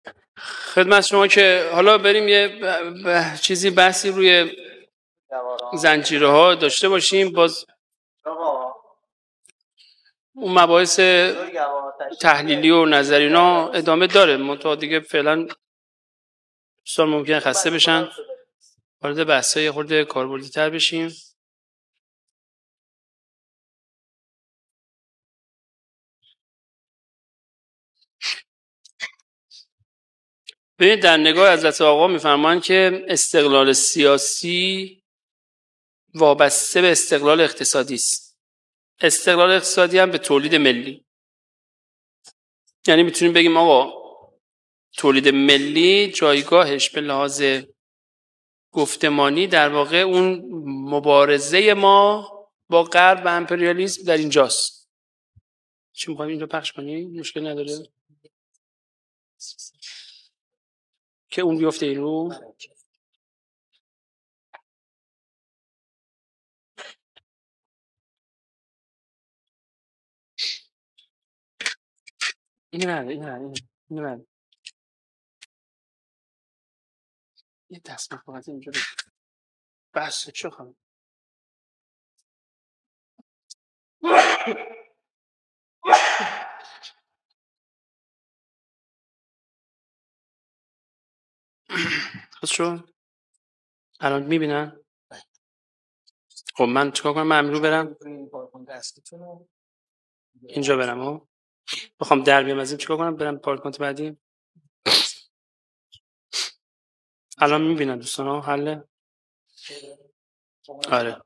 خدمت شما که حالا بریم یه چیزی بحثی روی زنجیره ها داشته باشیم. باز اون مباحث تحلیلی و نظری اینا ادامه داره، منتها دیگه فعلا دوستان ممکنه خسته بشن، وارد بحثای خورده کاربردی تر بشیم. ببینید در نگاه حضرت آقا میفرمایند که استقلال سیاسی وابسته به استقلال اقتصادی است. استقلال اقتصادی هم به تولید ملی. یعنی میتونیم بگیم آقا تولید ملی جایگاهش به لحاظ گفتمانی در واقع اون مبارزه ما با غرب و امپریالیسم در اینجاست. چی می‌خوایم اینو پخش کنیم؟ مشکل نداره که اون بیفته این رو. این یه دست فقط اینجا بس چه خواهم خود شو الان میبینن. خب من چیکار کنم؟ من امرو برم اینجا برم ها بخوام در بیام از این چیکار کنم؟ برم پارکانت بعدی. الان میبینن دوستان ها حله. آره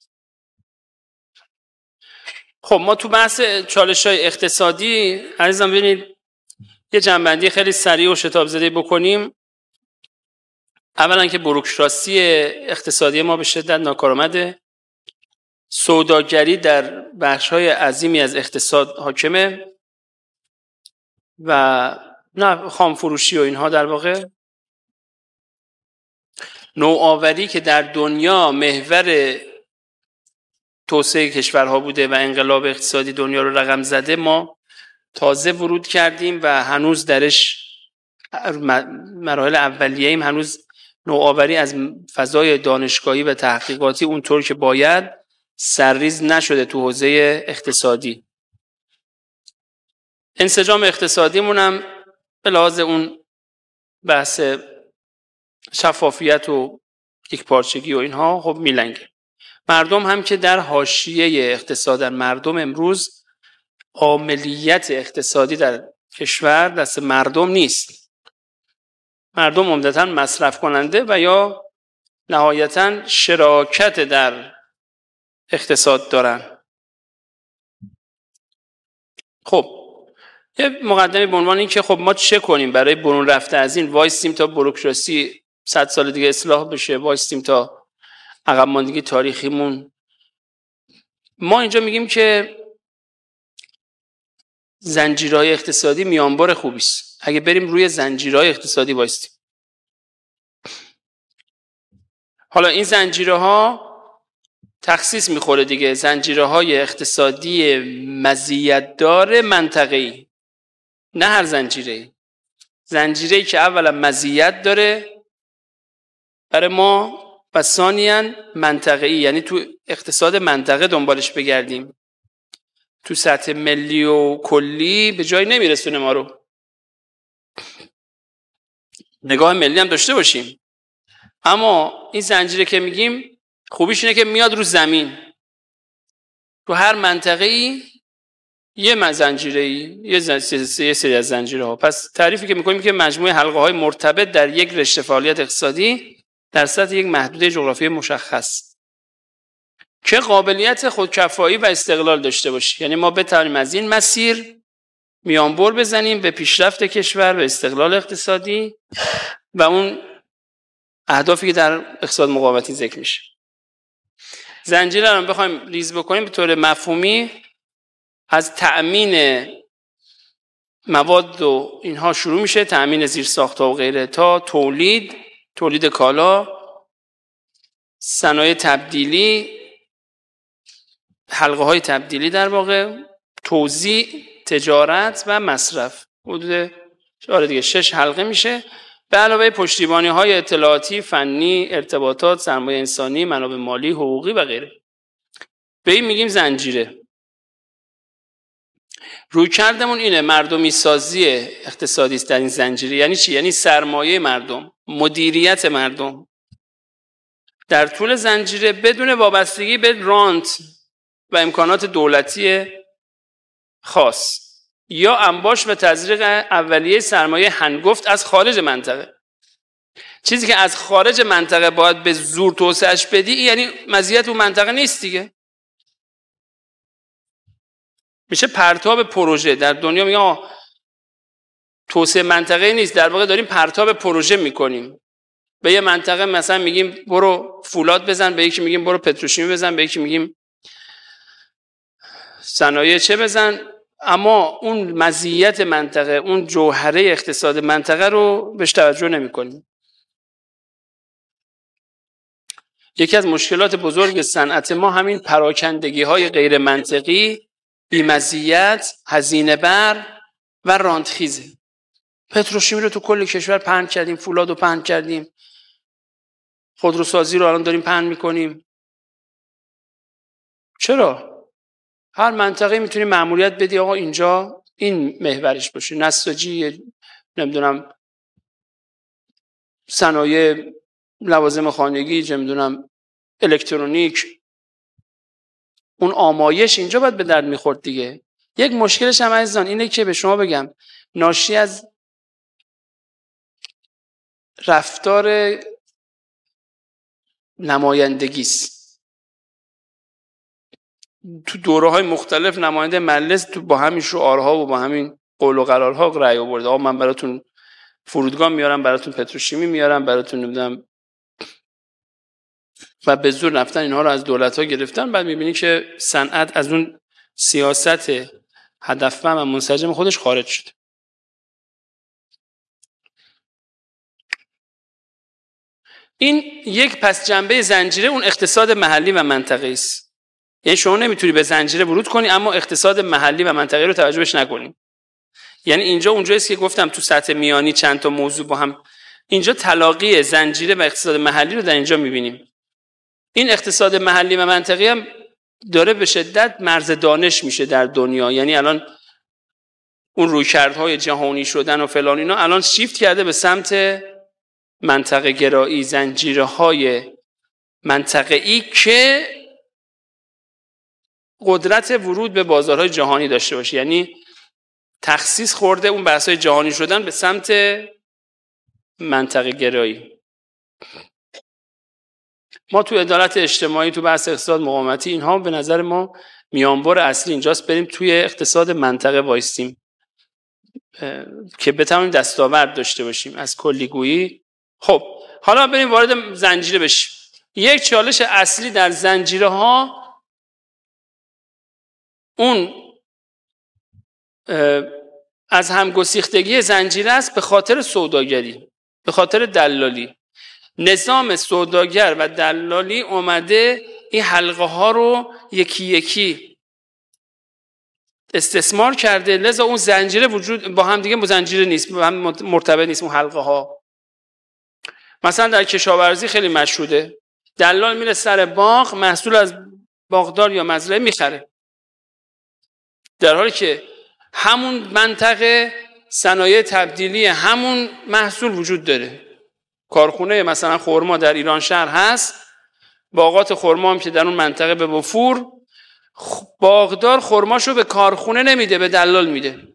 خب ما تو بحث چالش‌های اقتصادی عزیزان ببینید یه جنبندی خیلی سریع و شتاب زده بکنیم. اولا که بروکراسی اقتصادی ما به شدت ناکارآمده. سوداگری در بخش‌های عظیمی از اقتصاد حاکمه و نه خام فروشی و اینها در واقع. نوآوری که در دنیا محور توسعه کشورها بوده و انقلاب اقتصادی دنیا رو رقم زده، ما تازه ورود کردیم و هنوز درش مراحل اولیه‌ایم. هنوز نوآوری از فضای دانشگاهی و تحقیقاتی اونطور که باید سرریز نشده تو حوزه اقتصادی. انسجام اقتصادیمون هم به لحاظ اون بحث شفافیت و یکپارچگی و اینها خب میلنگه. مردم هم که در حاشیه اقتصادن. مردم امروز عاملیت اقتصادی در کشور دست مردم نیست. مردم عمدتاً مصرف کننده و یا نهایتاً شراکت در اقتصاد دارن. خب یه مقدمه به عنوان این که خب ما چه کنیم برای برون رفته از این؟ وایستیم تا بوروکراسی 100 سال دیگه اصلاح بشه؟ وایستیم تا عقب ماندگی تاریخیمون؟ ما اینجا میگیم که زنجیرهای اقتصادی میانبر خوبی است. اگه بریم روی زنجیرهای اقتصادی وایستیم. حالا این زنجیرها تخصیص میخوره دیگه. زنجیرهای اقتصادی مزیت‌دار منطقه‌ای، نه هر زنجیره‌ای. زنجیره‌ای که اولا مزیت داره برای ما و ثانیاً منطقه‌ای، یعنی تو اقتصاد منطقه دنبالش بگردیم. تو سطح ملی و کلی به جای نمیرسونه ما رو. نگاه ملی هم داشته باشیم، اما این زنجیره که میگیم خوبیش اینه که میاد رو زمین. تو هر منطقه‌ای یه زنجیره‌ای، یه سری از زنجیره‌ها. پس تعریفی که می‌کنیم که مجموعه حلقه‌های مرتبط در یک رشته فعالیت اقتصادی در سطح یک محدوده جغرافیایی مشخص که قابلیت خودکفایی و استقلال داشته باشه. یعنی ما بتوانیم از این مسیر میانبر بزنیم به پیشرفت کشور، به استقلال اقتصادی و اون اهدافی که در اقتصاد مقاومتی ذکر میشه. زنجیره رو بخوایم ریز بکنیم به طور مفهومی از تأمین مواد و اینها شروع میشه، تأمین زیرساخت‌ها و غیره، تا تولید کالا، صنایع تبدیلی، حلقه‌های تبدیلی در واقع، توزیع، تجارت و مصرف. حدود آره دیگه 6 حلقه میشه، به علاوه پشتیبانی های اطلاعاتی، فنی، ارتباطات، سرمایه انسانی، منابع مالی، حقوقی و غیره. به این میگیم زنجیره. رویکردمون اینه، مردمی سازی اقتصادی است در این زنجیره. یعنی چی؟ یعنی سرمایه مردم، مدیریت مردم در طول زنجیره بدون وابستگی به رانت و امکانات دولتی خاص یا انباش و تزریق اولیه سرمایه هنگفت از خارج منطقه. چیزی که از خارج منطقه باید به زور توسعهش بدی، یعنی مزیت اون منطقه نیست دیگه، میشه پرتاب پروژه. در دنیا میگن توسعه منطقه نیست، در واقع داریم پرتاب پروژه میکنیم. به یه منطقه مثلا میگیم برو فولاد بزن، به یکی میگیم برو پتروشیمی بزن، به یکی میگیم صنایع چه بزن، اما اون مزیت منطقه، اون جوهره اقتصاد منطقه رو بهش توجه نمی‌کنیم. یکی از مشکلات بزرگ صنعت ما همین پراکندگی‌های غیر منطقی، بی‌مزیت، هزینه بر و رانتخیزه. پتروشیمی رو تو کل کشور پهن کردیم، فولاد رو پهن کردیم، خودروسازی رو الان داریم پهن می‌کنیم. چرا؟ هر منطقه میتونی مأموریت بدی آقا اینجا این محورش باشه، نساجی، نمیدونم صنایع لوازم خانگی، چه میدونم الکترونیک، اون آمایش اینجا باید به درد میخورد دیگه. یک مشکلش هم عزیزان اینه که به شما بگم ناشی از رفتار نمایندگی است. تو دوره‌های مختلف نماینده مجلس تو با همین شعارها و با همین قول و قرارها رأی آورده، آقا من براتون فرودگاه میارم، براتون پتروشیمی میارم، براتون نمیدونم، و به زور رفتن اینها رو از دولت‌ها گرفتن. بعد می‌بینی که صنعت از اون سیاست هدفمند و منسجم خودش خارج شد. این یک پس جنبه زنجیره اون اقتصاد محلی و منطقه‌ای است. یعنی شما نمیتونی به زنجیره ورود کنی اما اقتصاد محلی و منطقه‌ای رو توجهش نکنی. یعنی اینجا اونجایی است که گفتم تو سطح میانی چند تا موضوع با هم، اینجا تلاقی زنجیره و اقتصاد محلی رو در اینجا می‌بینیم. این اقتصاد محلی و منطقه‌ای هم داره به شدت مرز دانش میشه در دنیا. یعنی الان اون رویکردهای جهانی شدن و فلان اینا الان شیفت کرده به سمت منطقه گرایی، زنجیرهای منطقه‌ای که قدرت ورود به بازارهای جهانی داشته باشه. یعنی تخصیص خورده اون بحث‌های جهانی شدن به سمت منطقه گرایی. ما تو عدالت اجتماعی، تو بحث اقتصاد مقاومتی، اینها به نظر ما میانبر اصلی اینجاست، بریم توی اقتصاد منطقه وایستیم که بتونیم دستاورد داشته باشیم از کلیگویی. خب حالا بریم وارد زنجیره بشیم. یک چالش اصلی در زنجیره ها اون از همگسیختگی زنجیره است به خاطر سوداگری، به خاطر دلالی. نظام سوداگر و دلالی اومده این حلقه ها رو یکی یکی استثمار کرده، لذا اون زنجیره وجود با هم دیگه زنجیره نیست، با هم مرتبط نیست اون حلقه ها. مثلا در کشاورزی خیلی مشهوده، دلال میره سر باغ، محصول از باغدار یا مزرعه میخره، در حالی که همون منطقه صنایع تبدیلی همون محصول وجود داره. کارخونه مثلا خرما در ایران شهر هست، باغات خرما هم که در اون منطقه به وفور، باغدار خرماشو به کارخونه نمیده، به دلال میده.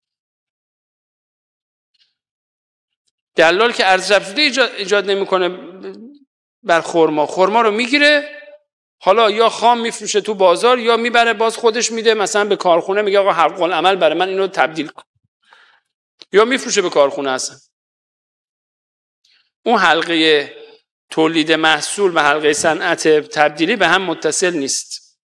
دلال که ارزش افزوده ایجاد نمیکنه بر خرما رو میگیره، حالا یا خام میفروشه تو بازار یا میبره باز خودش میده مثلا به کارخونه، میگه آقا حق العمل برای من اینو تبدیل کن، یا میفروشه به کارخونه اصلا. اون حلقه تولید محصول و حلقه صنعت تبدیلی به هم متصل نیست.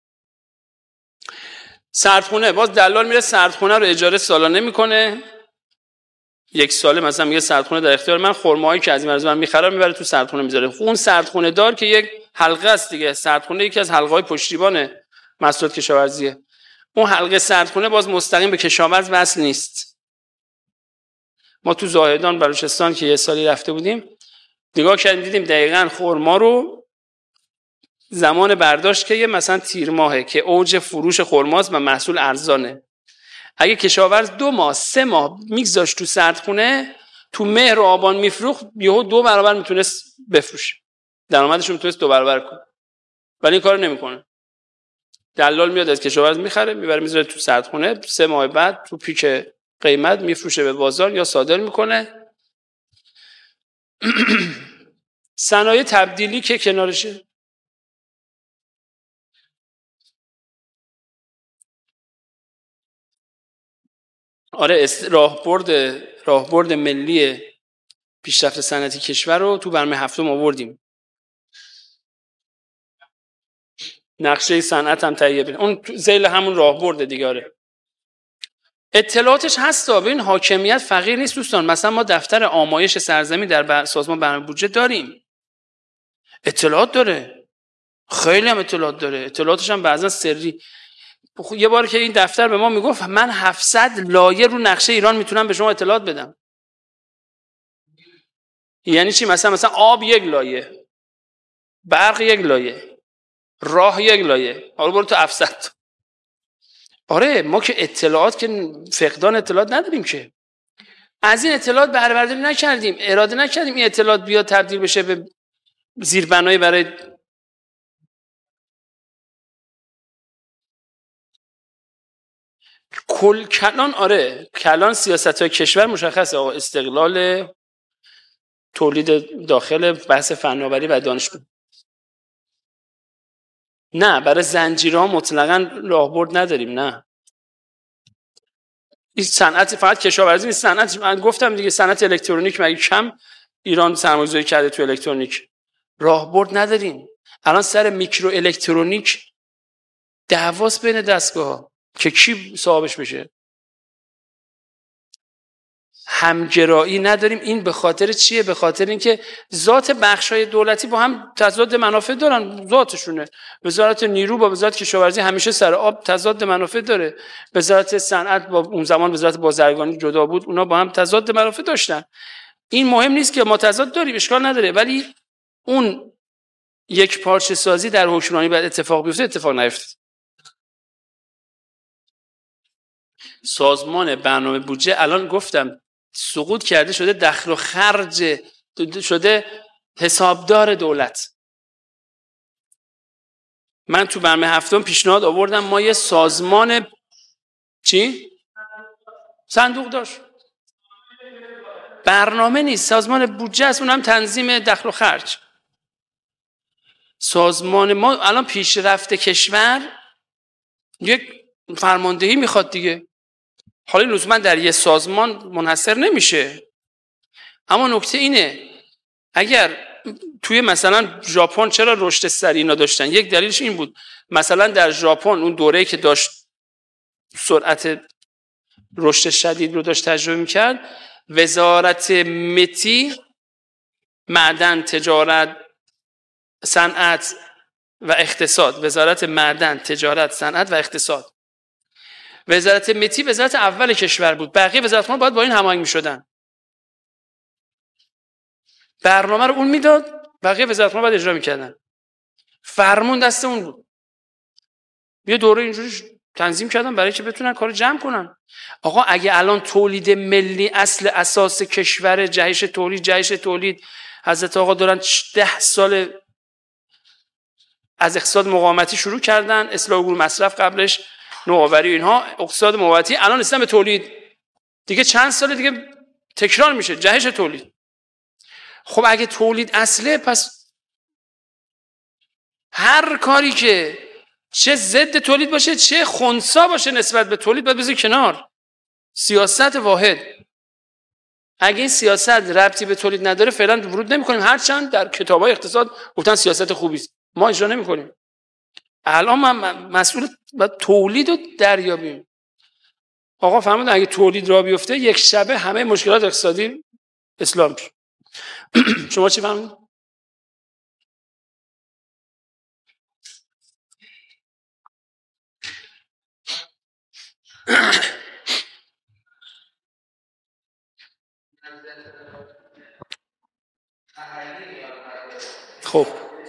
سردخونه، باز دلال میره سردخونه رو اجاره سالانه میکنه، یک ساله مثلا میگه سردخونه در اختیار من، خرماهایی که از این مرز من میخره میبره تو سردخونه میذاره. اون سردخونه دار که یک حلقه است دیگه، سردخونه یکی از حلقه‌های پشتیبان محصولات کشاورزیه. اون حلقه سردخونه باز مستقیم به کشاورز وصل نیست. ما تو زاهدان بلوچستان که یه سالی رفته بودیم نگاه کردیم دیدیم دقیقاً خرما رو زمان برداشت که یه مثلا تیر ماهه که اوج فروش خرماست و محصول ارزانه، اگه کشاورز 2 ماه 3 ماه میگذاشت تو سردخونه تو مهر و آبان میفروخت یهو 2 برابر میتونست بفروشه، درآمدش رو میتونست 2 برابر کنه، ولی این کارو نمیکنه. دلال میاد از کشاورز میخره میبره میذاره تو سردخونه، 3 ماه بعد تو پیک قیمت میفروشه به بازار یا صادر میکنه. صنایع تبدیلی که کنارشه، آره راهبرد ملی پیشرفت صنعتی کشور رو تو برنامه هفتم آوردیم. نقشه صنعت هم تهیه بشه، اون ذیل همون راهبرد دیگه. آره اطلاعاتش هستا. ببین حاکمیت فقیر نیست دوستان. مثلا ما دفتر آمایش سرزمین در سازمان برنامه بودجه داریم، اطلاعات داره، خیلی هم اطلاعات داره، اطلاعاتش هم بعضا سری. یه بار که این دفتر به ما میگفت من 700 لایه رو نقشه ایران میتونم به شما اطلاعات بدم. یعنی چی؟ مثلا آب 1 لایه، برق 1 لایه، راه 1 لایه، حالا برو تو 700. آره ما که اطلاعات که فقدان اطلاعات نداریم که، از این اطلاعات بهره برداری نکردیم، اراده نکردیم این اطلاعات بیاد تبدیل بشه به زیربنایی برای کل کلان. آره کلان سیاست‌های کشور مشخصه، آقا استقلال، تولید داخل، بحث فناوری و دانش. نه برای زنجیرها مطلقاً راهبرد نداریم. نه این صنعت فقط کشاورزی نیست، صنعت من گفتم دیگه، صنعت الکترونیک مگه کم ایران سرمایه‌گذاری کرده تو الکترونیک؟ راهبرد نداریم. الان سر میکرو الکترونیک دعواست بین دستگاه‌ها که کی صاحبش بشه. همگرایی نداریم. این به خاطر چیه؟ به خاطر اینکه ذات بخش‌های دولتی با هم تضاد منافع دارن، ذاتشونه. وزارت نیرو با وزارت کشاورزی همیشه سر آب تضاد منافع داره، وزارت صنعت با اون زمان وزارت بازرگانی جدا بود، اونا با هم تضاد منافع داشتن. این مهم نیست که ما تضاد داریم، اشکال نداره، ولی اون یک پارچه سازی در حکمرانی بعد اتفاق بیفته اتفاق نیفتاد. سازمان برنامه بودجه الان گفتم سقوط کرده، شده دخل و خرج، شده حسابدار دولت. من تو برنامه هفتم پیشنهاد آوردم ما یه سازمان چی؟ صندوق داشت، برنامه نیست، سازمان بودجه است، اونم تنظیم دخل و خرج. سازمان ما الان پیشرفت کشور یک فرماندهی میخواد دیگه. حالا لزوما در یه سازمان منحصر نمیشه، اما نکته اینه اگر توی مثلا ژاپن چرا رشد سریع اینا داشتن؟ یک دلیلش این بود مثلا در ژاپن اون دوره‌ای که داشت سرعت رشد شدید رو داشت تجربه می‌کرد، وزارت متی، معدن، تجارت، صنعت و اقتصاد، وزارت معدن، تجارت، صنعت و اقتصاد، وزارت متی وزارت اول کشور بود، بقیه وزارت‌ها باید با این هماهنگ می‌شدن. برنامه رو اون میداد، بقیه وزارت‌ها باید اجرا می‌کردن. فرمون دست اون بود. یه دوره اینجوری تنظیم کردن برای که بتونن کار جمع کنن. آقا اگه الان تولید ملی اصل اساس کشور، جهش تولید حضرت آقا دارن 10 سال از اقتصاد مقاومتی شروع کردن، اصلاح الگوی مصرف، قبلش نوآوری، اینها اقتصاد مقاومتی، الان رسیدن به تولید. دیگه چند سال دیگه تکرار میشه جهش تولید. خب اگه تولید اصله، پس هر کاری که چه ضد تولید باشه چه خنثی باشه نسبت به تولید باید بذاری کنار. سیاست واحد. اگه این سیاست ربطی به تولید نداره فعلا ورود نمی‌کنیم، هرچند در کتاب‌های اقتصاد گفتن سیاست خوبی است، ما اجرا نمی‌کنیم. الان من مسئول تولید رو دریابیم. آقا فهمید اگه تولید را بیفته یک شبه همه مشکلات اقتصادی اسلام میشه. شما چی فهمید؟ خب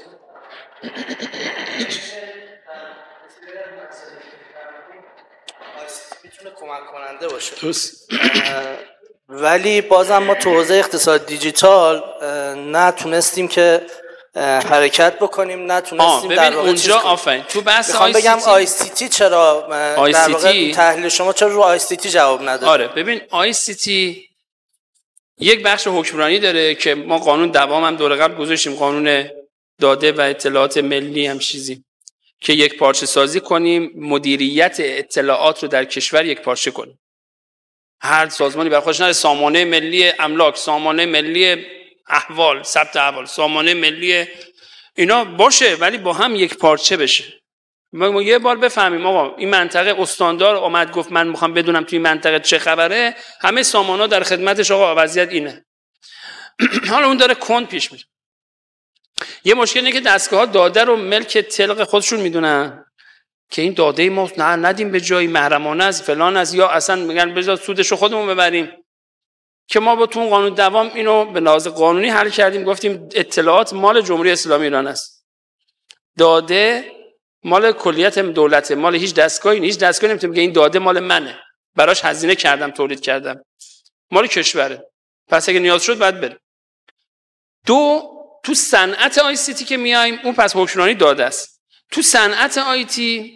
میتونه کمک کننده باشه درست. ولی بازم ما تو حوزه اقتصاد دیجیتال نتونستیم که حرکت بکنیم، نتونستیم ببین در واقع اونجا آفرین تو بحث میخوام بگم آی سی تی چرا در واقع تحلیل شما چرا رو آی سی تی جواب نداد؟ آره ببین آی سی تی یک بخش حکمرانی داره که ما قانون دوام هم دوره قبل گذاشتیم، قانون داده و اطلاعات ملی هم چیزی که یک پارچه سازی کنیم، مدیریت اطلاعات رو در کشور یک پارچه کنیم. هر سازمانی برخوش نره سامانه ملی املاک، سامانه ملی احوال، ثبت احوال، سامانه ملی اینا باشه ولی با هم یک پارچه بشه. ما یه بار بفهمیم آقا این منطقه استاندار اومد گفت من میخوام بدونم توی منطقه چه خبره، همه سامانا در خدمتش آقا وضعیت اینه. حالا اون داره کند پیش میره. یه مشکل اینه که دستگاه‌ها داده رو ملک طلق خودشون میدونن که این داده ما ندیم به جایی محرمانه از فلان از، یا اصلا میگن بذار سودشو خودمون ببریم. که ما با تو قانون دوام اینو به لحاظ قانونی حل کردیم، گفتیم اطلاعات مال جمهوری اسلامی ایران است، داده مال کلیت دولت، مال هیچ دستگاهی نیست. هیچ دستگاهی نمیتونه بگه این داده مال منه، براش هزینه کردم تولید کردم، مال کشوره. پس اگه نیاز شد باید بره. دو، تو صنعت آی سی تی که میایم اون پس حکمرانی داده است. تو صنعت آی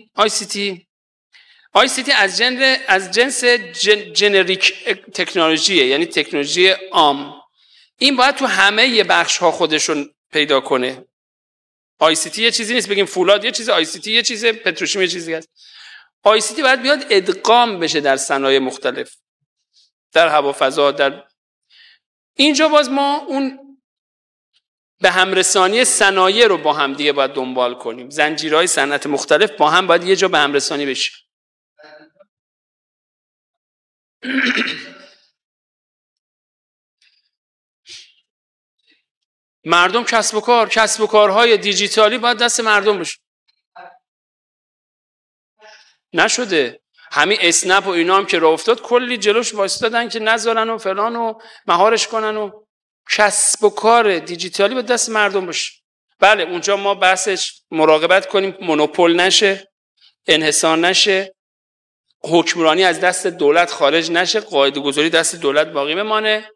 سی تی از جنس جنریک تکنولوژیه، یعنی تکنولوژی عام. این باید تو همه بخش ها خودشون پیدا کنه. آی سی تی یه چیزی نیست بگیم فولاد یه چیز، آی سی تی یه چیز، پتروشیم یه چیزی هست. آی سی تی باید بیاد ادغام بشه در صنایع مختلف، در هوافضا، در اینجا. باز ما اون به همرسانی صنایع رو با هم دیگه باید دنبال کنیم. زنجیرهای صنعت مختلف با هم باید یه جا به همرسانی بشه. مردم کسب و کارهای دیجیتالی باید دست مردم باشه. نشده. همین اسنپ و اینا هم که راه افتاد کلی جلوش وایستادن که نذارن و فلان و مهارش کنن. و کسب و کار دیجیتالی باید دست مردم باشه. بله اونجا ما بحثش مراقبت کنیم مونوپول نشه، انحصار نشه، حکمرانی از دست دولت خارج نشه، قاعده گذاری دست دولت باقی بمانه.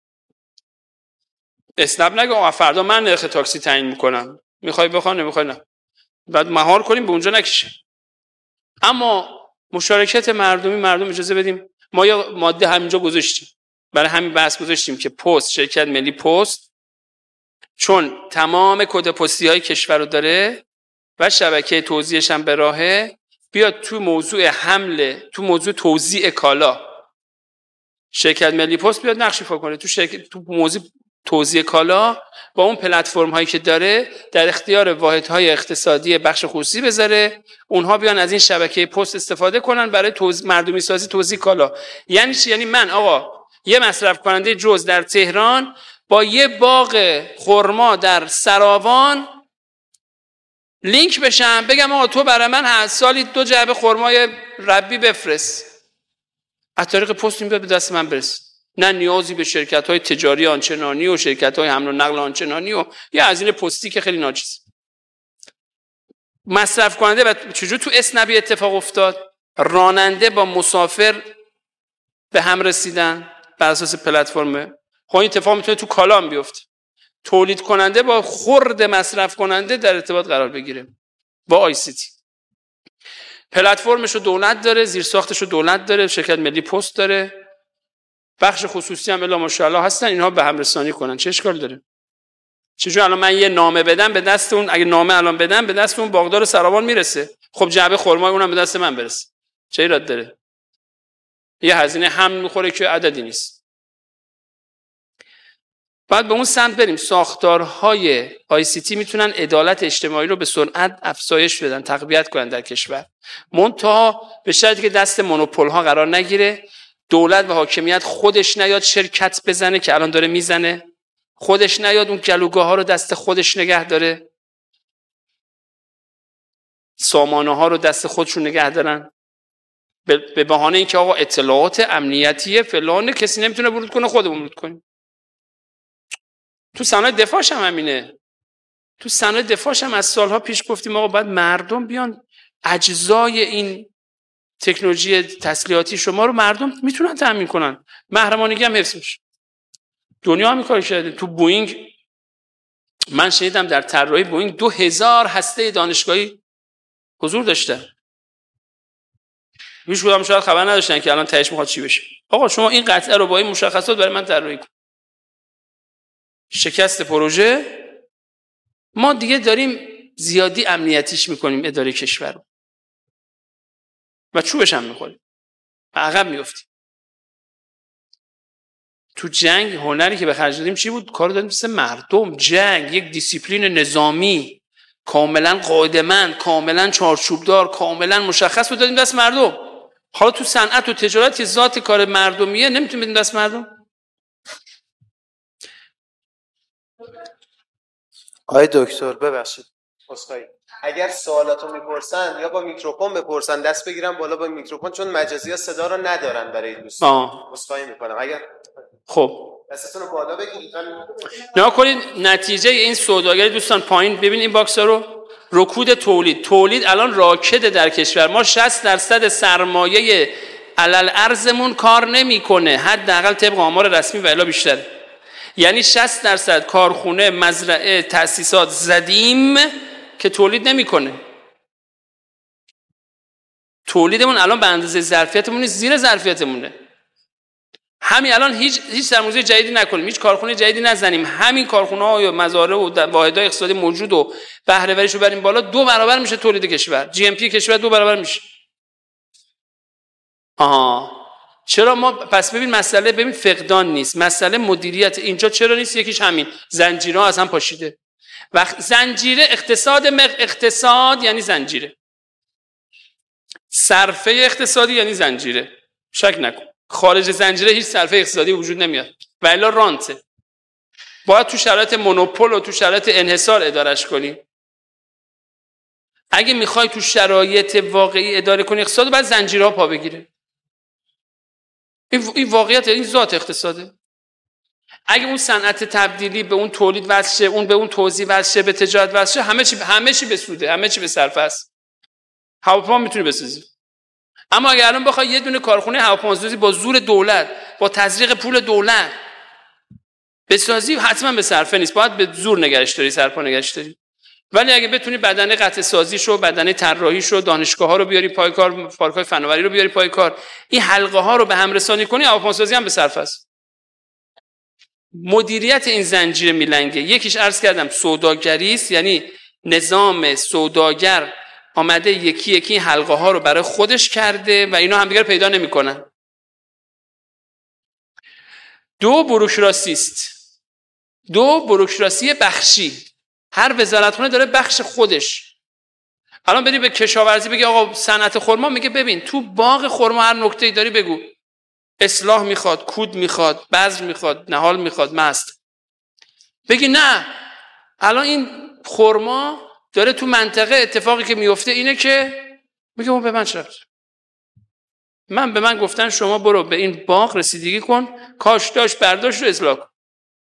اسنپ نگه فردا من نرخ تاکسی تعیین میکنم، میخوای بخوان نمیخوای نه، بعد مهار کنیم به اونجا نکشه. اما مشارکت مردمی، مردم اجازه بدیم. ما یه ماده همینجا گذاشتیم برای همین بحث گذاشتیم که پست، شرکت ملی پست، چون تمام کد پستی های کشور رو داره و شبکه توزیعش هم به راهه، بیاد تو موضوع حمله، تو موضوع توزیع کالا شرکت ملی پست بیاد نقش ایفا کنه. تو موضوع توزیع کالا با اون پلتفرم هایی که داره در اختیار واحدهای اقتصادی بخش خصوصی بذاره، اونها بیان از این شبکه پست استفاده کنن برای مردمی سازی توزیع کالا. یعنی چی؟ یعنی من آقا یه مصرف کننده جز در تهران با یه باغ خرما در سراوان لینک بشم، بگم آقا تو برای من سالی 2 جعبه خرمای ربی بفرست، از طریق پست این به دست من برسه. نه نیازی به شرکت‌های تجاری آنچنانی و شرکت‌های حمل و نقل آنچنانی و یه هزینه پستی که خیلی ناچیز. مصرف کننده و چجور تو اسنبی اتفاق افتاد؟ راننده با مسافر به هم رسیدن بر اساس پلتفرم. خب این اتفاق میتونه تو کالا هم بیفته. تولید کننده با خرد مصرف کننده در ارتباط قرار بگیره با آی سی تی. پلتفرمش رو دولت داره، زیرساختش رو دولت داره، شرکت ملی پست داره، بخش خصوصی هم الا ماشاءالله هستن، اینها به هم رسانی کنن. چه اشکال داره؟ چجوری الان من یه نامه بدم به دست اون، اگه نامه الان بدم به دست اون باغدار سراوان میرسه، خب جعبه خرمای اونم به دست من برسه، چه ایراد داره؟ یه هزینه هم میخوره که عددی نیست. بعد به اون سمت بریم. ساختارهای آی سی تی میتونن عدالت اجتماعی رو به سرعت افزایش بدن، تقویت کنن در کشور، منتها به شرطی که دست مونوپول ها قرار نگیره، دولت و حاکمیت خودش نیاد شرکت بزنه که الان داره میزنه، خودش نیاد اون گلوگاه ها رو دست خودش نگه داره، سامانه ها رو دست خودشون نگه دارن به بهانه اینکه آقا اطلاعات امنیتیه فلان کسی نمیتونه ورود کنه، خودمون ورود کنیم. تو صنایع دفاعش هم همینه. تو صنایع دفاعش هم از سالها پیش گفتیم آقا باید مردم بیان اجزای این تکنولوژی تسلیحاتی شما رو مردم میتونن تامین کنن، محرمانگی هم حفظ میشه. دنیا هم این کار کرده. تو بوئینگ من شنیدم در طراحی بوئینگ 2000 هسته دانشگاهی حضور داشته. هیچ کدوم شاید خبر نداشتن که الان تهش میخواد چی بشه. آقا شما این قطعه رو با این مشخصات برای من طراحی کن. شکست پروژه، ما دیگه داریم زیادی امنیتیش میکنیم اداره کشور رو و چوبش هم میخوریم، عقب میافتیم. تو جنگ هنری که به خرج دادیم چی بود؟ کار دادیم مثل مردم. جنگ یک دیسیپلین نظامی کاملا قاعده‌مند، کاملا چارچوبدار، کاملا مشخص رو دادیم دست مردم. حالا تو صنعت و تجارت که ذات کار مردمیه نمیتونیم بدیم دست مردم. آقای دکتر ببخشید اسخای، اگر سوالاتو میپرسن یا با میکروفون بپرسن دست بگیرم بالا با میکروفون، چون مجازی‌ها صدا رو ندارن برای دوستان. اسخای میکنم اگر خب دستتون رو بالا بگیرید. نگاه کنید نتیجه این سوداگری دوستان پایین ببین این باکس‌ها رو. رکود تولید الان راکده در کشور ما. 60% سرمایه علل ارزمون کار نمیکنه، حداقل طبق آمار رسمی و الا بیشتر. یعنی 60% کارخونه، مزرعه، تأسیسات زدیم که تولید نمیکنه. تولیدمون الان به اندازه ظرفیتمون نیست، زیر ظرفیتمونه. همین الان هیچ سرمایه‌گذاری جدیدی نکنیم، هیچ کارخونه جدیدی نزنیم، همین کارخونه‌ها و مزارع و واحدهای اقتصادی موجود و بهره وریشو بریم بالا، 2 برابر میشه تولید کشور. جی ام پی کشور 2 برابر میشه. چرا ما پس ببین مسئله ببین فقدان نیست، مسئله مدیریت. اینجا چرا نیست؟ یکیش همین زنجیرها از هم پاشیده. وقت زنجیره اقتصاد یعنی زنجیره. صرفه اقتصادی یعنی زنجیره. شک نکن. خارج زنجیره هیچ صرفه اقتصادی وجود نمیاد. و الا رانته. باید تو شرایط مونوپول و تو شرایط انحصار ادارش کنی. اگه میخوای تو شرایط واقعی اداره کنی اقتصاد، باید زنجیرها پا بگیره. این واقعیت، این ذات اقتصاده. اگه اون صنعت تبدیلی به اون تولید وصل شه، اون به اون توزیع وصل شه، به تجارت وصل شه، همه چی بسوده، همه چی به صرفه است. هواپیما میتونی بسازی. اما اگه الان بخوای یه دونه کارخونه هواپیماسازی با زور دولت، با تزریق پول دولت بسازی، حتما به صرفه نیست. باید به زور نگرش داری، سرپا نگرش داری. ولی اگه بتونی بدنه قطع سازیشو، بدنه طراحیشو، دانشگاه‌ها رو بیاری پای کار، پارک‌های فناوری رو بیاری پای کار، این حلقه ها رو به هم رسانی کنی، هواپیماسازی هم به صرفه است. مدیریت این زنجیره میلنگه. یکیش عرض کردم سوداگری است، یعنی نظام سوداگر آمده یکی یکی حلقه ها رو برای خودش کرده و اینا همدیگر پیدا نمی‌کنن. 2 بوروکراسی است. 2 بوروکراسی بخشی. هر وزارتخونه داره بخش خودش. الان بری به کشاورزی بگی آقا صنعت خرما، میگه ببین تو باغ خرما هر نکته‌ای داری بگو. اصلاح میخواد، کود میخواد، بذر میخواد، نهال میخواد، مست. بگی نه الان این خرما داره تو منطقه اتفاقی که میفته اینه که میگه اون به من چه ربطی؟ به من گفتن شما برو به این باغ رسیدگی کن، کاش داشت برداشت رو اصلاح کن.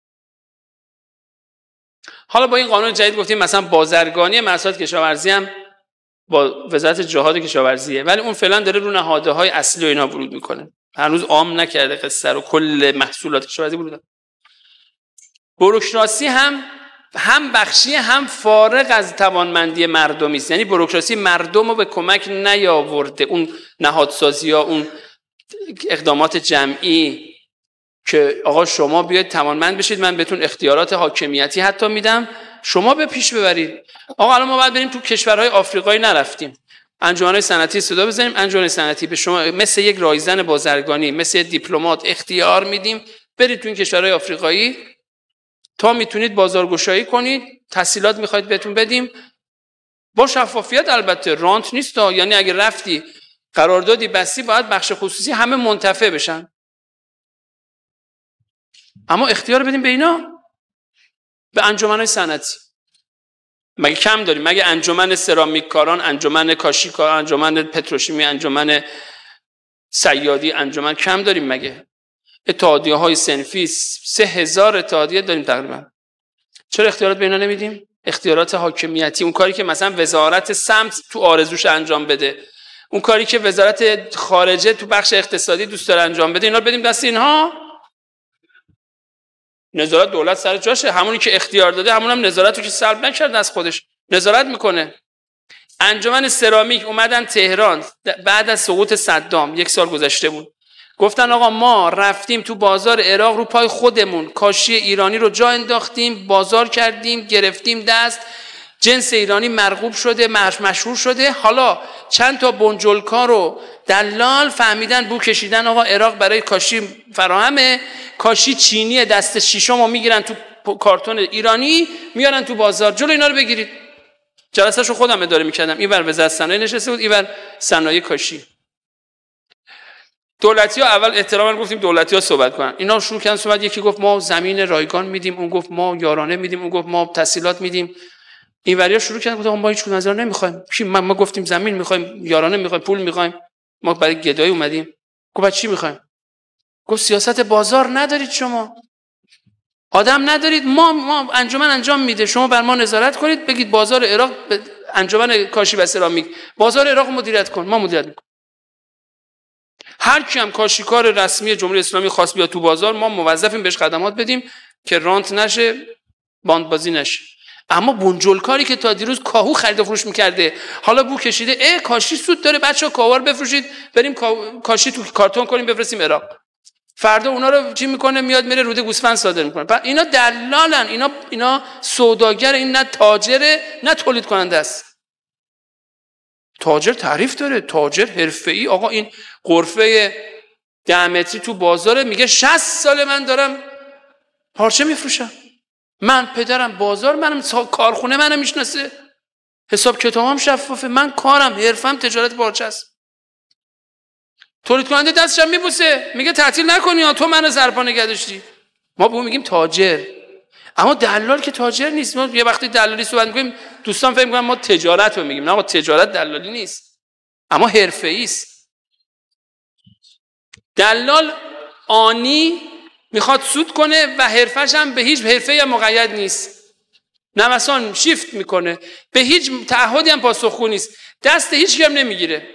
حالا با این قانون جدید گفتیم مثلا بازرگانی محصولات کشاورزی هم با وزارت جهاد کشاورزیه، ولی اون فعلا داره رو نهادهای اصلی و اینا ورود میکنه. هنوز عام نکرده قصه رو، کل محصولات کشاورزی ورود. بوروکراسی هم بخشی هم فارغ از توانمندی مردمی است. یعنی بوروکراسی مردم رو به کمک نیاورده. اون نهادسازی ها، اون اقدامات جمعی که آقا شما بیاید توانمند بشید، من بهتون اختیارات حاکمیتی حتی میدم، شما به پیش ببرید. آقا الان ما باید بریم تو کشورهای آفریقایی، نرفتیم انجمن‌های صنعتی صدا بزنیم. انجمن صنعتی به شما مثل یک رایزن بازرگانی، مثل یک دیپلمات اختیار میدیم برید تو این کشورهای آفریقایی تا میتونید بازارگشایی کنید، تسهیلات میخواید بهتون بدیم با شفافیت. البته رانت نیست، یعنی اگه رفتی قراردادی بستی باید بخش خصوصی همه منتفع بشن، اما اختیار بدیم به اینا، به انجمن‌های صنعتی. مگه کم داریم؟ مگه انجمن سرامیک کاران، انجمن کاشی کاران، انجمن پتروشیمی، انجمن صیادی، انجمن کم داریم؟ مگه اتحادیه‌های صنفی 3000 اتحادیه داریم تقریبا. چرا اختیارات به اینا نمیدیم؟ اختیارات حاکمیتی، اون کاری که مثلا وزارت سمت تو آرزوش انجام بده، اون کاری که وزارت خارجه تو بخش اقتصادی دوست داره انجام بده، اینا رو بدیم دست اینها. نظارت دولت سر جاشه، همونی که اختیار داده همون هم نظارت رو که سلب نکرده از خودش نظارت میکنه. انجمن سرامیک اومدن تهران بعد از سقوط صدام، 1 سال گذشته بود، گفتن آقا ما رفتیم تو بازار عراق رو پای خودمون کاشی ایرانی رو جا انداختیم، بازار کردیم، گرفتیم دست، جنس ایرانی مرغوب شده، مشهور شده. حالا چند تا بنجلکار و دلال فهمیدن بو کشیدن آقا عراق برای کاشی فراهمه، کاشی چینی دست شیشم رو میگیرن تو کارتون ایرانی میارن تو بازار، جلو اینا رو بگیرید. جلسه‌شو خودم اداره میکردم، اینور وزارت صنایع نشسته بود، اینور صنایع کاشی. دولتی‌ها اول احتراما گفتیم دولتی‌ها صحبت کنن، اینا شروع کردن صحبت. یکی گفت ما زمین رایگان میدیم، اون گفت ما یارانه میدیم، اون گفت ما تسهیلات میدیم. اینوریا شروع کردن گفتن ما هیچ کدوم نظر نمیخوایم. ما گفتیم زمین میخوایم، یارانه میخوایم، پول میخوایم، ما برای گدایی اومدیم. گفت چی میخوایم؟ گفت سیاست بازار ندارید شما، آدم ندارید، ما انجمن انجام میده، شما بر ما نظارت کنید، بگید بازار عراق، انجمن کاشی و سرامیک بازار عراق مدیریت کن، ما مدیریت میکنیم. هر کی هم کاشیکار رسمی جمهوری اسلامی خواست بیاد تو بازار، ما موظفیم بهش خدمات بدیم که رانت نشه، باندبازی نشه. اما بنجلکاری که تا دیروز کاهو خرید و فروش میکرده، حالا بو کشیده کاشی سود داره، بچه‌ها کاوار بفروشید، بریم کاشی تو کارتون کنیم بفرستیم عراق. فردا اونا رو چی میکنه؟ میاد میره روده گوسفند صادر میکنه. اینا دلالن، اینا سوداگر، این نه تاجره نه تولید کننده است. تاجر تعریف داره، تاجر حرفه‌ای. آقا این غرفه 10 متری تو بازاره، میگه 60 سال من دارم پارچه میفروشم، من پدرم بازار، منم کارخونه منم میشناسه، حساب کتابم شفافه، من کارم حرفم تجارت پارچه است. تولید کننده دستش میبوسه، میگه تعطیل نکنی ها، تو منو سرپا نگه داشتی. ما به اون میگیم تاجر. اما دلال که تاجر نیست. ما یه وقتی دلالی صحبت میکنیم دوستان فکر میکنن ما تجارت رو میگیم، نه، ما تجارت دلالی نیست، اما حرفه‌ای است. دلال آنی میخواد سود کنه و حرفش هم به هیچ حرفه‌ای مقید نیست، نوسان شیفت میکنه، به هیچ تعهدی هم پاسخگو نیست، دست هیچ کم نمیگیره.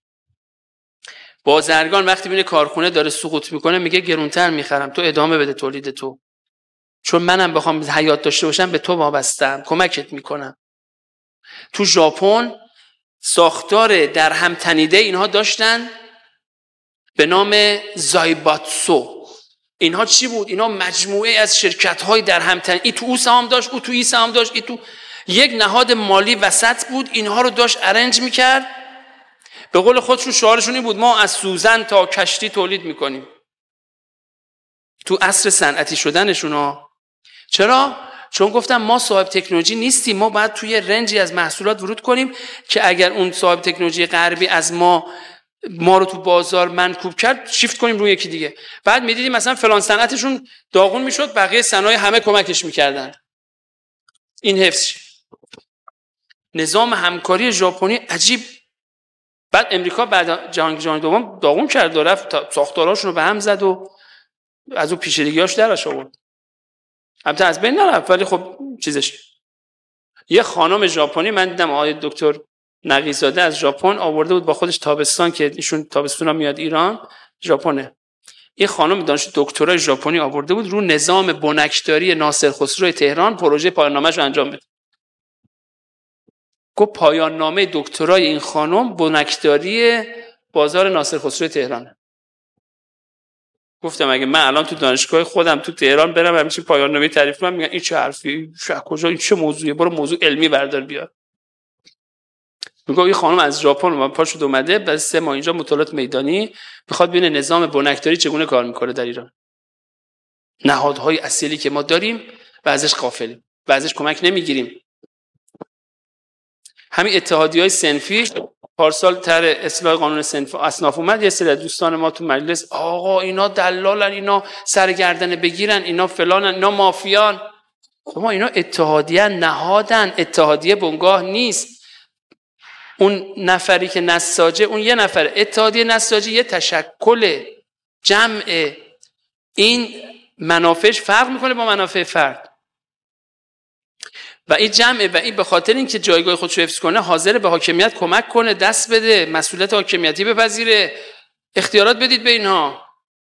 بازرگان وقتی ببینه کارخونه داره سقوط میکنه میگه گرونتر میخرم، تو ادامه بده تولید تو، چون منم بخوام حیات داشته باشم به تو وابسته‌ام، کمکت میکنم. تو ژاپن ساختار در هم تنیده اینها داشتن به نام زایباتسو. اینها چی بود؟ اینها مجموعه از شرکت‌های در هم تنیده، این تو او سهام داشت، او تو این سهام داشت، این تو یک نهاد مالی وسط بود، اینها رو داشت ارنج میکرد. به قول خودشون شعارشون این بود ما از سوزن تا کشتی تولید میکنیم. تو عصر صنعتی شدنشون ها. چرا؟ چون گفتم ما صاحب تکنولوژی نیستیم، ما باید توی رنجی از محصولات ورود کنیم که اگر اون صاحب تکنولوژی غربی از ما رو تو بازار منکوب کرد، شیفت کنیم روی یکی دیگه. بعد میدیدیم مثلا فلان صنعتشون داغون میشد، بقیه صنایع همه کمکش میکردن. این حفظ نظام همکاری ژاپنی عجیب. بعد امریکا بعد جنگ دوم داغون کرد و رفت ساختاراشون رو به هم زد و از اون پیچیدگیاش درش آورد. البته از بین نرفت، ولی خب چیزش. یه خانم ژاپنی من دیدم، آقای دکتر نقی‌زاده از ژاپن آورده بود با خودش تابستان، که ایشون تابستونا میاد ایران، ژاپنه. این خانم دانش دکترای ژاپنی آورده بود رو نظام بنکداری ناصر خسرو تهران، پروژه پایان نامه‌شو انجام بده. گفت پایان نامه دکترای این خانم بنکداری بازار ناصر خسرو تهرانه. گفتم اگه من الان تو دانشگاه خودم تو تهران برم همین پایان نامه تعریف کنم، میگن این چه حرفی، کجا، این چه موضوعیه، برو موضوع علمی بردار بیار. میگه این خانم از ژاپن پاشو اومده بعد 3 ماه اینجا مطالعات میدانی میخواد ببینه نظام بنکداری چگونه کار میکنه در ایران. نهادهای اصیلی که ما داریم و ازش غافلیم و ازش کمک نمیگیریم. همین اتحادیه‌های صنفی پارسال طرح اصلاح قانون صنف اصناف اومد، یه سری دوستان ما تو مجلس آقا اینا دلالن، اینا سرگردن بگیرن، اینا فلانن، اینا مافیان. شما اینا اتحادیه نهادن، اتحادیه بنگاه نیست. اون نفری که نساجه اون یه نفره، اتحادیه نساجی یه تشکل جمع، این منافعش فرق میکنه با منافع فرد. و این جمعه و این به خاطر اینکه جایگاه خودش رو حفظ کنه حاضر به حاکمیت کمک کنه، دست بده، مسئولیت حاکمیتی بپذیره، اختیارات بدید به اینها.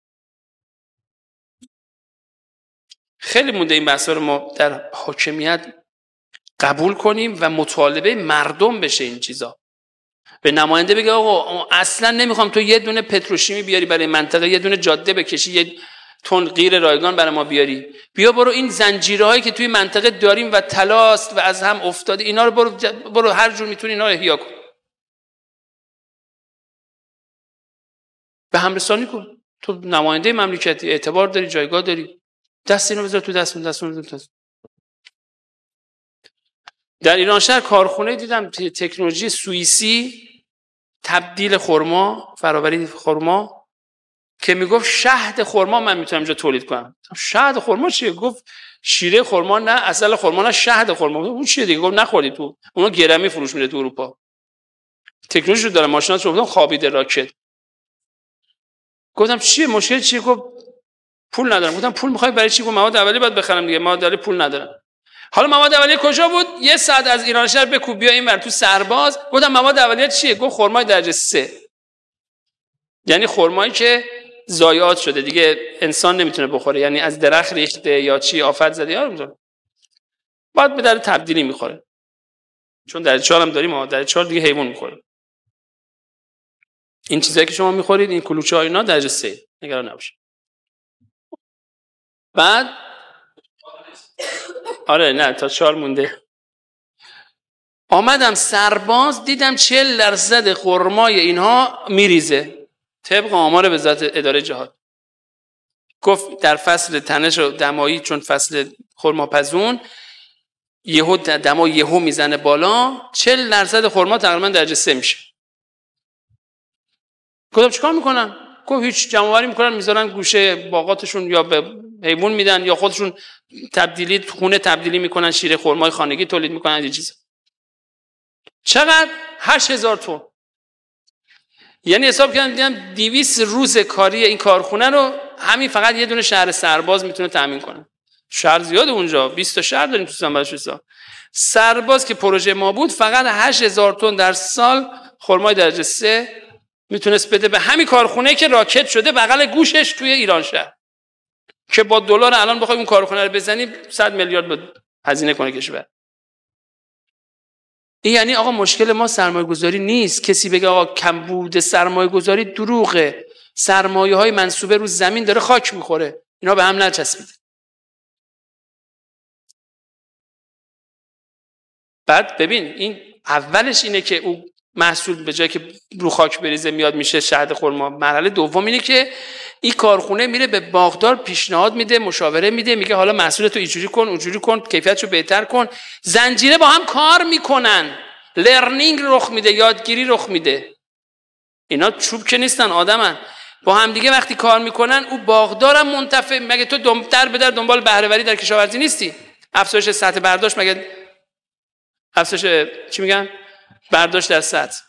خیلی مونده این بحثا رو ما در حاکمیت قبول کنیم و مطالبه مردم بشه این چیزا. به نماینده بگه آقا اصلا نمیخوام تو یه دونه پتروشیمی بیاری برای منطقه، یه دونه جاده بکشی، یه تن غیر رایگان برای ما بیاری، بیا برو این زنجیرهایی که توی منطقه داریم و تلاست و از هم افتاده اینا رو برو هر جور میتونی اینا رو احیا کن، به همرسانی کن. تو نماینده مملکتی، اعتبار داری، جایگاه داری، دست اینو بذار تو دست. در ایران شهر کارخونه دیدم تکنولوژی سوئیسی تبدیل خرما، فرآوری خرما، که میگفت شهد خرما من میتونم اینجا تولید کنم. شهد خرما چیه؟ گفت شیره خرما نه، عسل خرما نه، شهد خرما. اون چیه دیگه؟ گفت نخورید تو، اونو گرمی فروش میده تو اروپا. تکنولوژی رو داره، ماشیناش رو خوابیده، راکت. گفتم چیه مشکل چیه؟ گفت پول ندارم. گفتم پول میخوای برای چی؟ گفت مواد اولیه باید بخرم دیگه، مواد اولیه پول ندارم. حالا مواد اولیه کجا بود؟ 1 ساعت از ایران شهر بکوب بیا اینور تو سرباز. گفتم مواد اولیه چیه؟ گفت خرمای درجه 3، یعنی خرمایی که ضایعات شده دیگه انسان نمیتونه بخوره، یعنی از درخت ریخته یا چی آفت زده یا میذاره، بعد به در تبدیلی میخوره، چون درجه 4 هم داریم، درجه 4 دیگه حیوان میخوره. این چیزایی که شما میخورید، این کلوچه ها اینا درجه 3، نگران نباشید. بعد آره نه تا 4 مونده. آمدم سرباز دیدم 40% خرمای اینها میریزه طبق آمار وزارت اداره جهاد. گفت در فصل تنش و دمایی، چون فصل خرماپزون یهو دما یهو میزنه بالا، 40% خرما تقریبا درجه 3 میشه. گفتم چیکار میکنن؟ گفت هیچ، جمع‌آوری میکنن میذارن گوشه باغاتشون، یا به حیوان میدن یا خودشون تبدیلی خونه تبدیلی میکنن، شیر خرمای خانگی تولید میکنن یه چیز. چقدر؟ 8000 تن. یعنی حساب کردم دیدم 200 روز کاری این کارخونه رو همین فقط یه دونه شهر سرباز میتونه تامین کنه. شهر زیاد اونجا، 20 تا شهر داریم تو سنبلشوسا. سرباز که پروژه ما بود فقط 8000 تن در سال خرمای درجه 3 میتونست بده به همین کارخونه که راکت شده بغل گوشش توی ایران شهر، که با دلار الان بخوای اون کارخونه رو بزنی 100 میلیارد هزینه کنه کشور. این یعنی آقا مشکل ما سرمایه گذاری نیست. کسی بگه آقا کمبود سرمایه گذاری، دروغه. سرمایه های منصوبه رو زمین داره خاک میخوره، اینا به هم نچسبیده. بعد ببین این اولش اینه که او محصول به جای که رو خاک بریزه میاد میشه شهد خرما. مرحله دوم اینه که این کارخونه میره به باغدار پیشنهاد میده، مشاوره میده، میگه حالا محصولت رو اینجوری کن، اونجوری کن، کیفیتشو بهتر کن. زنجیره با هم کار میکنن، لرنینگ رخ میده، یادگیری رخ میده. اینا چوب که نیستن، آدمن. با هم دیگه وقتی کار میکنن او باغدارم منتفع. مگه تو در به در دنبال بهره وری در کشاورزی نیستی؟ افزایش سطح برداشت، مگه افزایش چی میگن؟ برداشت در سطح.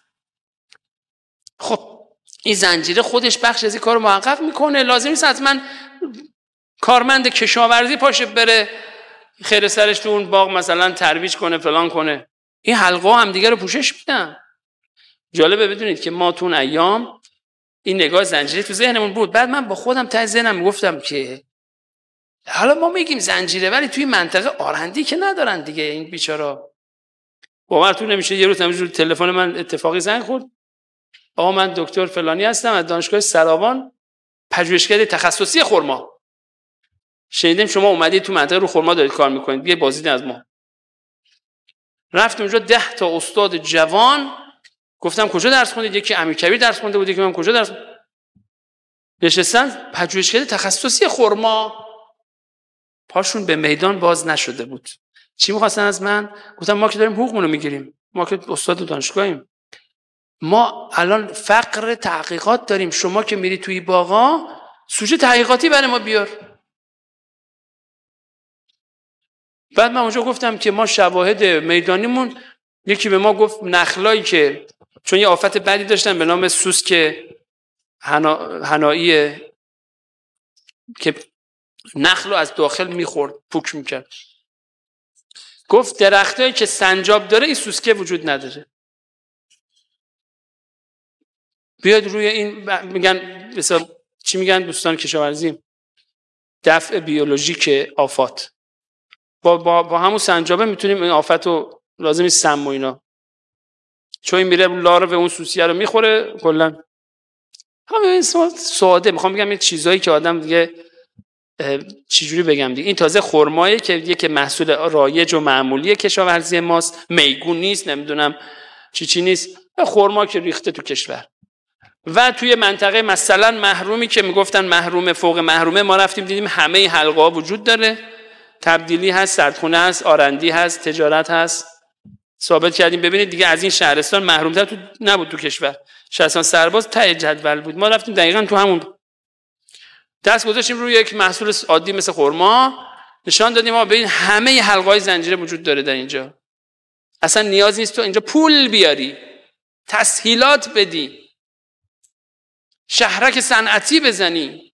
خب این زنجیره خودش بخش از این کارو محقق میکنه. لازم نیست حتما کارمند کشاورزی پاشه بره خیر سرش تو اون باغ مثلا ترویج کنه فلان کنه. این حلقه هم دیگه رو پوشش میدن. جالبه بدونید که ما تو اون ایام این نگاه زنجیره تو ذهنمون بود. بعد من با خودم ته ذهنم میگفتم که حالا ما میگیم زنجیره ولی توی منطقه آرندی که ندارن دیگه این بیچارا. باورتون نمیشه یه روز همینجوری تلفن من اتفاقی زنگ خورد. آقا من دکتر فلانی هستم از دانشگاه سراوان، پژوهشگر تخصصی خرما. شنیدیم شما اومدید تو منطقه رو خرما دارید کار میکنید، بیا بازدید از ما. رفتم اونجا 10 تا استاد جوان، گفتم کجا درس خوندید؟ یکی امیرکبیر درس خونده بود، یکی من کجا درس نشستن پژوهشگر تخصصی خرما. پاشون به میدان باز نشده بود. چی می‌خواستن از من؟ گفتم ما که داریم حقوقمون رو میگیریم، ما که استاد دانشگاهیم، ما الان فقر تحقیقات داریم، شما که میری توی باغا سوژه تحقیقاتی برای ما بیار. بعد من اونجا گفتم که ما شواهد میدانیمون، یکی به ما گفت نخلایی که چون یه آفت بدی داشتن به نام سوسک هنایی که نخل رو از داخل میخورد، پوک میکرد. گفت درختایی که سنجاب داره این سوسکه وجود نداره. بیاد روی این میگن مثلا چی میگن دوستان کشاورزی، دفع بیولوژیک آفات. با همون سنجابه میتونیم این آفت رو، لازم نیست سم و اینا، چون این میره لارو به اون سوسیه رو میخوره کلا. همین ساده میخوام بگم این چیزایی که آدم دیگه چجوری بگم دیگه، این تازه خرمایه که دیگه که محصول رایج و معمولی کشاورزی ماست، میگون نیست، نمیدونم چی نیست، خرما که ریخته تو کشور. و توی منطقه مثلا محرومی که میگفتن محروم فوق محرومه، ما رفتیم دیدیم همه حلقه ها وجود داره، تبدیلی هست، سردخونه هست، آرندی هست، تجارت هست. ثابت کردیم ببینید دیگه از این شهرستان محرومتر تو نبود تو کشور. شهرستان سرباز ته جدول بود. ما رفتیم دقیقاً تو همون دست گذاشتیم روی یک محصول عادی مثل خرما، نشان دادیم ما ببین همه حلقه‌های زنجیره وجود داره در اینجا. اصلا نیاز نیست تو اینجا پول بیاری، تسهیلات بدی، شهرک صنعتی بزنی،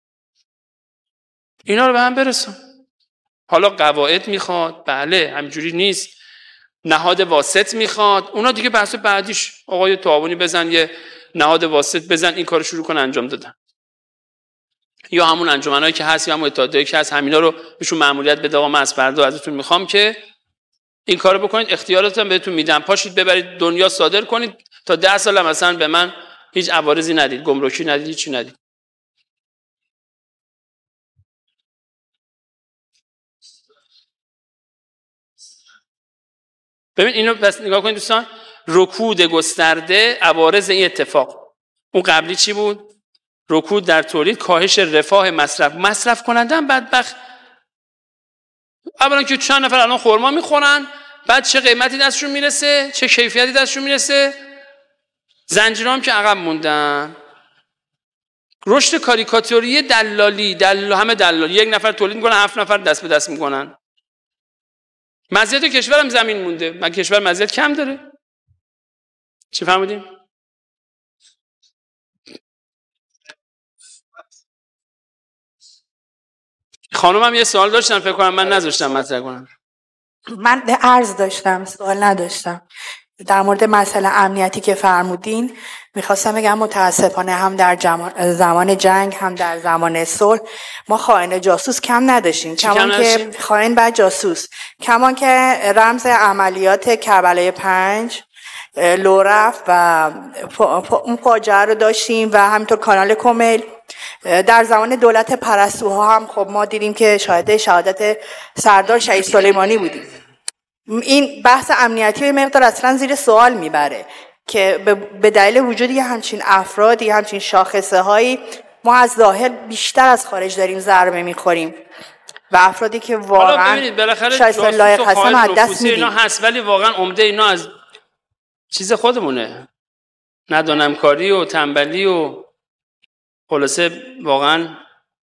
اینا رو به هم برسون. حالا قواعد میخواد، بله همینجوری نیست، نهاد واسط میخواد، اونا دیگه بحث بعدیش، آقای تعاونی بزن یه نهاد واسط بزن این کارو شروع کن انجام دادن، یا همون انجمنایی که هست یا همون اتحادیه‌ای که هست همینا رو بهشون مأموریت بده. آقا من از فردا ازتون میخوام که این کارو بکنید، اختیاراتم بهتون میدم، پاشید ببرید دنیا صادر کنید، تا 10 سال مثلا به من هیچ عوارضی ندید، گمرکی ندید، هیچی ندید. ببین اینو بس نگاه کنید دوستان، رکود گسترده عوارض این اتفاق. اون قبلی چی بود؟ رکود در تولید، کاهش رفاه مصرف کننده هم بدبخت. اولا که چند نفر الان خرما میخورن، بعد چه قیمتی دستشون میرسه، چه کیفیتی دستشون میرسه. زنجیرام که عقب موندن. رشد کاریکاتوری دلالی، همه دلالی، یک نفر تولید میکنه 7 نفر دست به دست میکنن. مزیت کشورم زمین مونده، مگه کشور مزیت کم داره؟ چی فهمیدیم؟ خانومم یه سوال داشتن فکر کنم من نذاشتم مطرح کنم. من عرض داشتم، سوال نداشتم. در مورد مسئله امنیتی که فرمودین میخواستم بگم متاسفانه هم در زمان جنگ هم در زمان صلح ما خائن جاسوس کم نداشتیم. کمان که خائن بعد جاسوس، کمان که رمز عملیات کربلای 5 لورف و اون فاجعه رو داشتیم و همینطور کانال کمیل. در زمان دولت پرستوها هم خب ما دیدیم که شاهد شهادت سردار شهید سلیمانی بودیم. این بحث امنیتی و مقدار اصلا زیر سوال میبره که به دلیل وجود یه همچین افرادی، همچین شاخصه هایی، ما از ظاهر بیشتر از خارج داریم ضربه میخوریم و افرادی که واقعا شاید لایق هستن از دست میدیم. اینا هست ولی واقعا عمده اینا از چیز خودمونه، ندانمکاری و تنبلی و خلاصه واقعا.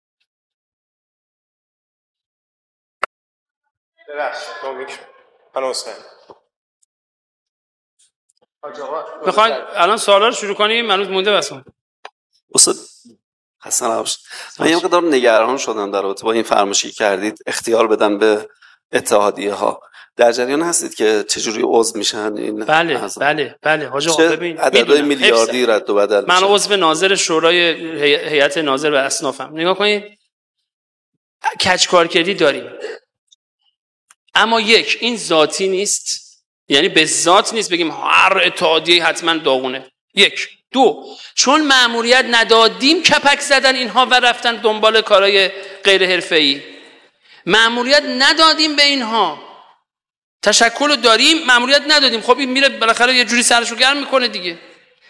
میخواید الان سوالا رو شروع کنیم؟ منوز مونده بسم. استاد حسن عباس، من یه مقدار نگران شدم در رابطه با این فرمایشی کردید اختیار بدن به اتحادیه ها. در جریان هستید که چجوری عضو میشن این؟ بله حاج آقا ببین عددهای میلیاردی رد و بدل من عضو ناظر شورای هیئت ناظر و اصنافم. نگاه کنید کچکارکردی داریم، اما یک این ذاتی نیست، یعنی به ذات نیست بگیم هر اتحادیه حتما داغونه. یک دو چون مأموریت ندادیم کپک زدن اینها و رفتن دنبال کارهای غیر حرفه‌ای. مأموریت ندادیم به اینها، تشکل داریم، مأموریت ندادیم، خب این میره بالاخره یه جوری سرشو گرم میکنه دیگه.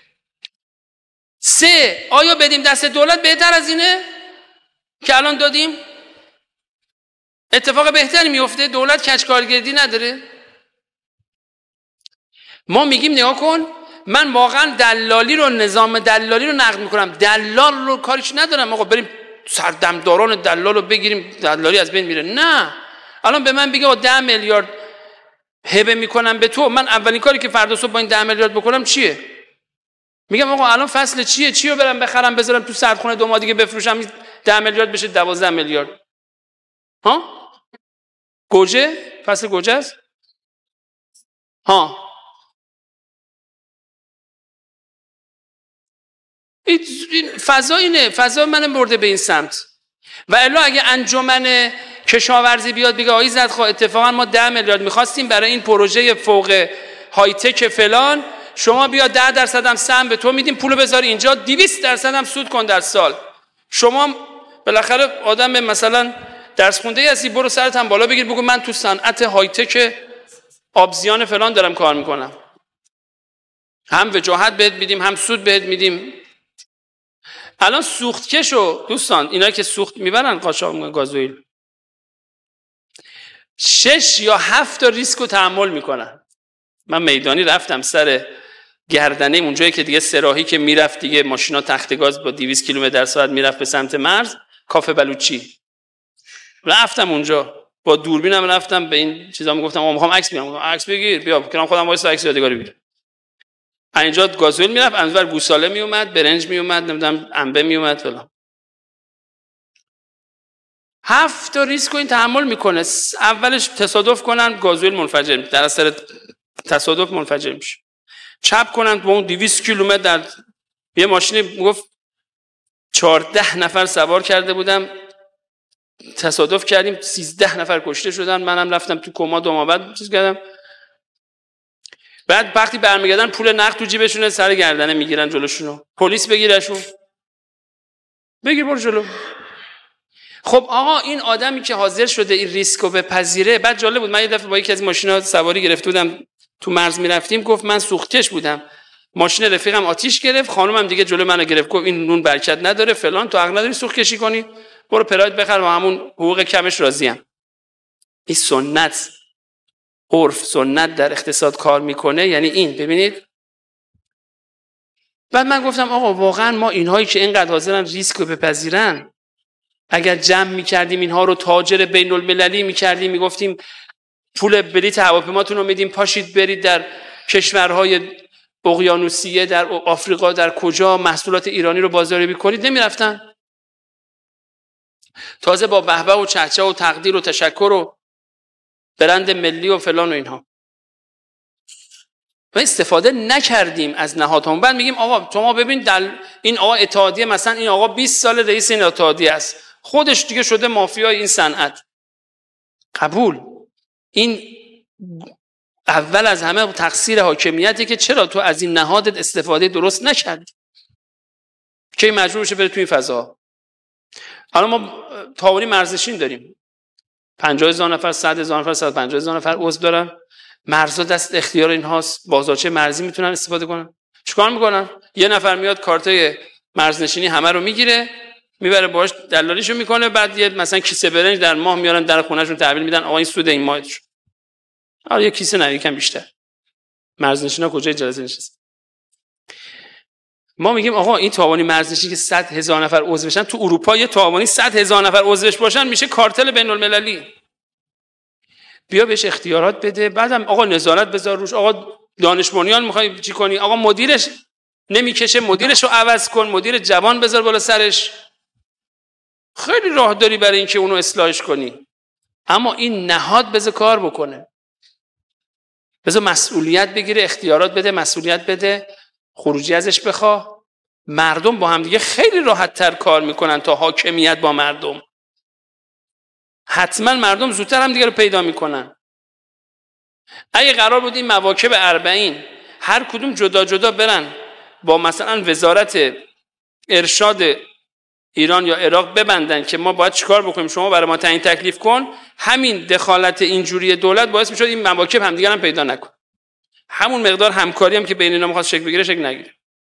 سه آیا بدیم دست دولت بهتر از اینه که الان دادیم؟ اتفاق بهتری میفته، دولت کچکارگردی نداره. ما میگیم نگاه کن، من واقعا دلالی رو، نظام دلالی رو نقد میکنم، دلال رو کاریش ندارم آقا بریم سردمداران دلال رو بگیریم دلالی از بین میره. نه، الان به من بگه 10 میلیارد هبه میکنم به تو، من اولین کاری که فردا صبح با این 10 میلیارد بکنم چیه؟ میگم آقا الان فصل چیه؟ چی رو برم بخرم بذارم تو سردخونه 2 ماه دیگه بفروشم 10 میلیارد بشه 12 میلیارد. ها؟ گوجه؟ فصل گوجه است؟ ها این فضا اینه، فضا من برده به این سمت. و الا اگه انجمن کشاورزی بیاد بگه آقای زدخواه اتفاقا ما 10 میلیارد میخواستیم برای این پروژه فوق های تک فلان، شما بیا 10% هم سهم به تو میدیم، پولو بذار اینجا، 200% هم سود کن در سال. شما بالاخره آدم مثلا درس خونده هستی، برو سرت هم بالا بگیر بگو من تو صنعت های تک آبزیان فلان دارم کار میکنم، هم وجاهت بهت میدیم هم سود بهت میدیم. الان سوختکشو دوستان، اینا که سوخت میبرن قاچاق گازوئیل 6 یا 7 تا ریسک رو تحمل میکنن. من میدانی رفتم سر گردنه اونجایی که دیگه سراحی که میرفت دیگه ماشینا تخت گاز با 200 کیلومتر در ساعت میرفت به سمت مرز، کافه بلوچی رفتم اونجا با دوربینم، رفتم به این چیزا میگفتم آقا میخوام عکس بگیرم، عکس بگیر بیا کنم خودم واسه عکس یادگاری بگیرم. اینجا گازوئیل میرفت، اونور گوساله میومد، برنج میومد، نمیدونم انبه میومد فلان. 7 تا ریسک رو این تحمل میکنه. اولش تصادف کنن گازوئیل منفجر میشه، در اثر تصادف منفجر میشه. چپ کنن با اون 200 کیلومتر در یه ماشینی میگفت 14 نفر سوار کرده بودم، تصادف کردیم 13 نفر کشته شدن، منم رفتم تو کما 2 ماه بعد چیز کردم. بعد وقتی برمیگردن پول نقد تو جیبشونه، سر گردنه میگیرن جلوشونو، پلیس بگیرشون، بگیر برو جلو. خب آقا این آدمی که حاضر شده این ریسک رو بپذیره. بعد جالب بود، من یه دفعه با یکی از ماشینا سواری گرفته بودم تو مرز میرفتیم، گفت من سوختکش بودم، ماشین رفیقم آتیش گرفت، خانومم دیگه جلو منو گرفت، گفت این نون برکت نداره فلان، تو حق نداری سوخت کشی کنی، برو پراید بخر و همون حقوق کمش راضیم. این سنت، عرف، سنت در اقتصاد کار میکنه، یعنی این ببینید. بعد من گفتم آقا واقعا ما اینهایی که اینقدر حاضرن ریسک رو بپذیرن، اگر جمع میکردیم اینها رو تاجر بین المللی میکردیم، میگفتیم پول بلیط هواپیماتون رو میدیم پاشید برید در کشورهای اقیانوسیه، در آفریقا، در کجا محصولات ایرانی رو بازاریابی کنید، نمیرفتن. تازه با بهبه و چهچه و تقدیر و تشکر و برند ملی و فلان و اینها. و استفاده نکردیم از نهادهامون. بعد میگیم آقا شما ببین این آقا اتحادیه، مثلا این آقا 20 سال رئیس این اتحادیه است، خودش دیگه شده مافیای این صنعت. قبول. این اول از همه تقصیر حاکمیته که چرا تو از این نهادت استفاده درست نکردی که مجبور بشه بره تو این فضا. الان ما تاوری مرزنشین داریم، 50,000 نفر، 100,000 نفر، 150,000 نفر عضو دارن. مرزا دست اختیار اینهاست، بازارچه مرزی میتونن استفاده کنن. چیکار میکنن؟ یه نفر میاد کارت مرزنشینی همه رو میگیره، میبره باهاش دلالیشو میکنه، بعد یه مثلا کیسه برنج در ماه میارن در خونهشون تحویل میدن، آقا این سود این ماهش. آره یه کیسه نه یکم بیشتر. مرزنشینا کجای جلسه نشست؟ ما میگیم آقا این تاوانی مرزنشینی که 100,000 نفر عضو بشن، تو اروپا یه تاوانی 100,000 نفر عضوش باشن میشه کارتل بین المللی. بیا بهش اختیارات بده، بعدم آقا نظارت بذار روش. آقا دانش بنیان میخوای چی کنی؟ آقا مدیرش نمیکشه، مدیرش رو عوض کن، مدیر جوان بذار بالا سرش. خیلی راه داری برای اینکه اونو اصلاحش کنی. اما این نهاد بذار کار بکنه، بذار مسئولیت بگیره، اختیارات بده، مسئولیت بده، خروجی ازش بخواه. مردم با هم دیگه خیلی راحت تر کار میکنن تا حاکمیت با مردم. حتما مردم زودتر هم دیگه رو پیدا میکنن. اگه قرار بود این مواکب 40 هر کدوم جدا جدا برن با مثلا وزارت ارشاد ایران یا عراق ببندن که ما باید چیکار بکنیم، شما برای ما تعیین تکلیف کن، همین دخالت اینجوری دولت باعث میشد این مواکب همدیگر هم پیدا نکن. همون مقدار همکاری هم که بین اینا میخواد شکل بگیره شکل نگیره.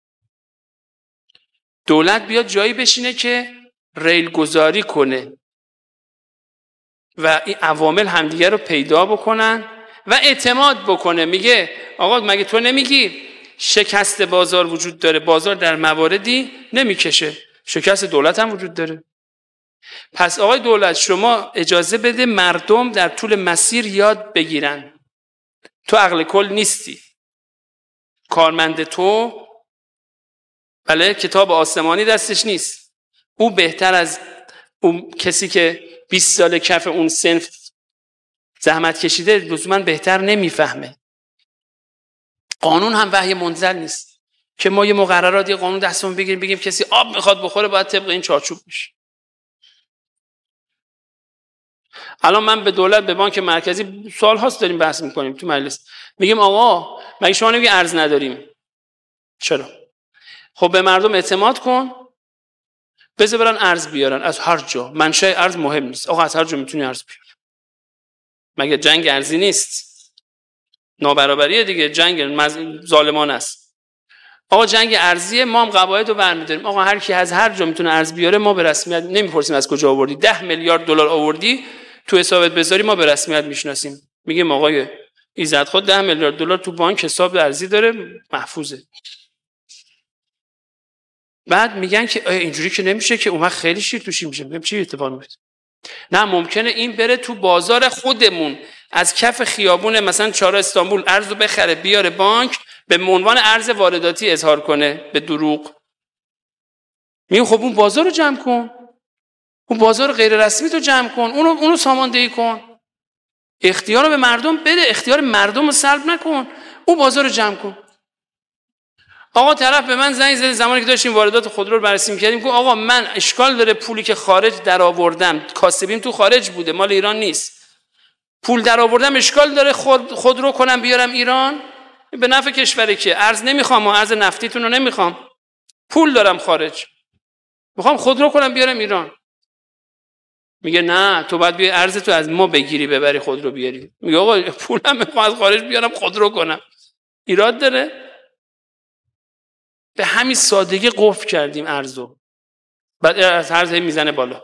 دولت بیاد جایی بشینه که ریل گذاری کنه و این عوامل همدیگر رو پیدا بکنن و اعتماد بکنه. میگه آقا مگه تو نمیگی شکست بازار وجود داره؟ بازار در مواردی نمیکشه، شکست دولت هم وجود داره. پس آقای دولت شما اجازه بده مردم در طول مسیر یاد بگیرن. تو عقل کل نیستی، کارمند تو بله کتاب آسمانی دستش نیست، او بهتر از اون کسی که 20 سال کف اون صنف زحمت کشیده لزوما بهتر نمیفهمه. قانون هم وحی منزل نیست که ما یه مقررات یه قانون دستمون بگیریم بگیم کسی آب میخواد بخوره باید طبق این چارچوب بشه. الان من به دولت به بانک مرکزی سال هاست داریم بحث میکنیم تو مجلس، میگیم آقا مگه شما نمیگی ارز نداریم؟ چرا؟ خب به مردم اعتماد کن، بذار برن ارز بیارن از هر جا، منشأ ارز مهم نیست، آقا از هر جا میتونی ارز بیاری. مگه جنگ ارزی نیست؟ نابرابریه دیگه، جنگ ظالمان است. آقا جنگ ارزیه، ما هم قواعد رو برمی‌داریم، آقا هر کی از هر جا میتونه ارز بیاره ما به رسمیت نمیپرسیم از کجا آوردی. 10 میلیارد دلار آوردی تو حسابت بذاری ما به رسمیت میشناسیم، میگیم آقای ایزدخواه 10 میلیارد دلار تو بانک حساب ارزی داره، محفوظه. بعد میگن که اینجوری که نمیشه که اون وقت خیلی شیر توشی میشه. میگم چی اتفاق میفته؟ نه ممکنه این بره تو بازار خودمون از کف خیابون مثلا 4 استانبول ارزو بخره بیاره بانک به عنوان ارز وارداتی اظهار کنه به دروغ. میگم خب اون بازار رو جمع کن، اون بازار غیر رسمی تو جمع کن، اونو ساماندهی کن، اختیار رو به مردم بده، اختیار مردم رو سلب نکن، اون بازار رو جمع کن. آقا طرف به من زنگ زد زمانی که داشتیم واردات خودرو رو بررسی می‌کردیم، گفت آقا من اشکال داره پولی که خارج در آوردم، کاسبیم تو خارج بوده مال ایران نیست، پول در آوردم اشکال داره خودرو کنم بیارم ایران؟ به نفع کشوره که ارز نمیخوام، ارز نفتیتون رو نمیخوام، پول دارم خارج میخوام خودرو کنم بیارم ایران. میگه نه تو باید بیای ارز تو از ما بگیری ببری خودرو بیاری. میگه آقا پولم میخوام از خارج بیارم خودرو کنم، ایراد داره؟ به همین سادگی قفل کردیم ارزو. بعد از ارز میزنه بالا.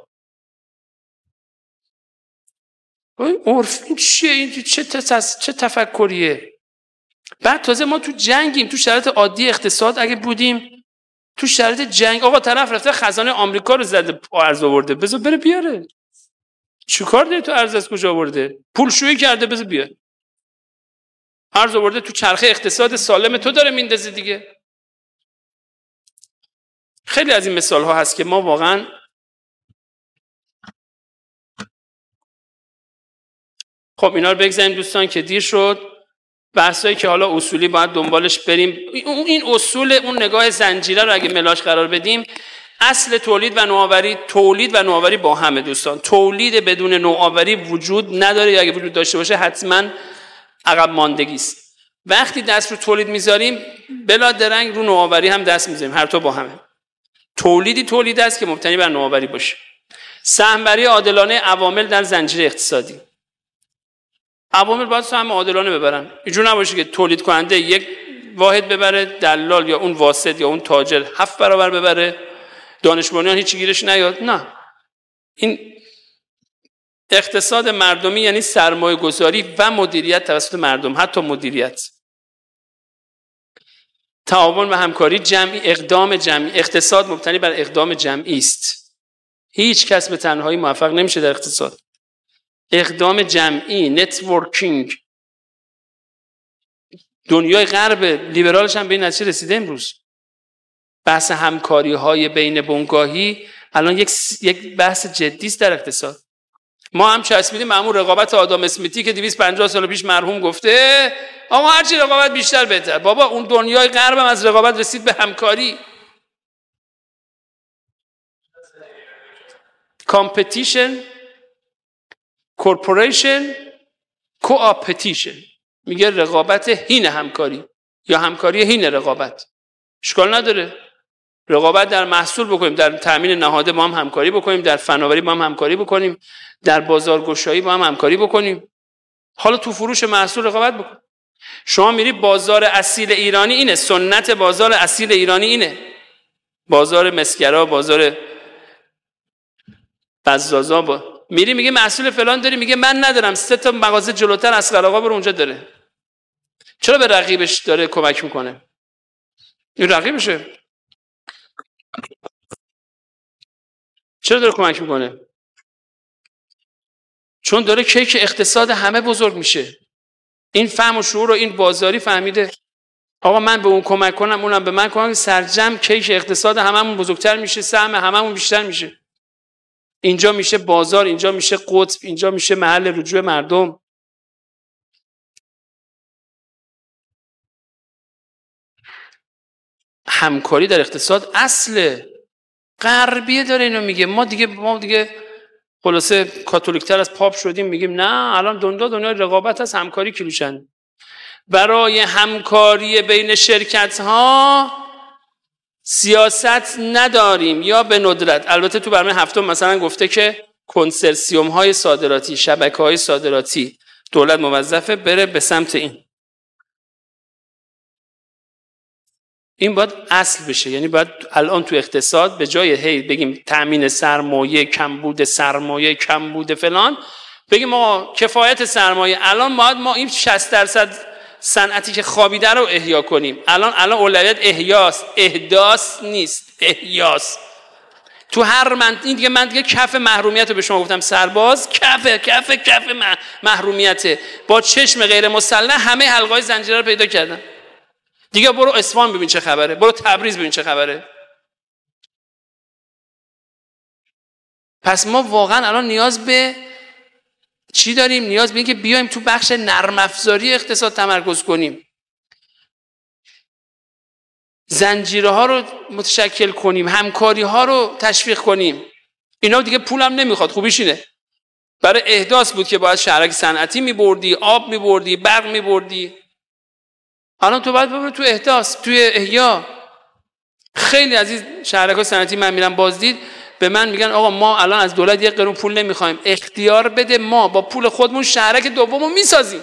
عرف چیه این؟ چه تفکریه؟ بعد تازه ما تو جنگیم، تو شرایط عادی اقتصاد اگه بودیم، تو شرایط جنگ آقا طرف رفته خزانه آمریکا رو زده ارز آورده، بذار بره بیاره. چیکار داری تو ارز از کجا آورده؟ پولشویی کرده بذار بیاره. ارز آورده تو چرخه اقتصاد سالم تو داره میندازه دیگه. خیلی از این مثال ها هست که ما واقعا خب اینا رو بگذاریم دوستان که دیر شد. بحثایی که حالا اصولی باید دنبالش بریم، این اصول اون نگاه زنجیره رو اگه ملاش قرار بدیم، اصل تولید و نوآوری با همه دوستان. تولید بدون نوآوری وجود نداره، یا اگه وجود داشته باشه حتما عقب ماندگی است. وقتی دست رو تولید میذاریم بلا درنگ رو نوآوری هم دست میذاریم، هر تو با همه. تولید است که مبتنی بر نوآوری باشه. سهم‌بری عادلانه عوامل در زنجیره اقتصادی. عوامل باید سهم عادلانه ببرن. اینجور نباشه که تولید کننده یک واحد ببره، دلال یا اون واسط یا اون تاجر 7 برابر ببره، دانش بنیان هیچی گیرش نیاد. نه، این اقتصاد مردمی یعنی سرمایه گذاری و مدیریت توسط مردم، حتی مدیریت، تعاون و همکاری جمعی، اقدام جمعی. اقتصاد مبتنی بر اقدام جمعی است. هیچ کس به تنهایی موفق نمیشه در اقتصاد. اقدام جمعی، نتورکینگ. دنیای غرب لیبرالش هم به این نتیجه رسیده امروز. بحث همکاری های بین بنگاهی الان یک بحث جدی است در اقتصاد. ما هم چسبیدیم معمول رقابت آدام اسمیتی که 250 سال پیش مرحوم گفته آقا هرچی رقابت بیشتر بهتر. بابا اون دنیای غرب هم از رقابت رسید به همکاری. کامپتیشن، کورپوریشن، کوآپتیشن. میگه رقابت هین همکاری یا همکاری هین رقابت. اشکال نداره رقابت در محصول بکنیم، در تامین نهاده با هم همکاری بکنیم، در فناوری با هم همکاری بکنیم، در بازارگشایی با هم همکاری بکنیم. حالا تو فروش محصول رقابت بکن. شما میری بازار اصیل ایرانی اینه، سنت بازار اصیل ایرانی اینه، بازار مسگرا، بازار بزازا میری میگه محصول فلان داری، میگه من ندارم، 3 تا مغازه جلوتر اصغر آقا برو اونجا داره. چرا به رقیبش داره کمک میکنه؟ این رقیبشه. چرا داره کمک میکنه؟ چون داره کیک اقتصاد همه بزرگ میشه. این فهم و شعور و این بازاری فهمیده آقا من به اون کمک کنم اونم به من کمک، سرجم کیک اقتصاد هممون بزرگتر میشه، سهم هممون بیشتر میشه. اینجا میشه بازار، اینجا میشه قطب، اینجا میشه محل رجوع مردم. همکاری در اقتصاد اصل غربیه داره اینو میگه. ما دیگه خلاصه کاتولیکتر از پاپ شدیم، میگیم نه الان دنیای رقابت هست، همکاری کلیشن. برای همکاری بین شرکت ها سیاست نداریم یا به ندرت. البته تو برنامه هفتم مثلا گفته که کنسرسیوم های صادراتی، شبکه های صادراتی، دولت موظفه بره به سمت این باید اصل بشه. یعنی باید الان تو اقتصاد به جای هی بگیم تأمین سرمایه، کمبود فلان، بگیم ما کفایت سرمایه، الان باید ما این 60% صنعتی که خوابیده رو احیا کنیم. الان اولویت احیاست، احداث نیست، احیاست. تو هر این دیگه من کف محرومیت رو به شما گفتم، سرباز کف محرومیته. با چشم غیر مسلح همه حلقه‌های زنجیره رو پیدا کردن. دیگه برو اصفهان ببین چه خبره، برو تبریز ببین چه خبره. پس ما واقعا الان نیاز به چی داریم؟ نیاز به اینکه بیایم تو بخش نرم افزاری اقتصاد تمرکز کنیم، زنجیره ها رو متشکل کنیم، همکاری ها رو تشویق کنیم. اینا دیگه پولم نمیخواد، خوبیش اینه. برای احداث بود که باید شهرک صنعتی میبردی، آب میبردی، برق میبردی. الان تو باید ببری تو احداث، توی احیا. خیلی از این شهرک صنعتی من میرم بازدید، به من میگن آقا ما الان از دولت 1 قرون پول نمیخوایم، اختیار بده ما با پول خودمون شهرک دومو میسازیم.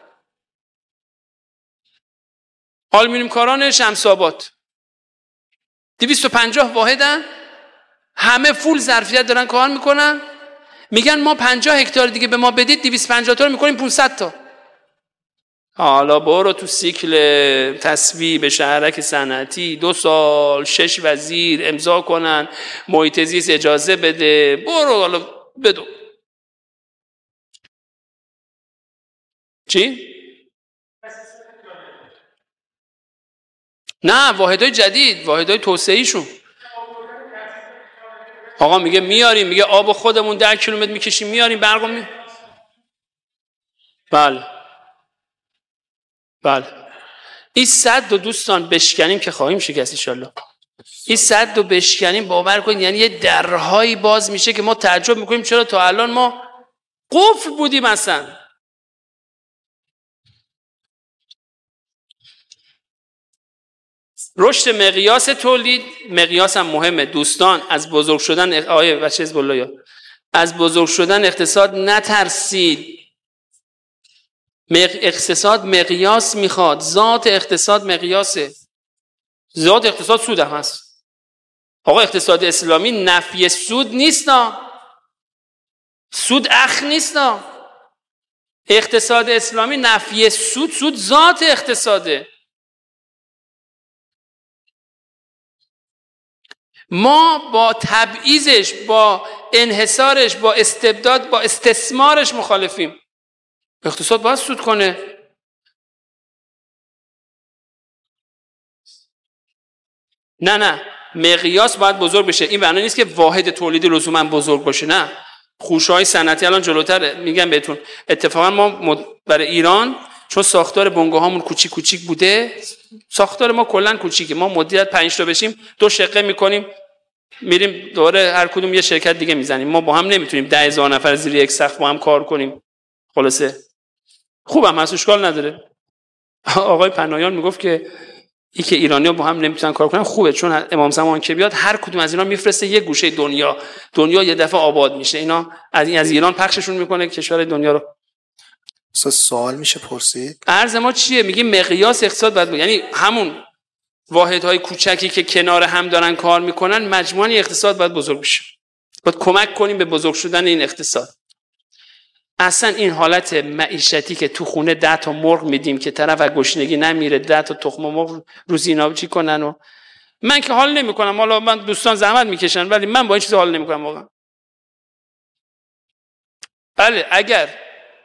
آلومینیوم کاران شمس آباد 250 واحدن، همه فول ظرفیت دارن کار میکنن، میگن ما 50 هکتار دیگه به ما بدید 250 تا رو میکنیم 500 تا. حالا برو تو سیکل تصویب شهرک صنعتی 2 سال 6 وزیر امضا کنن، محیط زیست اجازه بده، برو حالا بدو. چی؟ نه واحدهای جدید، واحدهای توسعه‌ایشون. آقا میگه میاریم، میگه آب خودمون 10 کیلومتر میکشیم میاریم، برقو بله. این سد رو دوستان بشکنیم که خواهیم شکست ان شاءالله. این سد رو بشکنیم باور کنید یعنی یه درهایی باز میشه که ما تعجب میکنیم چرا تا الان ما قفل بودیم. اصلا رشد مقیاس تولید، مقیاس هم مهمه دوستان. از بزرگ شدن آیه بچه حزب الله، از بزرگ شدن اقتصاد نترسید. اقتصاد مقیاس میخواد، ذات اقتصاد مقیاسه. ذات اقتصاد سود هم هست. آقا اقتصاد اسلامی نفی سود نیست، سود اخ نیست. اقتصاد اسلامی نفی سود ذات اقتصاده. ما با تبعیضش، با انحصارش، با استبداد، با استثمارش مخالفیم. اقتصاد باید سود کنه. نه مقیاس باید بزرگ بشه. این معنی نیست که واحد تولیدی لزوما بزرگ باشه، نه. خوشه‌های صنعتی الان جلوتره. میگم بهتون اتفاقا ما برای ایران چون ساختار بنگاهامون کوچیک بوده، ساختار ما کلا کوچیکه. ما مدیریت 5 تا بشیم 2 شقه میکنیم، میریم دوره هر کدوم یه شرکت دیگه میزنیم. ما با هم نمیتونیم 10,000 نفر زیر یک سقف با هم کار کنیم. خلاصه خوبم هست، اشکال نداره. آقای پناهیان میگفت که این که ایرانی‌ها با هم نمیتونن کار کنن خوبه، چون امام زمان که بیاد هر کدوم از اینا میفرسته یه گوشه دنیا یه دفعه آباد میشه. اینا از ایران پخششون میکنه کشور دنیا رو. سوال میشه پرسید؟ عرض ما چیه؟ میگیم مقیاس اقتصاد باید یعنی همون واحدهای کوچکی که کنار هم دارن کار میکنن، مجموعه اقتصاد باید بزرگ بشه. باید کمک کنیم به بزرگ شدن این اقتصاد. اصلا این حالت معیشتی که تو خونه 10 تا مرغ میدیم که طرف از گشنگی نمیره، 10 تا تخم مرغ روزی اینا چی کنن. و من که حال نمیکنم، حالا من دوستان زحمت میکشن ولی من با این چیز حال نمیکنم واقعا. بله اگر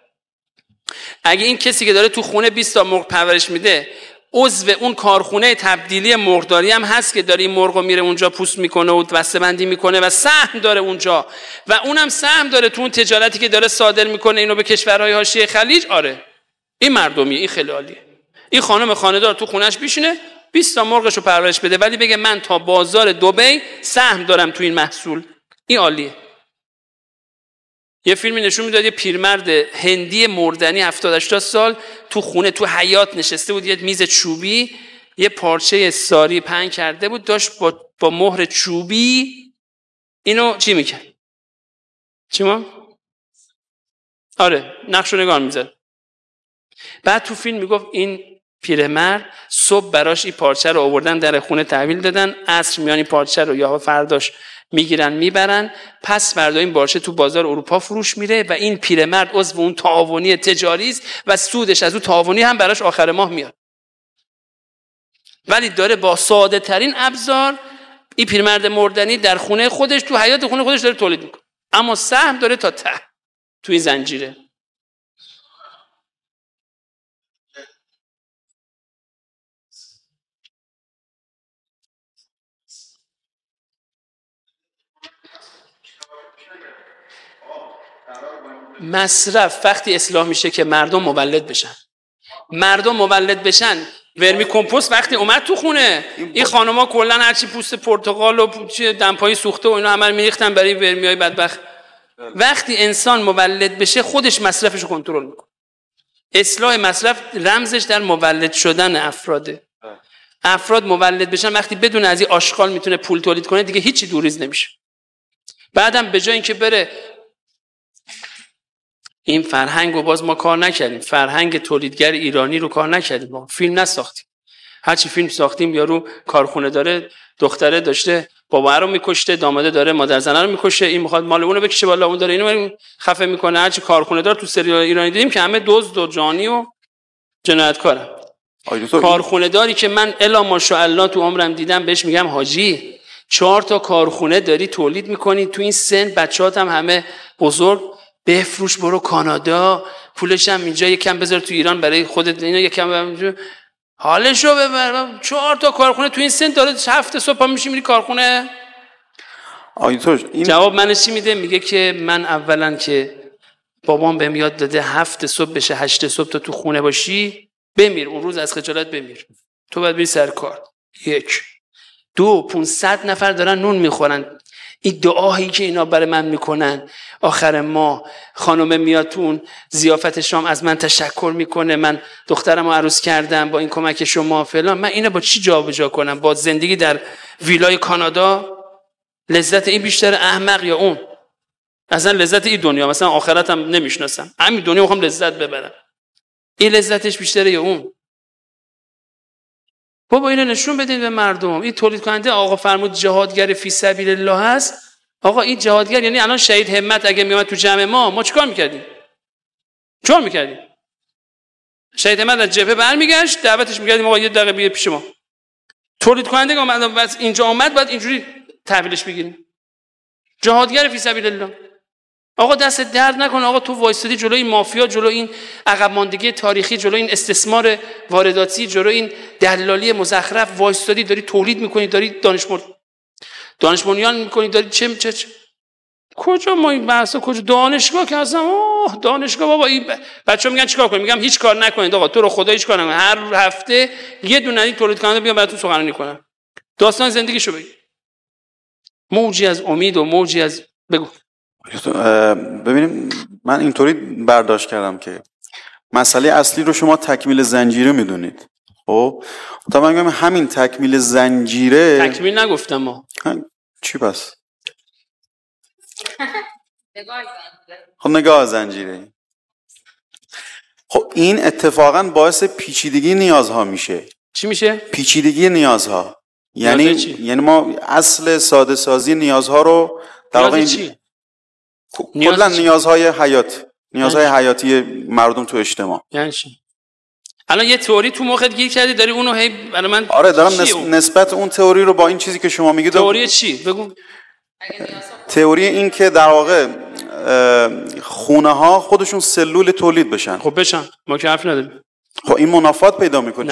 این کسی که داره تو خونه 20 تا مرغ پرورش میده عضو اون کارخونه تبدیلی مرغداری هم هست که داره این مرغو میره اونجا پوست میکنه و بسته‌بندی میکنه و سهم داره اونجا و اونم سهم داره تو اون تجارتی که داره صادر میکنه اینو به کشورهای حاشیه خلیج. آره این مردمیه، این خیلی عالیه. این خانم خانه‌دار تو خونش بیشینه 20 تا مرغشو پرورش بده، ولی بگه من تا بازار دبی سهم دارم تو این محصول. این عالیه. یه فیلمی نشون میداد یه پیرمرد هندی مردنی 70-80 سال تو خونه تو حیاط نشسته بود، یه میز چوبی، یه پارچه ساری پهن کرده بود، داشت با مهر چوبی اینو چی میکرد؟ چی ما؟ آره نقش رو نگار میزد. بعد تو فیلم میگفت این پیرمرد صبح براش این پارچه رو آوردن در خونه تحویل دادن، عصر میان این پارچه رو یا فرداش میگیرن میبرن، پس فردا این پارچه تو بازار اروپا فروش میره و این پیرمرد عضو اون تعاونی تجاری است و سودش از اون تعاونی هم براش آخر ماه میاد. ولی داره با ساده ترین ابزار این پیرمرد مردنی در خونه خودش تو حیاط خونه خودش داره تولید میکنه، اما سهم داره تا ته توی زنجیره. مصرف وقتی اصلاح میشه که مردم مولد بشن. مردم مولد بشن. ورمی کمپوست وقتی اومد تو خونه، این خانوما کلا هرچی پوست پرتقال و دمپایی سوخته و اینا همه میریختن برای ورمیای بدبخت. وقتی انسان مولد بشه خودش مصرفش رو کنترل میکنه. اصلاح مصرف رمزش در مولد شدن افراده. افراد مولد بشن وقتی بدون از این آشغال میتونه پول تولید کنه، دیگه هیچی دوریز نمیشه. بعدم به جای اینکه بره این فرهنگ رو باز ما کار نکردیم، فرهنگ تولیدگر ایرانی رو کار نکردیم، ما فیلم نساختیم. هرچی فیلم ساختیم یارو کارخونه داره، دختره داشته بابا رو میکشته، داماده داره مادر زنه رو میکشه، این میخواد مال اون رو بکشه بالا، اون داره اینو خفه میکنه. هرچی کارخونه دار تو سریال ایرانی دیدیم که همه دزد و جانی و جنایتکارن. کارخونه داری که من الا ماشاءالله تو عمرم دیدم، بهش میگم حاجی 4 تا کارخونه داری تولید میکنی تو این سن، بچه‌هات هم همه بزرگ، بفروش برو کانادا، پولش هم اینجا یکم بذار تو ایران برای خودت، اینا یکم حالشو ببر. 4 تا کارخونه تو این سن داره، 7 صبح میشی میری کارخونه. جواب من چی میده؟ میگه که من اولا که بابام بهم یاد داده 7 صبح بشه 8 صبح تو خونه باشی، بمیر اون روز از خجالت بمیر، تو باید بری سر کار. 1 2 500 نفر دارن نون میخورن. این دعایی که اینا برای من میکنن آخر ماه، خانومه میاد تو اون ضیافت شام از من تشکر میکنه، من دخترمو عروس کردم با این کمک شما فلان، من اینو با چی جابجا کنم؟ با زندگی در ویلای کانادا؟ لذت این بیشتر احمق یا اون؟ اصلا لذت این دنیا، مثلا آخرتم نمیشناسم، همین دنیا میخوام لذت ببرم، این لذتش بیشتره یا اون؟ بابا اینو نشون بدین به مردم. این تولید کننده آقا فرمود جهادگر فی سبیل الله هست. آقا این جهادگر یعنی الان شهید همت اگه میومد تو جمع ما چیکار میکردیم؟ چیکار میکردیم؟ شهید همت از جبهه برمیگشت، دعوتش میکردیم آقا یه دقیقه بیا پیش ما. تولید کننده که اومد بس اینجا اومد بعد اینجوری تحویلش بگیریم. جهادگر فی سبیل الله. آقا دست درد نکنه، آقا تو وایستادی جلوی این مافیا، جلوی این عقب ماندگی تاریخی، جلوی این استثمار وارداتی، جلوی این دلالی مزخرف وایستادی، داری تولید میکنی، داری دانش بنیان میکنی، داری چه کجا ما این بحثا کجا؟ دانشگاه که اصلا دانشگاه بابا این بچه‌ها میگن چیکار کنیم؟ میگم هیچ کار نکنید آقا، تو رو خدا هیچ کار نکن. هر هفته یه دونه این تولید کننده بیا براتون سخنرانی کنن، داستان زندگیشو بگی، موجی از امید و موجی از بگو. ببینیم من اینطوری برداشت کردم که مسئله اصلی رو شما تکمیل زنجیره میدونید. خب تا من میگم همین تکمیل زنجیره، تکمیل نگفتم ما. چی پس؟ خب نگاه زنجیره. خب این اتفاقا باعث پیچیدگی نیازها میشه. چی میشه؟ پیچیدگی نیازها. یعنی ما اصل ساده سازی نیازها رو در واقع کلا نیازهای حیات، نیازهای حیاتی مردم تو اجتماع. یعنی چی؟ الان یه تئوری تو مخت گیر کردی داری اونو هی برای من. آره دارم نسبت اون تئوری رو با این چیزی که شما میگید. تئوری چی؟ بگو. تئوری این که در واقع خونه ها خودشون سلول تولید بشن. خب بشن، ما که حرف نداریم. خب این منافات پیدا میکنه.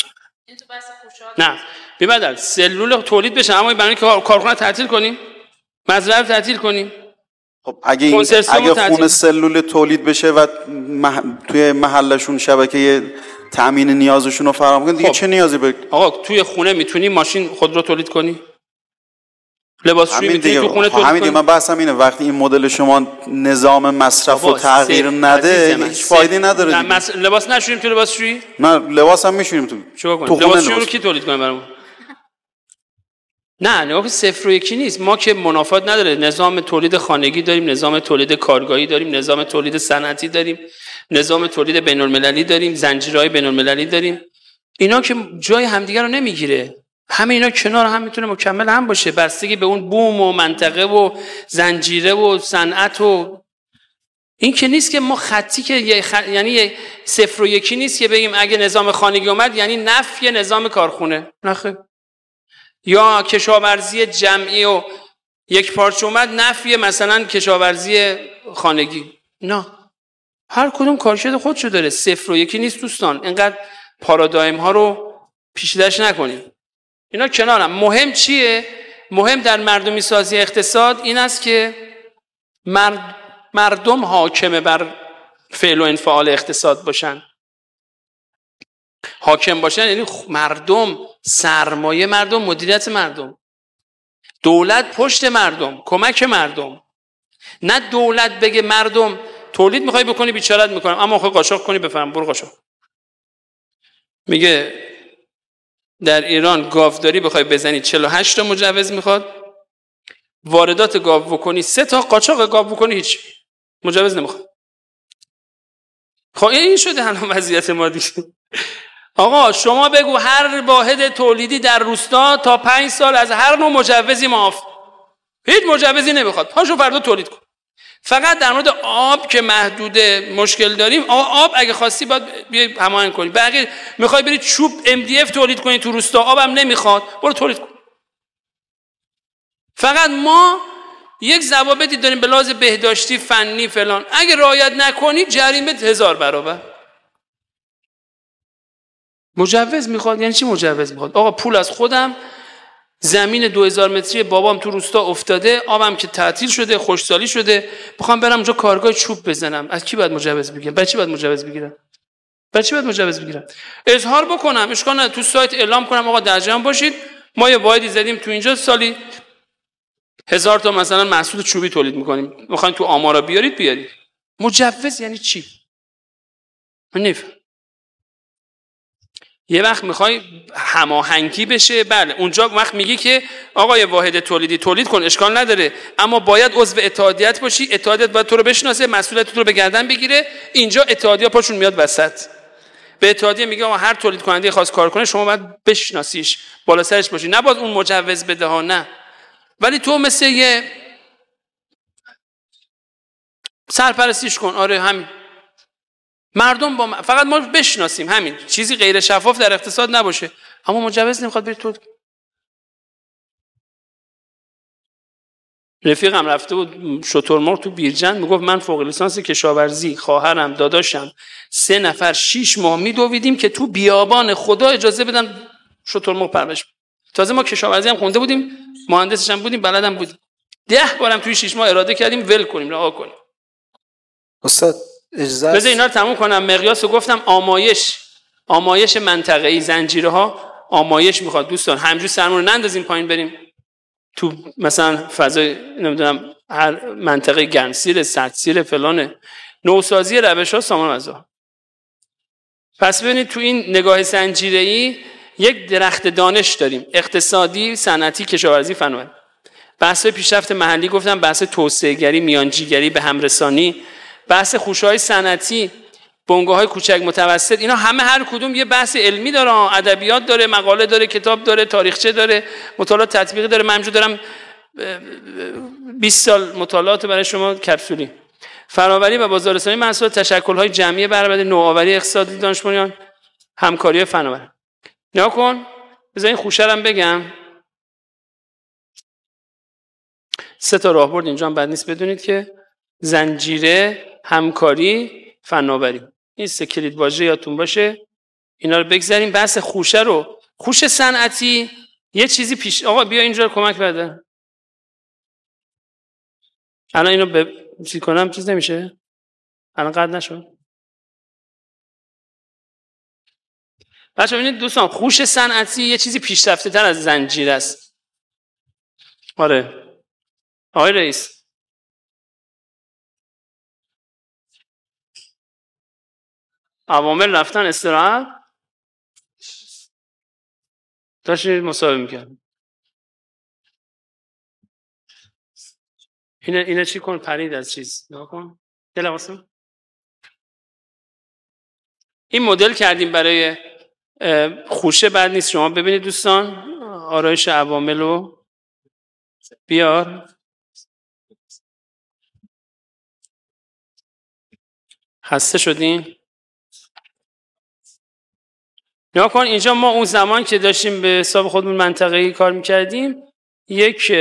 نه ببین سلول تولید بشن، اما برای اینکه کارخونه تعطیل کنیم، مزرعه تعطیل کنیم، خب اگه خون سلول تولید بشه و توی محلشون شبکه تامین نیازشون رو فراهم کنن دیگه چه نیازی به آقا توی خونه میتونی ماشین خودرو تولید کنی؟ لباسشویی میتونی تو خونه تولید کنی؟ من بحثم اینه وقتی این مدل شما نظام مصرف و تغییر نده هیچ فایده نداره. لباس نشوریم تو لباسشویی؟ نه لباس هم میشوریم تو لباسشویی رو کی تولید کنه برامون؟ نه نگاه کن 0 و 1 نیست. ما که منافات نداره. نظام تولید خانگی داریم، نظام تولید کارگاهی داریم، نظام تولید صنعتی داریم، نظام تولید بین‌المللی داریم، زنجیرهای بین‌المللی داریم. اینا که جای همدیگه رو نمیگیره. همه اینا کنار هم میتونه مکمل هم باشه، بستگی به اون بوم و منطقه و زنجیره و صنعت و این که نیست که ما خطی که یعنی 0 و 1 نیست که بگیم اگه نظام خانگی اومد یعنی نفی نظام کارخونه. نخیر. یا کشاورزی جمعی و یک پارچه اومد نفی مثلا کشاورزی خانگی. نه، هر کدوم کارکرد خودشو داره. 0 و 1 نیست دوستان. اینقدر پارادایم ها رو پیچیده‌اش نکنیم. اینا کنارم. مهم چیه؟ مهم در مردمی سازی اقتصاد این است که مردم حاکم بر فعل و انفعال اقتصاد باشن. حاکم باشن یعنی مردم، سرمایه مردم، مدیریت مردم، دولت پشت مردم، کمک مردم. نه دولت بگه مردم تولید میخوای بکنی بیچارت میکنم، اما خود قاچاق کنی بفهم برو قاچاق. میگه در ایران گاوداری بخوای بزنی 48 تا مجوز میخواد، واردات گاو بکنی 3 تا، قاچاق گاو بکنی هیچ مجوز نمیخواد. خب این شده الان وضعیت ما دیگه. آقا شما بگو هر واحد تولیدی در روستا تا 5 سال از هر نوع مجوزی معاف، هیچ مجوزی نمیخواد، پاشو فردا تولید کن. فقط در مورد آب که محدود مشکل داریم، آب اگه خواستی باید بیای هماهنگ کنی. بقیه میخوای بری چوب MDF تولید کنی تو روستا، آبم نمیخواد، برو تولید کن. فقط ما یک ضوابطی داریم به لحاظ بهداشتی، فنی، فلان. اگه رعایت نکنی جریمه 1000 برابر. مجوز میخواد یعنی چی مجوز میخواد؟ آقا پول از خودم، زمین 2000 متری بابام تو روستا افتاده، آبم که تعطیل شده، خشکسالی شده، میخوام برم اونجا کارگاه چوب بزنم. از کی باید مجوز بگیرم؟ برای چی باید مجوز بگیرم؟ اظهار بکنم، اشکال نداره، تو سایت اعلام کنم آقا در جمع باشید، ما یه واحدی زدیم تو اینجا، سالی 1000 تا مثلا محصول چوبی تولید میکنیم، میخواین تو آمارا بیارید. مجوز یعنی چی؟ من نفهم. یه وقت میخوای هماهنگی بشه، بله اونجا وقت میگی که آقای واحد تولیدی تولید کن، اشکال نداره، اما باید عضو اتحادیت باشی، اتحادیت باید تو رو بشناسه، مسئولیت تو رو به گردن بگیره. اینجا اتحادیه پاشون میاد وسط، به اتحادیه میگه آقا هر تولید کننده خاص کار کنه شما باید بشناسیش، بالا سرش باشی، نه باید اون مجوز بده ها، نه. ولی تو مثل یه سرپرستیش کن. آره همین، مردم با فقط ما بشناسیم، همین، چیزی غیر شفاف در اقتصاد نباشه. اما مجوز نمیخواد بری تو. رفیقم رفته بود شترمرغ تو بیرجند، میگفت من فوق لیسانس کشاورزی، خواهرم، داداشم 3 نفر 6 ماه میدویدیم که تو بیابان خدا اجازه بدن شترمرغ پرورش. تازه ما کشاورزی هم خونده بودیم، مهندسش هم بودیم، بلدم بودیم. 10 بارم توی 6 ماه اراده کردیم ول کنیم، رها کنیم. استاد اجازه بذار اینا رو تموم کنم. مقیاس رو گفتم، آمایش منطقه‌ای، زنجیره ها آمایش میخواد دوستان. همجوری سرمون رو نندازیم پایین بریم تو مثلا فضای نمیدونم هر منطقه گرمسیر، سردسیر، فلانه. نوسازی روش ها سامان غذا. پس ببینید تو این نگاه زنجیره‌ای یک درخت دانش داریم، اقتصادی، صنعتی، کشاورزی، فناوری. بحث پیشرفت محلی گفتم، بحث توسعه‌گری، میانجیگری، به همرسانی، بحث خوشه‌های صنعتی، بنگاه‌های کوچک متوسط، اینا همه هر کدوم یه بحث علمی داره، ادبیات داره، مقاله داره، کتاب داره، تاریخچه داره، مطالعات تطبیقی داره. من همینجور دارم 20 سال مطالعات برای شما کپسولی. فراوری و بازاررسانی محصولات، تشکل‌های جمعی برآورده، نوآوری اقتصادی دانش بنیان، همکاری فناوری. نگاه کن، بذار این خوشه رو بگم. 3 تا راهبرد اینجا هم بد نیست بدونید که زنجیره، همکاری، فناوری. این 3 کلید واژه یادتون باشه. اینا رو بگذاریم. بحث خوشه رو، خوش صنعتی یه چیزی پیش. آقا بیا اینجا کمک بده. الان اینو چیز کنم چیز نمیشه؟ الان قطع نشد؟ بچه ببینید دوستان، خوش صنعتی یه چیزی پیشرفته تر از زنجیر است. آره آقای رئیس، عوامل رفتن استراحت، داشتید مصاحبه میکرد. اینه چی کن؟ پرید از چیز نکن دلواسم. این مدل کردیم برای خوشه، بد نیست. شما ببینید دوستان، آرایش عوامل رو بیار. خسته شدین؟ نگاه کن اینجا ما اون زمان که داشتیم به حساب خودمون منطقه‌ای کار میکردیم، یک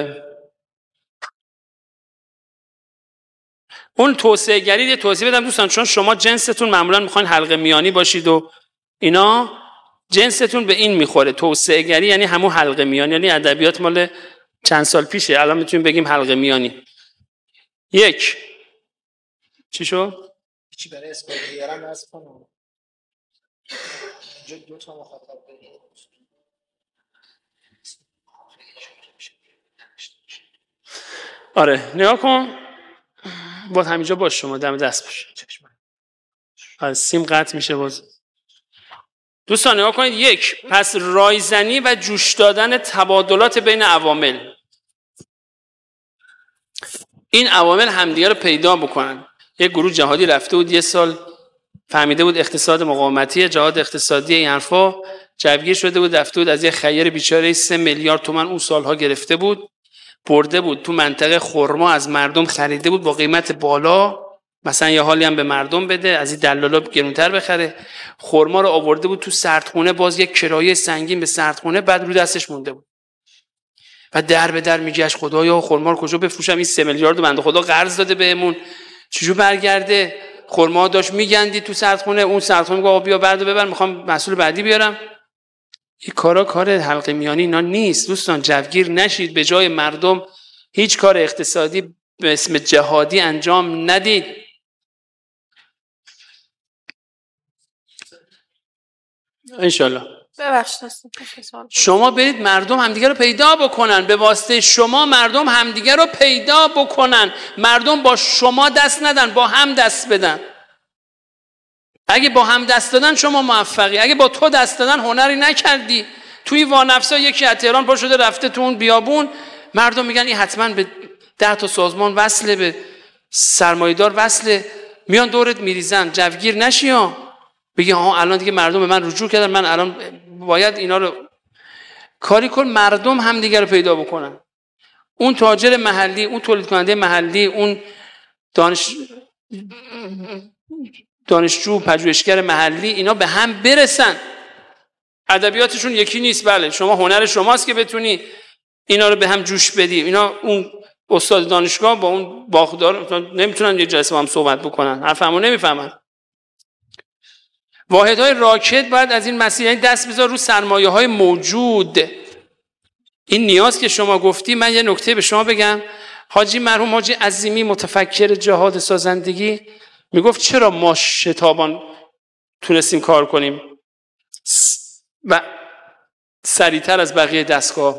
اون توسعه گری یه توضیح بدم دوستان، چون شما جنستون معمولا میخواین حلقه میانی باشید و اینا، جنستون به این میخوره. توسعه گری یعنی همون حلقه میانی، یعنی ادبیات مال چند سال پیشه، الان میتونیم بگیم حلقه میانی. یک چی شد؟ چی برای اثبات بیارم از کنم اینجا دو تا مخاطب داریم. آره نگاه کن، باید همینجا باش، شما دم دست باش. از سیم قطع میشه باز. دوستان نگاه کنید، یک، پس رایزنی و جوش دادن تبادلات بین عوامل. این عوامل همدیگه رو پیدا بکنن. یک گروه جهادی رفته بود یه سال، فهمیده بود اقتصاد مقاومتی، جهاد اقتصادی، این حرفا، جوگیر شده بود، رفته بود از یه خیر بیچاره 3 میلیارد تومان اون سالها گرفته بود، برده بود تو منطقه خرما از مردم خریده بود با قیمت بالا، مثلا یه حالی هم به مردم بده، از این دلالا گرونتر بخره. خرما رو آورده بود تو سردخونه، باز یک کرایه سنگین به سردخونه، بعد رو دستش مونده بود. بعد در به در میگشت خدایا خرما رو کجا بفروشم، این 3 میلیارد بنده خدا قرض داده بهمون، چجور برگرده؟ خرما داشت میگندی تو سردخونه، اون سردخونه میگه آقا بیا بردو ببر، میخوام مسئول بعدی بیارم. این کار حلقه میانی اینا نیست دوستان. جوگیر نشید، به جای مردم هیچ کار اقتصادی به اسم جهادی انجام ندید. انشالله. ببخشید شما برید مردم همدیگه رو پیدا بکنن، به واسطه شما مردم همدیگه رو پیدا بکنن. مردم با شما دست ندن، با هم دست بدن. اگه با هم دست دادن شما موفقی، اگه با تو دست دادن هنری نکردی. توی وانفسا یکی از تهران پا شده رفته تو اون بیابون، مردم میگن این حتما به 10 تا سازمان وصله، به سرمایه‌دار وصله، میان دورت میریزن. جوگیر نشی ها، بگی ها الان دیگه مردم به من رجوع کردن، من الان باید اینا رو کاری کن. مردم هم دیگه رو پیدا بکنن، اون تاجر محلی، اون تولید کننده محلی، اون دانشجو پژوهشگر محلی، اینا به هم برسن. ادبیاتشون یکی نیست، بله شما هنر شماست که بتونی اینا رو به هم جوش بدی. اینا اون استاد دانشگاه با اون باغدار نمیتونن یه جلسه با هم صحبت بکنن، حرفمو نمیفهمن. واحدهای راکد باید از این مسئله، یعنی دست بذار رو سرمایه‌های موجود. این نیاز که شما گفتی، من یه نکته به شما بگم. حاجی مرحوم حاجی عظیمی متفکر جهاد سازندگی میگفت چرا ما شتابان تونستیم کار کنیم و سریعتر از بقیه دستگاه.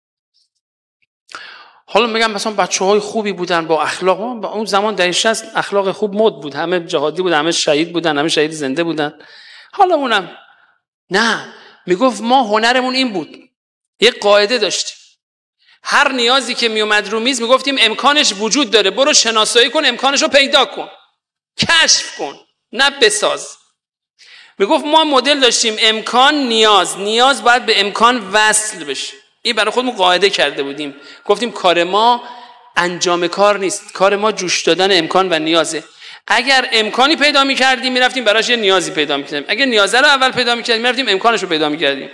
حالا میگم مثلا بچه‌های خوبی بودن با اخلاق، با اون زمان در 60 اخلاق خوب مد بود، همه جهادی بودن، همه شهید بودن، همه شهید زنده بودن. حالا اونم نه، میگفت ما هنرمون این بود، یه قاعده داشتیم، هر نیازی که میومد رو میز میگفتیم امکانش وجود داره، برو شناسایی کن، امکانش رو پیدا کن، کشف کن، نه بساز. میگفت ما مدل داشتیم امکان نیاز باید به امکان وصل بشه. این برای خودمون قاعده کرده بودیم، گفتیم کار ما انجام کار نیست، کار ما جوش دادن امکان و نیازه. اگر امکانی پیدا می‌کردیم میرفتیم براش یه نیازی پیدا می‌کردیم، اگر نیازه رو اول پیدا می‌کردیم میرفتیم امکانش رو پیدا می‌کردیم.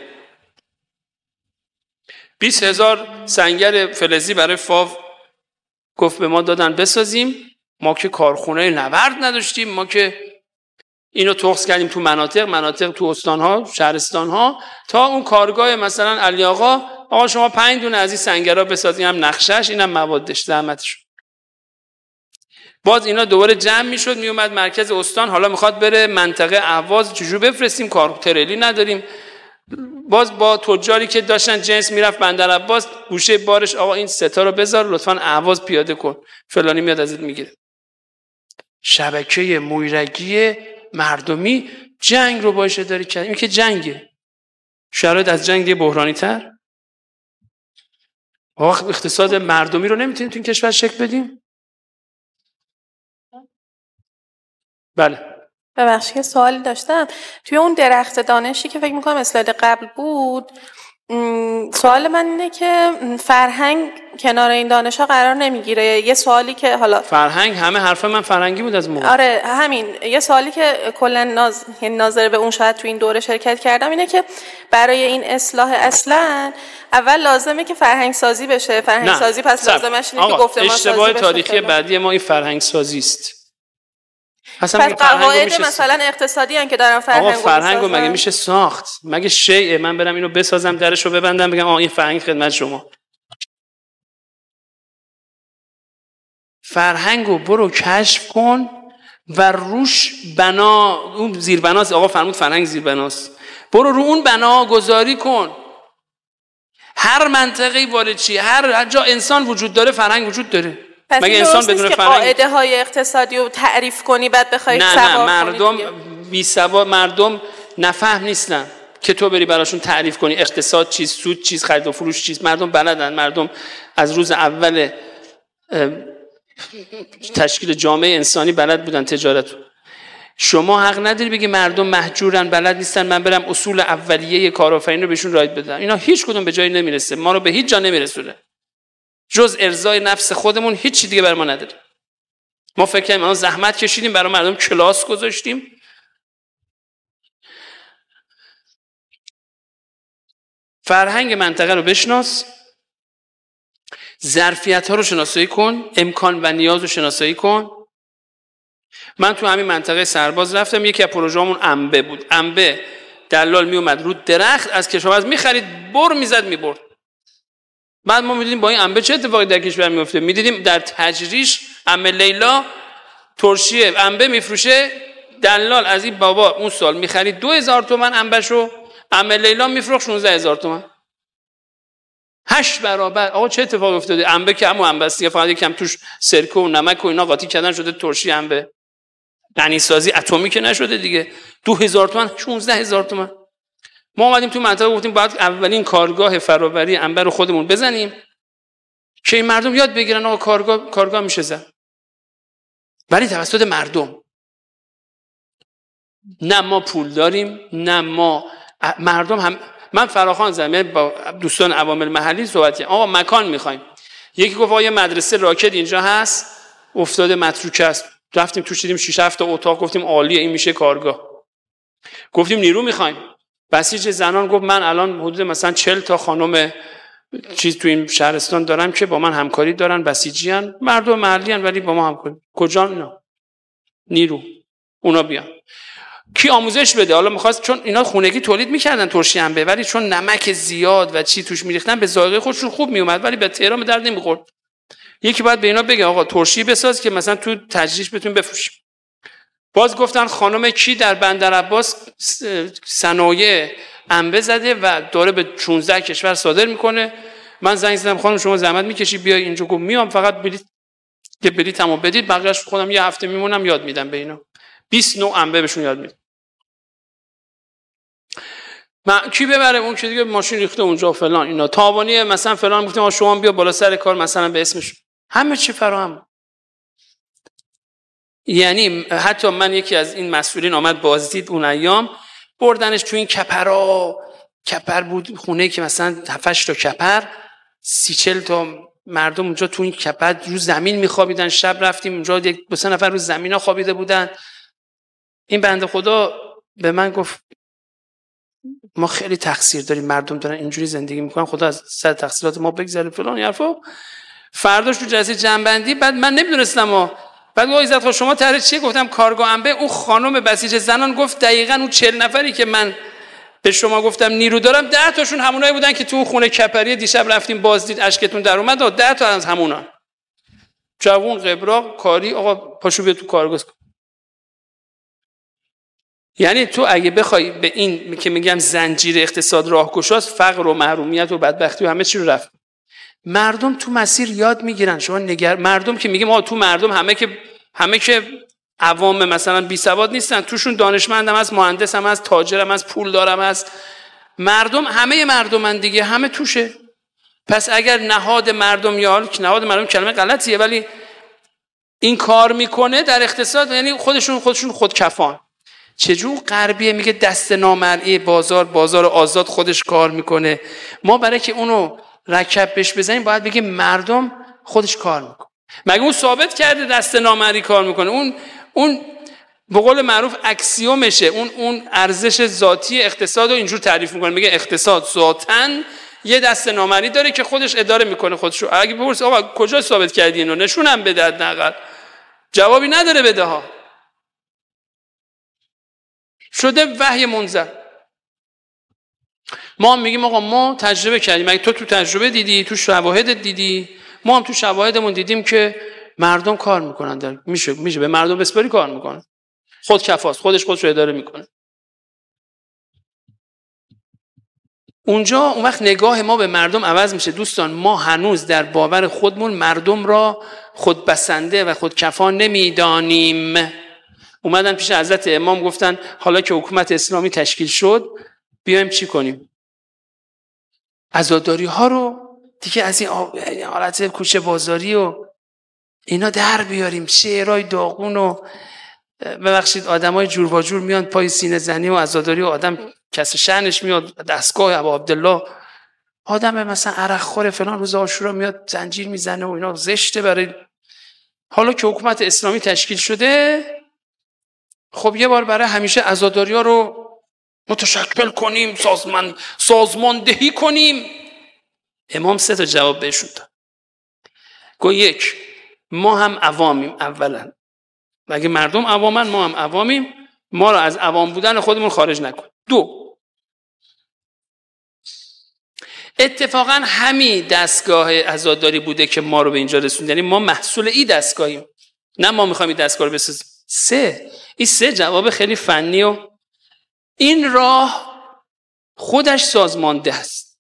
20,000 سنگر فلزی برای فاو گفت به ما دادن بسازیم. ما که کارخونه نورد نداشتیم، ما که اینو تخص کردیم تو مناطق تو استان‌ها، شهرستان‌ها، تا اون کارگاه مثلا علی آقا شما 5 دونه از این سنگرها بسازیم، هم نقشش اینم موادش زحمتش. باز اینا دوباره جمع میشد میومد مرکز استان، حالا میخواد بره منطقه اهواز، چجور بفرستیم، کار تریلی نداریم. باز با تجاری که داشتن جنس میرفت بندرعباس، گوشه بارش آقا این ستا رو بذار لطفاً اهواز پیاده کن، فلانی میاد ازت میگیره. شبکه مویرگی مردمی جنگ رو باشه داری کرد. این که جنگه، شرایط از جنگ دیگه بحرانی تر. آقا اقتصاد مردمی رو نمیتونیم تو این کشور شکل بدیم؟ بله. ببخشید سوالی داشتم. توی اون درخت دانشی که فکر میکنم اسلاید قبل بود، سوال من اینه که فرهنگ کنار این دانش ها قرار نمیگیره. یه سوالی که حالا فرهنگ، همه حرف من فرهنگی بود از موقع. آره همین. یه سوالی که کلا ناظر به اون شاید تو این دوره شرکت کردم اینه که برای این اصلاح اصلا اول لازمه که فرهنگ سازی بشه. فرهنگ سازی پس لازمش اینه که گفتمان سازی بشه. اشتباه تاریخی بعدی ما این فرهنگ سازی است. پس قواعد مثلا اقتصادی ان که دارن فرهنگو مگه میشه ساخت؟ مگه شیء من برم اینو بسازم درشو ببندم بگم این فرهنگ خدمت شما؟ فرهنگو برو کشف کن و روش بنا، اون زیربناست. آقا فرمود فرهنگ زیربناست، برو رو اون بنا گذاری کن. هر منطقه‌ای وارد چی، هر جا انسان وجود داره فرهنگ وجود داره. مگه انسان بدون فرهنگ قاعده های اقتصادی رو تعریف کنی بعد بخوای نه مردم بی سواد، مردم نفهم نیستن که تو بری براشون تعریف کنی اقتصاد چیز، سود چیز، خرید و فروش چیز. مردم بلدن. مردم از روز اول تشکیل جامعه انسانی بلد بودن تجارت. شما حق نداری بگی مردم مهجورن بلد نیستن من برم اصول اولیه کارآفرینی رو بهشون رعایت بدم. اینا هیچ کدوم به جایی نمیرسه، ما رو به هیچ جا نمیرسونه. جز ارضای نفس خودمون هیچ چیز دیگه برای ما نداره. ما فکر کنیم ما زحمت کشیدیم برای مردم کلاس گذاشتیم. فرهنگ منطقه رو بشناس، ظرفیت ها رو شناسایی کن، امکان و نیاز رو شناسایی کن. من تو همین منطقه سرباز رفتم، یکی از پروژه‌مون انبه بود. انبه دلال می اومد رو درخت از کشاورز می‌خرید، بر میزد میبرد. بعد ما می‌دیدیم با این انبه چه اتفاقی در کشور میفته. می‌دیدیم در تجریش عمه لیلا ترشی انبه میفروشه، دلال از این بابا اون سال می‌خرید 2000 تومان انبهشو، عمه لیلا میفروخت 16000 تومان. 8 برابر. آقا چه اتفاقی افتاده؟ انبه که همون انبه است، فقط یکم توش سرکه و نمک و اینا قاطی کردن شده ترشی انبه. غنی سازی اتمی که نشده دیگه. 2000 تومان 16000 تومان. ما اومدیم تو منطقه گفتیم باید اولین کارگاه فراوری انبه رو خودمون بزنیم که این مردم یاد بگیرن آقا کارگاه میشه زد. ولی توسط مردم. نه ما پول داریم، نه ما مردم هم. من فراخوان زدم، یعنی با دوستان عوامل محلی صحبت کردم. آقا مکان میخوایم. یکی گفت آقا یه مدرسه راکت اینجا هست، افتاده متروکه است. رفتیم تو دیدیم 6 7 تا اتاق، گفتیم عالیه این میشه کارگاه. گفتیم نیرو میخوایم. بسیج زنان گفت من الان حدود مثلا 40 تا خانم چیز تو این شهرستان دارم که با من همکاری دارن، بسیجیان، مردم محلی ان ولی با ما همکاری. کجا اینا؟ نیرو. اونا بیان. کی آموزش بده؟ حالا می‌خواست، چون اینا خونگی تولید می‌کردن ترشی انبه، ولی چون نمک زیاد و چی توش می‌ریختن به ذائقه خودشون خوب میومد ولی به تهران به درد نمی‌خورد. یکی باید به اینا بگه آقا ترشی بساز که مثلا تو تجریش بتون بفروشیم. باز گفتن خانم کی در بندرعباس صنایع انبه زده و داره به 16 کشور صادر میکنه. من زنگ زدم خانم شما زحمت میکشی بیای اینجا؟ گفت میام، فقط بلیطمو بدید، بقیه‌اش خودم یه هفته میمونم یاد میدم به اینا. 20 نوع انبه بهشون یاد میدم. من کی ببره؟ اون که دیگه ماشین ریخته اونجا فلان اینا تاوانی مثلا فلان. گفتم شما بیا بالا سر کار مثلا به اسمش همه چی فراهم. یعنی حتی من یکی از این مسئولین آمد بازدید اون ایام، بردنش تو این کپر بود، خونه که مثلا 7 تا کپر، 30-40 تا مردم اونجا تو این کپر رو زمین میخوابیدن. شب رفتیم اونجا، 2-3 نفر رو زمینا خوابیده بودن. این بنده خدا به من گفت ما خیلی تقصیر داریم، مردم دارن اینجوری زندگی میکنن، خدا از سر تقصیرات ما بگذره فلان حرفا. فرداش تو جلسه جنبندی بعد من نمیدونستم بعد گفت عزت شما طرح چیه؟ گفتم کارگاه انبه. اون خانم بسیج زنان گفت دقیقاً اون 40 نفری که من به شما گفتم نیرو دارم 10 تاشون همونایی بودن که تو خونه کپری دیشب رفتیم بازدید اشکتون در اومد. 10 تا از همونا. جوون قبراق کاری، آقا پاشو بیا تو کارگاه. یعنی تو اگه بخوای به این که میگم زنجیر اقتصاد راهگشاست، فقر و محرومیت و بدبختی و همه چی رو رفت. مردم تو مسیر یاد میگیرن. شما مردم که میگیم تو مردم همه که عوام مثلا بی سواد نیستن، توشون دانشمند هم هست، مهندس هم هست، تاجر هم هست، پولدار هم هست. مردم همه مردمن دیگه، همه توشه. پس اگر نهاد مردم، یا نهاد مردم کلمه غلطیه ولی این کار میکنه در اقتصاد، یعنی خودشون خودکفان. چجور غربیه میگه دست نامرئی، بازار آزاد خودش کار میکنه. ما برای که اونو رکب بهش بزنیم باید بگیم مردم خودش کار میکنه. مگه اون ثابت کرده دست نامرئی کار میکنه؟ اون به قول معروف اکسیومشه، اون ارزش ذاتی اقتصاد رو اینجور تعریف میکنه. میگه اقتصاد ذاتاً یه دست نامرئی داره که خودش اداره میکنه خودشو. اگه بپرسی آقا کجا ثابت کردی اینو، نشونم بده، حداقل جوابی نداره بده ها. شده وحی منزل. ما هم میگیم آقا ما تجربه کردیم. اگه تو تجربه دیدی، تو شواهدت دیدی، ما هم تو شواهدمون دیدیم که مردم کار میکنن، میشه به مردم بسپاری کار میکنن، خود کفاست، خودش رو اداره میکنه. اون وقت نگاه ما به مردم عوض میشه. دوستان ما هنوز در باور خودمون مردم را خودبسنده و خودکفا نمیدانیم. اومدن پیش حضرت امام گفتن حالا که حکومت اسلامی تشکیل شد بیایم چی کنیم؟ عزاداری ها رو دیگه از این حالت کوچه بازاری و اینا در بیاریم. شعرهای داغون و ببخشید آدمای جور و جور میان پای سینه زنی و عزاداری و آدم کس شأنش میاد دستگاه ابا عبدالله، آدم مثلا عرق خوره فلان، روز عاشورا میاد زنجیر میزنه و اینا زشته. برای حالا که حکومت اسلامی تشکیل شده خب یه بار برای همیشه عزاداری ها رو متشکل کنیم، سازماندهی کنیم. امام 3 تا جواب بهشون داد. گفت 1 ما هم عوامیم، اولا اگه مردم عوامن ما هم عوامیم، ما رو از عوام بودن خودمون خارج نکن. 2 اتفاقا همین دستگاه عزاداری بوده که ما رو به اینجا رسوند، یعنی ما محصول این دستگاهیم، نه ما میخوایم این دستگاه رو بسازیم. 3 این 3 جواب خیلی فنی و این راه خودش سازمانده است.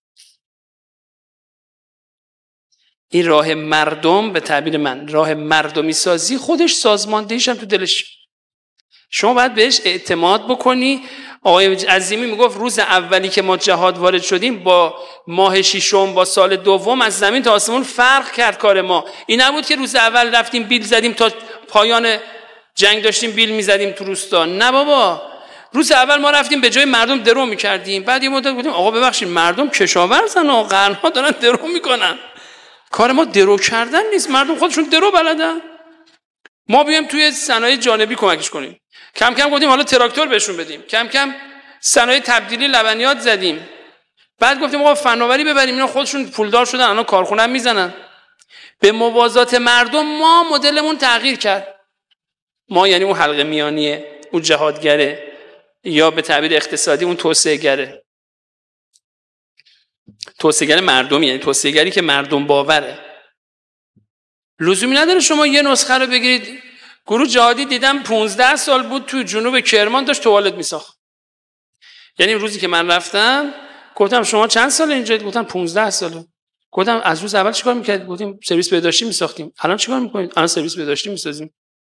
این راه مردم، به تعبیر من راه مردمی سازی، خودش سازماندهیش هم تو دلش. شما باید بهش اعتماد بکنی. آقای عظیمی میگفت روز اولی که ما جهاد وارد شدیم با ماه ششم با سال دوم از زمین تا آسمون فرق کرد کار ما. این نبود که روز اول رفتیم بیل زدیم تا پایان جنگ داشتیم بیل میزدیم تو روستا. نه بابا، روز اول ما رفتیم به جای مردم درو میکردیم. بعد یه مدت گفتیم آقا ببخشید مردم کشاورزن و قرنها دارن درو میکنن، کار ما درو کردن نیست، مردم خودشون درو بلدن. ما بیایم توی صنایع جانبی کمکش کنیم. کم کم گفتیم حالا تراکتور بهشون بدیم، کم کم صنایع تبدیلی لبنیات زدیم. بعد گفتیم آقا فناوری ببریم، اینا خودشون پولدار شدن الان کارخونه هم میزنن. به موازات مردم ما مدلمون تغییر کرد. ما یعنی اون حلقه میانیه، اون جهادگره، یا به تعبیر اقتصادی اون توسعه‌گره. توسعه‌گر مردمی، یعنی توسعه‌گری که مردم باوره. لزومی نداره شما یه نسخه رو بگیرید. گروه جهادی دیدم 15 سال بود تو جنوب کرمان داشت توالت میساخت. یعنی روزی که من رفتم گفتم شما چند سال اینجا؟ گفتن 15 ساله. گفتم از روز اول چیکار میکردید؟ گفتیم سرویس بهداشتی میساختیم. الان چیکار میکنید؟ الان سرویس بهداشتی میسازیم.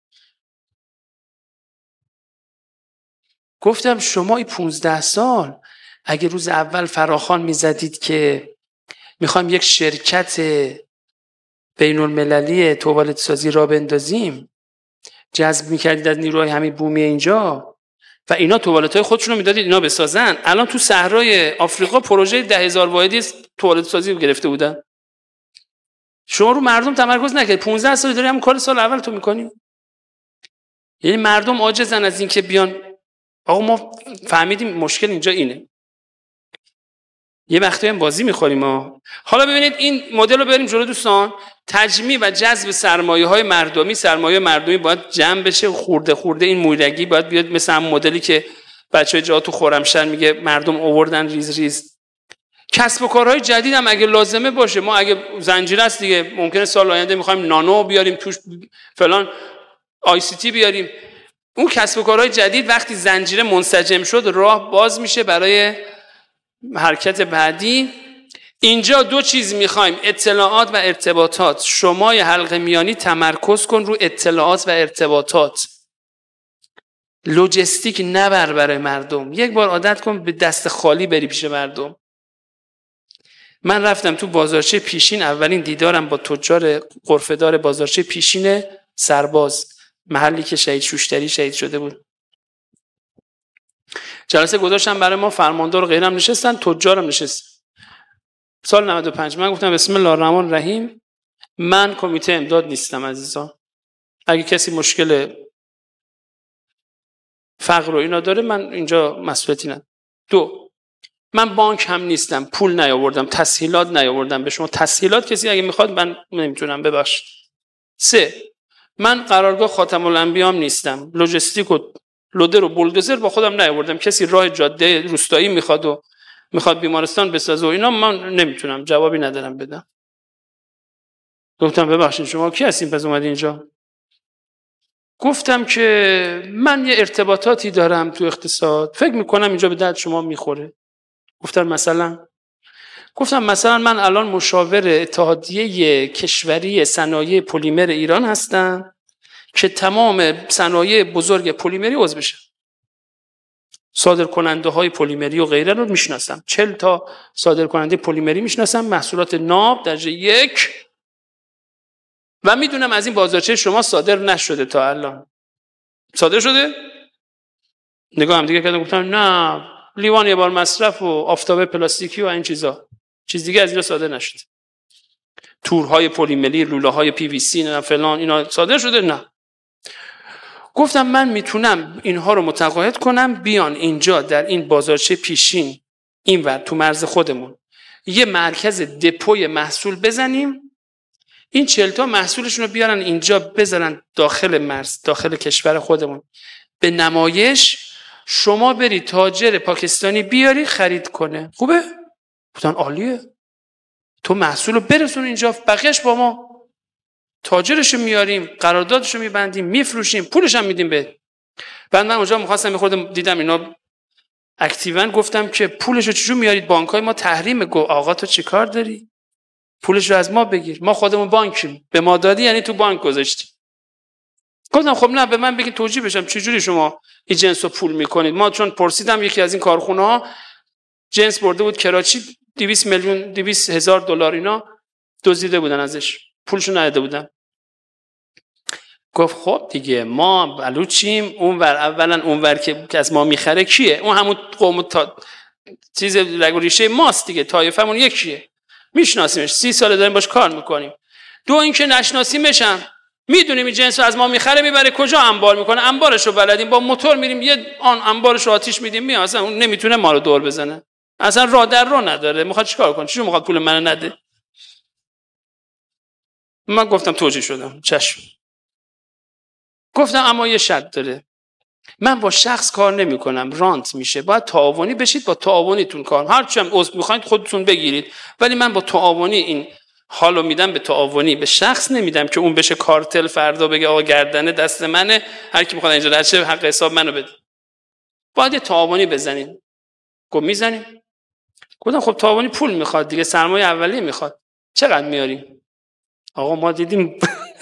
گفتم شما این 15 سال اگه روز اول فراخوان میزدید که میخوایم یک شرکت بین المللی توالت سازی را بندازیم، جذب میکردید از نیروهای همین بومی اینجا و اینا توالت‌های خودشون رو میدادید اینا بسازن، الان تو صحرای آفریقا پروژه 10,000 واحدی توالت سازی رو گرفته بودن. شما رو مردم تمرکز نکردید. 15 سال داری همون کار سال اول تو میکنی. یعنی مردم عاجزن از این که بیان آقا ما فهمیدیم مشکل اینجا اینه. یه وقتی هم بازی میخوریم ها. حالا ببینید این مدل رو بریم جلو دوستان. تجمیع و جذب سرمایه‌های مردمی، سرمایه مردمی باید جمع بشه، خورده خورده این مویرگی باید بیاد، مثل هم مدلی که بچه‌های جا تو خرمشهر میگه مردم آوردن ریز ریز. کسب و کارهای جدید هم اگه لازمه باشه، ما اگه زنجیره است دیگه، ممکنه سال آینده میخوایم نانو بیاریم توش، فلان آی سی تی بیاریم. اون کسب و کارهای جدید وقتی زنجیره منسجم شد راه باز میشه برای حرکت بعدی. اینجا دو چیز میخوایم، اطلاعات و ارتباطات. شما یه حلقه میانی تمرکز کن رو اطلاعات و ارتباطات. لوجستیک نبر برای مردم. یک بار عادت کن به دست خالی بری پیش مردم. من رفتم تو بازارچه پیشین، اولین دیدارم با تجار غرفه‌دار بازارچه پیشین سرباز، محلی که شهید شوشتری شهید شده بود. جلسه گذاشتم برای ما، فرماندار و غیرم نشستن، تجارم نشست. سال 95 من گفتم بسم الله الرحمن الرحیم، من کمیته امداد نیستم عزیزان، اگه کسی مشکل فقر و اینا داره من اینجا مسئولیتی ندارم. 2، من بانک هم نیستم، پول نیاوردم، تسهیلات نیاوردم به شما. تسهیلات کسی اگه میخواد من نمیتونم، ببخشید. 3، من قرارگاه خاتم الانبیا هم نیستم، لوجستیک و لودر و بولدوزر با خودم نیاوردم. کسی راه جاده روستایی میخواد و میخواد بیمارستان بسازه و اینا، من نمیتونم، جوابی ندارم بدم. گفتم ببخشید شما کی هستین پس اومدین اینجا؟ گفتم که من یه ارتباطاتی دارم تو اقتصاد، فکر میکنم اینجا به درد شما میخوره. گفتم مثلا من الان مشاور اتحادیه کشوری صنایع پلیمر ایران هستم که تمام صنایع بزرگ پلیمری عضو بشم. صادر کننده های پلیمری و غیره رو میشناسم، 40 تا صادر کننده پلیمری میشناسم، محصولات ناب درجه 1 و میدونم از این بازارچه شما صادر نشده تا الان. صادر شده؟ نگاه هم دیگه کردم، گفتم نه، لیوان یه بار مصرف و آفتابه پلاستیکی و این چیزا، چیز دیگه از اینا صادر نشده. تورهای پلیمری، لوله‌های پی وی سی نه فلان اینا صادر شده؟ نه. گفتم من میتونم اینها رو متقاعد کنم بیان اینجا در این بازارچه پیشین اینور تو مرز خودمون یه مرکز دپوی محصول بزنیم، این 40 تا محصولشون رو بیارن اینجا بذارن داخل مرز، داخل کشور خودمون به نمایش. شما بری تاجر پاکستانی بیاری خرید کنه. خوبه؟ گفتن عالیه. تو محصول رو برسون اینجا، بقیه‌اش با ما. تاجرشو میاریم، قراردادشو میبندیم، میفروشیم، پولش هم میدیم به. بعد من اونجا می‌خواستم می‌خوردم، دیدم اینا اکتیون، گفتم که پولشو چجور میارید؟ بانک‌های ما تحریم. گفت آقا تو چیکار داری؟ پولش رو از ما بگیر، ما خودمون بانکیم. به ما دادی یعنی تو بانک گذاشتی. گفتم خب نه، به من بگید توجیه بشم چجوری شما این جنس رو پول میکنید. ما چون پرسیدم یکی از این کارخونه‌ها جنس برده بود کراچی، 200,000 دلار اینا دزدیده بودن ازش، پولشو نداده بودن. گفت خب دیگه ما بلوچیم، اونور اولا اونور که از ما میخره کیه؟ اون همون قوم چیز رگ و ریشه ماست دیگه، طایفمون یکیه، میشناسیمش، 30 سال داریم باش کار میکنیم. 2 اینکه نشناسیمش هم میدونیم این جنس رو از ما میخره، میبره کجا انبار میکنه، انبارش رو بلدیم، با موتور میریم یه آن انبارش رو آتیش میدیم میاد، اصلا اون نمیتونه ما رو دور بزنه، اصلا راه در رو نداره. میخواد چیکار کنه؟ چجوری میخواد پول منو نده؟ من گفتم توجیه شدم، چشم. گفتم اما یه شرط داره، من با شخص کار نمی کنم، رانت میشه، باید تعاونی بشید، با تعاونیتون کار، هرچی هم عضو میخواید خودتون بگیرید، ولی من با تعاونی این حالو میدم، به تعاونی، به شخص نمیدم که اون بشه کارتل، فردا بگه آقا گردنه دست منه، هر کی میخواد اینجا درچه حق حساب منو بده. باید یه تعاونی بزنین. گفت میزنیم. گفتم خب تعاونی پول میخواد دیگه، سرمایه اولیه میخواد، چقدر میاریم؟ آقا ما دیدیم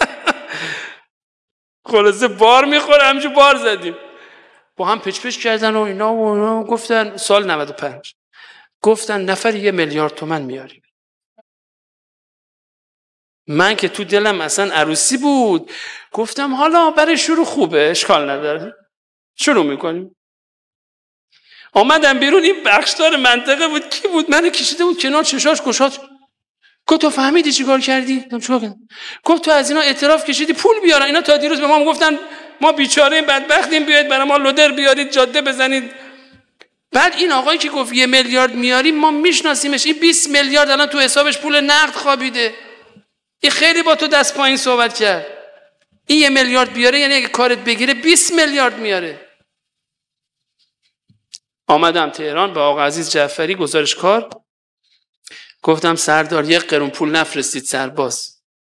خلاصه بار میخوره، همینجور بار زدیم، با هم پچ کردن و اینا گفتن سال 95 گفتن نفر 1 میلیارد تومان میاریم. من که تو دلم اصلا عروسی بود، گفتم حالا برای شروع خوبه، اشکال نداره، شروع میکنیم. آمدم بیرون، این بخشدار منطقه بود، کی بود؟ منو کشیده بود کنار، چشاش گشاد. گفت تو فهمیدی چی کار کردی؟ چیکار کردم؟ گفت تو از اینا اعتراف کشیدی پول بیارن، اینا تا دیروز به ما گفتن ما بیچاره بدبختیم، بیاید برای ما لودر بیارید، جاده بزنید. بعد این آقایی که گفت 1 میلیارد میاریم ما میشناسیمش، این 20 میلیارد الان تو حسابش پول نقد خوابیده، این خیلی با تو دست پایین صحبت کرد. این 1 میلیارد بیاره یعنی اگه کارت بگیره 20 میلیارد میاره. آمدم تهران به آقا عزیز جعفری گزارش کار، گفتم سردار 1 قرون پول نفرستید سرباز،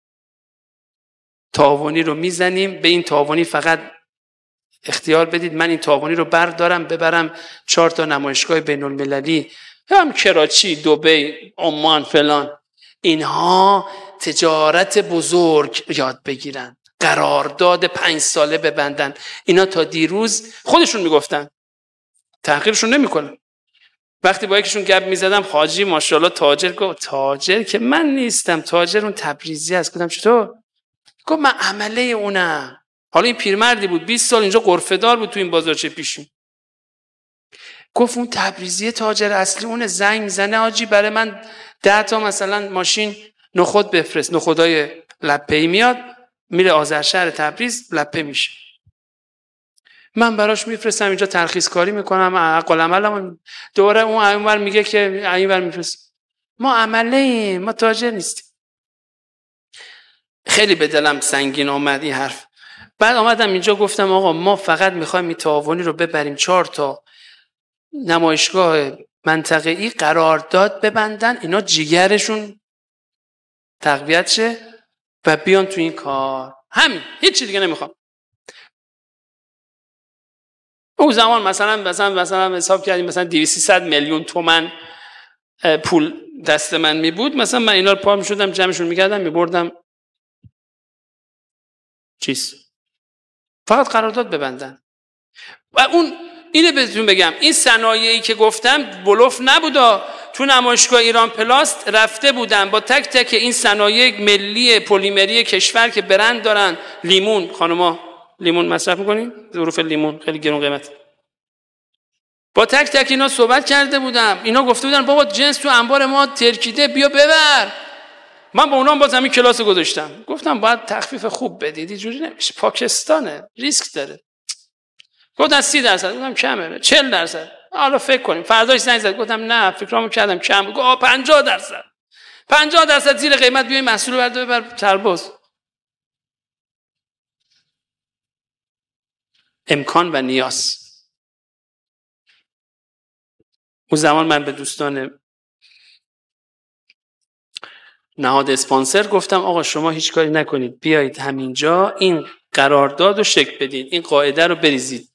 تاوانی رو میزنیم، به این تاوانی فقط اختیار بدید من این تاوانی رو بردارم ببرم 4 تا نمایشگاه بین المللی، هم کراچی، دبی، عمان فلان، اینها تجارت بزرگ یاد بگیرن، قرارداد 5 ساله ببندن. اینا تا دیروز خودشون میگفتن، تحقیرشون نمیکنن. وقتی با یکیشون گپ میزدم حاجی ماشاءالله تاجر، گفت تاجر که من نیستم، تاجر اون تبریزی است. گفتم چطور؟ گفت من عمله اونم. حالا این پیرمردی بود 20 سال اینجا غرفه‌دار بود تو این بازارچه پیشین. گفت اون تبریزی تاجر اصلی اون، زنگ میزنه حاجی برای من 10 تا مثلا ماشین نخود بفرست، نخودای لپه‌ای میاد میره آذرشهر تبریز لپه میشه، من براش میفرستم اینجا ترخیص کاری میکنم، عقل عملم دوره اون اینور میگه که اینور میفرست. ما عمله ایم، ما تاجر نیستیم. خیلی به دلم سنگین آمد این حرف. بعد آمدم اینجا گفتم آقا ما فقط میخوایم این تعاونی رو ببریم 4 تا نمایشگاه منطقه‌ای قرارداد ببندن، اینا جیگرشون تقویت شه و بیان تو این کار. همین، هیچ چیز دیگه نمیخوام. اون زمان مثلا حساب کردیم مثلا 200-300 میلیون تومان پول دست من می بود، مثلا من اینا رو پا می‌شدم جمعشون می‌کردم می‌بردم فقط قرارداد ببندن. و اون اینو بهتون بگم، این صنایعی که گفتم بلوف نبودا. تو نمایشگاه ایران پلاست رفته بودن با تک تک این صنایع ملی پلیمری کشور که برند دارن، لیمون، خانما لیمون مصرف می‌کنین؟ ظروف لیمون خیلی گرون قیمت. با تک تک اینا صحبت کرده بودم، اینا گفته بودن بابا جنس تو انبار ما ترکیده بیا ببر. من با اونام باز همین کلاس گذاشتم، گفتم باید تخفیف خوب بدید، اینجوری نمیشه، پاکستانه ریسک داره. گفتن 30%، گفتم کمه، 40%. حالا فکر کنیم. فرداش زنگ زد، گفتم نه فکرامو کردم کم. گفت 50%. 50% زیر قیمت بیای محصول برده ببر سرباز. امکان و نیاز. اون زمان من به دوستان نهاد اسپانسر گفتم آقا شما هیچ کاری نکنید، بیایید همینجا این قرارداد رو شکل بدید، این قاعده رو بریزید،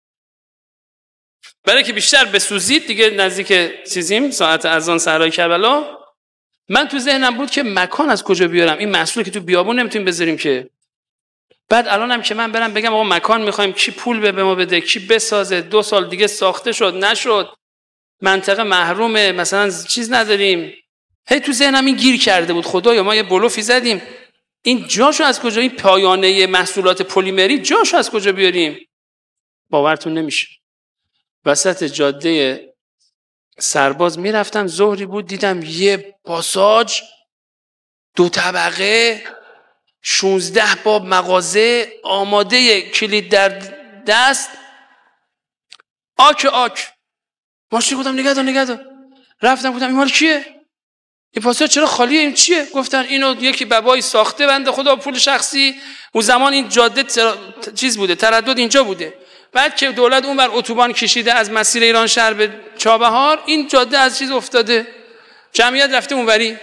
برای که بیشتر بسوزید. دیگه نزدیک چیزیم ساعت اذان صحرای کربلا. من تو ذهنم بود که مکان از کجا بیارم، این محصولی که تو بیابون نمیتونیم بذاریم که. بعد الانم که من برم بگم آقا مکان میخوایم، کی پول به ما بده، کی بسازه، 2 سال دیگه ساخته شد نشد، منطقه محرومه، مثلا چیز نداریم. هی تو ذهنم این گیر کرده بود، خدایا ما یه بلوفی زدیم، این جاشو از کجا، این پایانه محصولات پلیمری جاشو از کجا بیاریم؟ باورتون نمیشه. وسط جاده سرباز میرفتم، ظهری بود، دیدم یه پاساژ 2 طبقه 16 باب مغازه آماده، کلید در دست، آک ماشین. گفتم نگه دار. رفتم گفتم این مال کیه؟ این پاساژ چرا خالیه؟ این چیه؟ گفتن اینو یکی بابایی ساخته بنده خدا پول شخصی. اون زمان این جاده چیز بوده، تردد اینجا بوده. بعد که دولت اون بر اتوبان کشیده از مسیر ایران شهر به چابهار، این جاده از چیز افتاده، جمعیت رفته اونوری.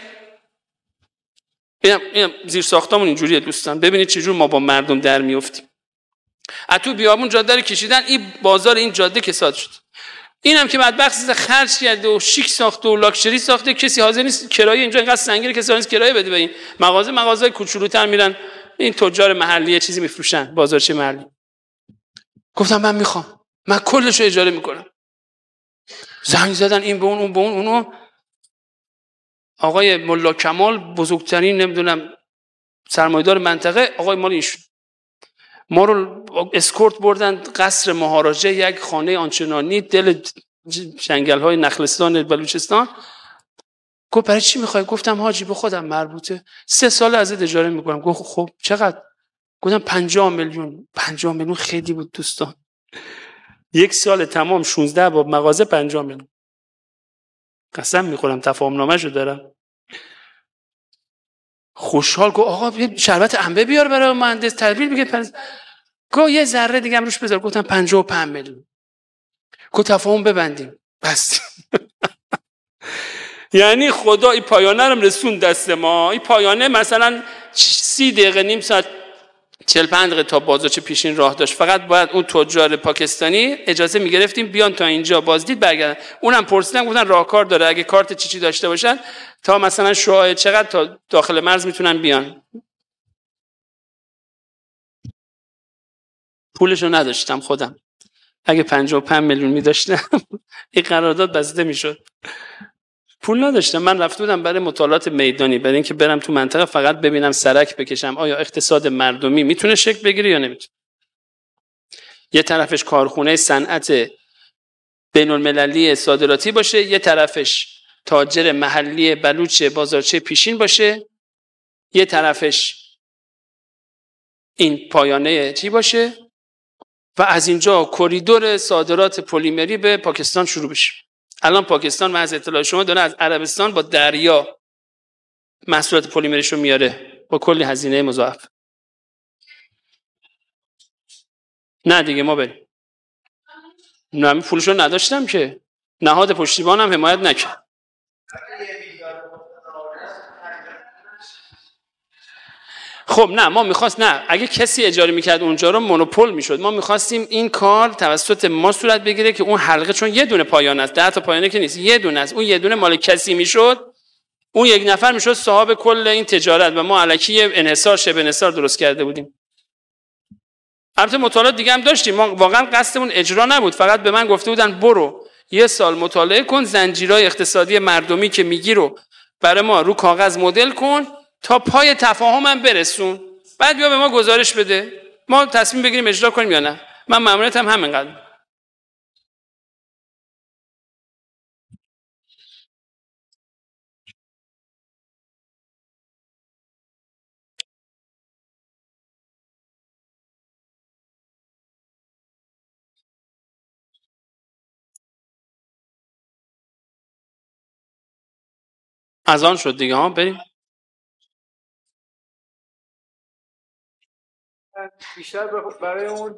اینم زیر ساختمون اینجوریه دوستان. ببینید چجور ما با مردم در میافتیم. از تو بیابون جاده رو کشیدن، این بازار این جاده کساد شد. اینم که بدبخت خرج کرده و شیک ساخته و لاکچری ساخته، کسی حاضر نیست کرایه اینجا اینقدر سنگینه، کسی حاضر نیست کرایه بده به این مغازه کوچولوتر میرن این تجار محلی چیزی میفروشن، بازارچه محلی. گفتم من میخوام، من کلش رو اجاره میکنم. زنگ زدن این به اون، اون به اون، اونو آقای ملا کمال بزرگترین نمیدونم سرمایه‌دار منطقه، آقای مال ایشون، ما رو اسکورت بردن قصر مهاراجه، یک خانه آنچنانی دل جنگل‌های نخلستان بلوچستان. گفت برای چی میخوای؟ گفتم حاجی به خودم مربوطه، 3 سال ازت اجاره میکنم. گفت خب چقدر؟ گفتم 50 میلیون. 50 میلیون خیلی بود دوستان، 1 سال تمام 16 باب مغازه 50 میلیون. قسم میخورم تفاهم نامه‌شو دارم. خوشحال گفت آقا شربت انبه بیار برای مهندس تدبیر بگه. گفت یه ذره دیگه هم روش بذار. گفتم 55 میلیون. گفت تفاهم ببندیم. بس یعنی خدا این پایانه رو رسون دست ما. این پایانه مثلا 30 دقیقه نیم ساعت 45 دقیقه تا بازارچه پیشین راه داشت. فقط باید اون تجار پاکستانی اجازه میگرفتیم بیان تا اینجا بازدید برگردن. اونم پرسیدن گفتن راهکار داره، اگه کارت چی داشته باشن تا مثلا شعاع چقدر تا داخل مرز میتونن بیان. پولشو نداشتم خودم. اگه 55 میلیون می‌داشتم این قرارداد بسته میشد. پول نداشتم. من رفته بودم برای مطالعات میدانی، برای اینکه برم تو منطقه فقط ببینم سرک بکشم آیا اقتصاد مردمی میتونه شکل بگیره یا نمیتونه. یه طرفش کارخونه صنعت بین‌المللی صادراتی باشه، یه طرفش تاجر محلی بلوچ بازارچه پیشین باشه، یه طرفش این پایانه چی باشه و از اینجا کریدور صادرات پلیمری به پاکستان شروع بشه. الان پاکستان از اطلاع شما داره از عربستان با دریا محصولات پلیمریشو میاره با کلی هزینه مضاعف. نه دیگه ما بریم. نه پولشو نداشتم که، نهاد پشتیبانم حمایت نکرد. خب نه ما نه اگه کسی اجاره میکرد اونجا رو مونوپول میشد. ما میخواستیم این کار توسط ما صورت بگیره که اون حلقه، چون یه دونه پایانه است، 10 تا پایانه که نیست، یه دونه است، اون یه دونه مال کسی میشد، اون یک نفر میشد صاحب کل این تجارت و ما الکی انحصار شبه انحصار درست کرده بودیم. البته مطالعات دیگه هم داشتیم، ما واقعا قصدمون اجرا نبود، فقط به من گفته بودن برو یه سال مطالعه کن زنجیرهای اقتصادی مردمی که میگی رو برای ما رو کاغذ مدل کن تا پای تفاهم هم برسون، بعد بیا به ما گزارش بده، ما تصمیم بگیریم اجرا کنیم یا نه. من مأموریتم همینقدر. از آن شد دیگه ها، بریم. بیشتر برای اون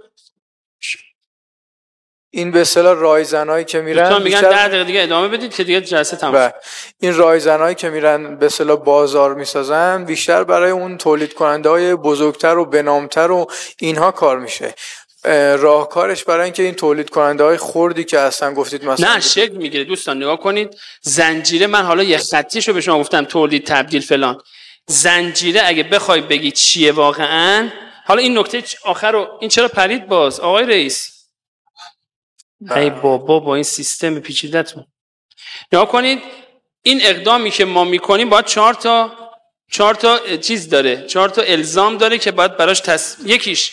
این به اصطلاح رایزنایی که میرن میگن 10 دقیقه دیگه ادامه بدید که دیگه جلسه تموم شد. این رایزنایی که میرن به اصطلاح بازار میسازن بیشتر برای اون تولید کننده های بزرگتر و بنامتر و اینها کار میشه. راهکارش برای اینکه این تولید کننده های خردی که هستن گفتید مثلا نه شکل میگیره. دوستان نگاه کنید زنجیره، من حالا یه خطیشو به شما گفتم تولید تبدیل فلان، زنجیره اگه بخوای بگی چیه واقعا. حالا این نکته آخر رو این چرا پرید باز آقای رئیس؟ ای بابا با این سیستم پیچیده‌تون نگاه کنید. این اقدامی که ما میکنیم باید 4 تا چیز داره، 4 تا الزام داره که باید براش یکیش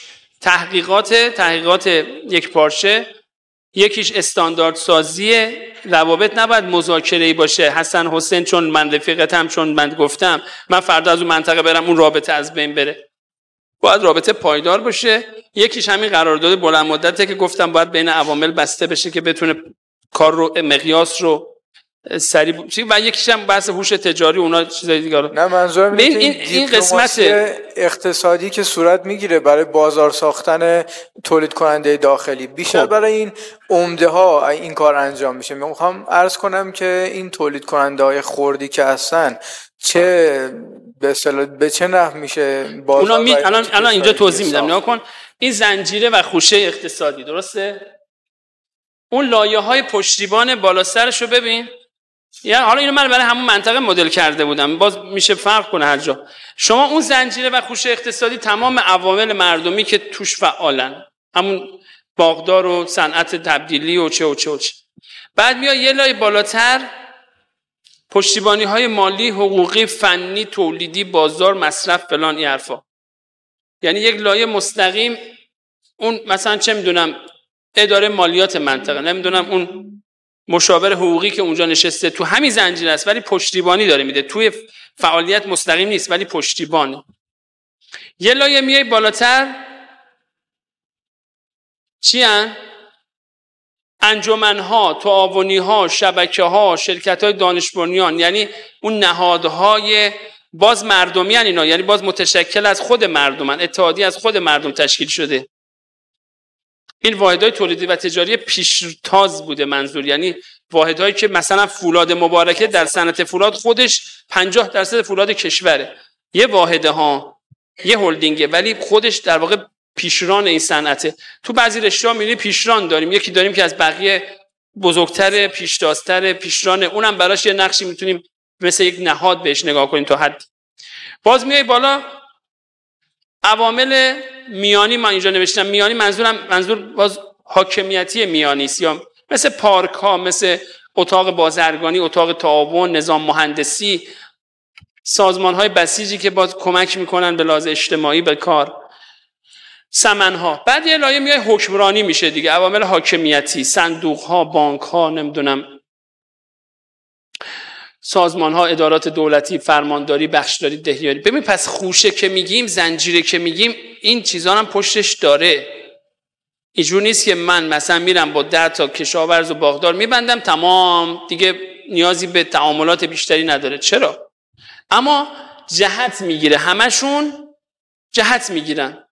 تحقیقات یک پارچه، یکیش استاندارد سازی روابط، نباید مذاکره‌ای باشه حسن حسین چون من رفیقتم چون من گفتم من فردا از اون منطقه برم اون رابطه از بین بره. باید رابطه پایدار باشه. یکیش همین قرارداد بلند مدته که گفتم باید بین عوامل بسته بشه که بتونه کار رو مقیاس رو سریع و یکیش هم بحث هوش تجاری اونا چیزای دیگه رو. نه منظورم این قسمت اقتصادی که صورت میگیره برای بازار ساختن تولید کننده داخلی بیشتر برای این عمده ها این کار انجام میشه. میخوام عرض کنم که این تولید کننده های خردی که هستن چه به چه نحو میشه بازار الان اینجا توضیح میدم. نگاه کن این زنجیره و خوشه اقتصادی درسته؟ اون لایه‌های پشتیبان بالا سرشو ببین. یعنی حالا اینو من برای همون منطقه مدل کرده بودم، باز میشه فرق کنه هر جا. شما اون زنجیره و خوشه اقتصادی تمام عوامل مردمی که توش فعالن، همون باغدار و صنعت تبدیلی و چه. بعد میاد یه لایه بالاتر پشتیبانی‌های مالی، حقوقی، فنی، تولیدی، بازار، مصرف فلان این حرفا. یعنی یک لایه مستقیم اون مثلا چه میدونم اداره مالیات منطقه، نمیدونم اون مشاور حقوقی که اونجا نشسته تو همین زنجیره است ولی پشتیبانی داره میده، توی فعالیت مستقیم نیست ولی پشتیبانه. یه لایه میای بالاتر چی هن؟ انجمنها، تعاونیها، شبکه‌ها، شرکت‌های دانش بنیان، یعنی اون نهادهای باز مردمی هن اینا، یعنی باز متشکل از خود مردمن، اتحادیه از خود مردم تشکیل شده. این واحدهای تولیدی و تجاری پیشتاز بوده منظور، یعنی واحدهایی که مثلا فولاد مبارکه در صنعت فولاد خودش 50% فولاد کشوره، یه واحده ها، یه هلدینگه، ولی خودش در واقع پیشران این صنعته. تو بعضی رشته‌ها می‌بینی پیشران داریم، یکی داریم که از بقیه بزرگتر، پیشتازتر، پیشرانه، اونم براش یه نقشی میتونیم مثل یک نهاد بهش نگاه کنیم تا حد. باز میای بالا عوامل میانی، من اینجا نوشتم میانی، منظور باز حاکمیتی میانی است، یا مثل پارک ها، مثل اتاق بازرگانی، اتاق تعاون، نظام مهندسی، سازمان های بسیجی که باز کمک میکنن به لحاظ اجتماعی به کار، سمن ها. بعد یه لایه میای حکمرانی میشه دیگه، عوامل حاکمیتی، صندوق ها، بانک ها، نمیدونم سازمان ها، ادارات دولتی، فرمانداری، بخشداری، دهیاری. ببین پس خوشه که میگیم، زنجیره که میگیم، این چیزا هم پشتش داره. اینجور نیست که من مثلا میرم با 10 تا کشاورز و باغدار میبندم تمام دیگه نیازی به تعاملات بیشتری نداره. چرا؟ اما جهت میگیره، همشون جهت میگیرن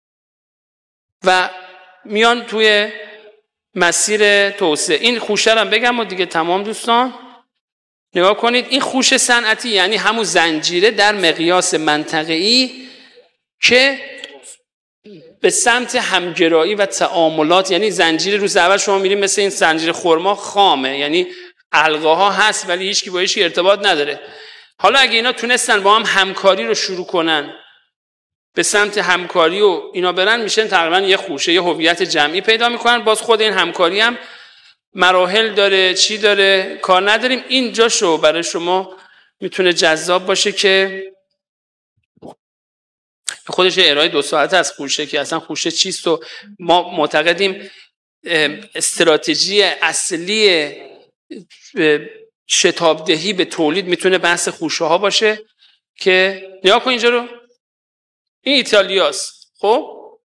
و میان توی مسیر توسعه. این خوشه رو بگم و دیگه تمام دوستان. نگاه کنید، این خوش صنعتی یعنی همون زنجیره در مقیاس منطقه‌ای که به سمت همگرایی و تعاملات، یعنی زنجیره روز اول شما میریم مثل این زنجیره خرما خامه، یعنی حلقه ها هست ولی هیچ کی با هیچ کی ارتباط نداره. حالا اگه اینا تونستن با هم همکاری رو شروع کنن، به سمت همکاری و اینا برن، میشن تقریبا یه خوشه، یه هویت جمعی پیدا میکنن. باز خود این همکاری هم مراحل داره، چی داره، کار نداریم. این جاشو برای شما میتونه جذاب باشه که خودش ارائه 2 ساعته از خوشه که اصلا خوشه چیست و ما معتقدیم استراتژی اصلی شتابدهی به تولید میتونه بحث خوشه ها باشه. که نگاه کن اینجا رو، این ایتالیاست، خب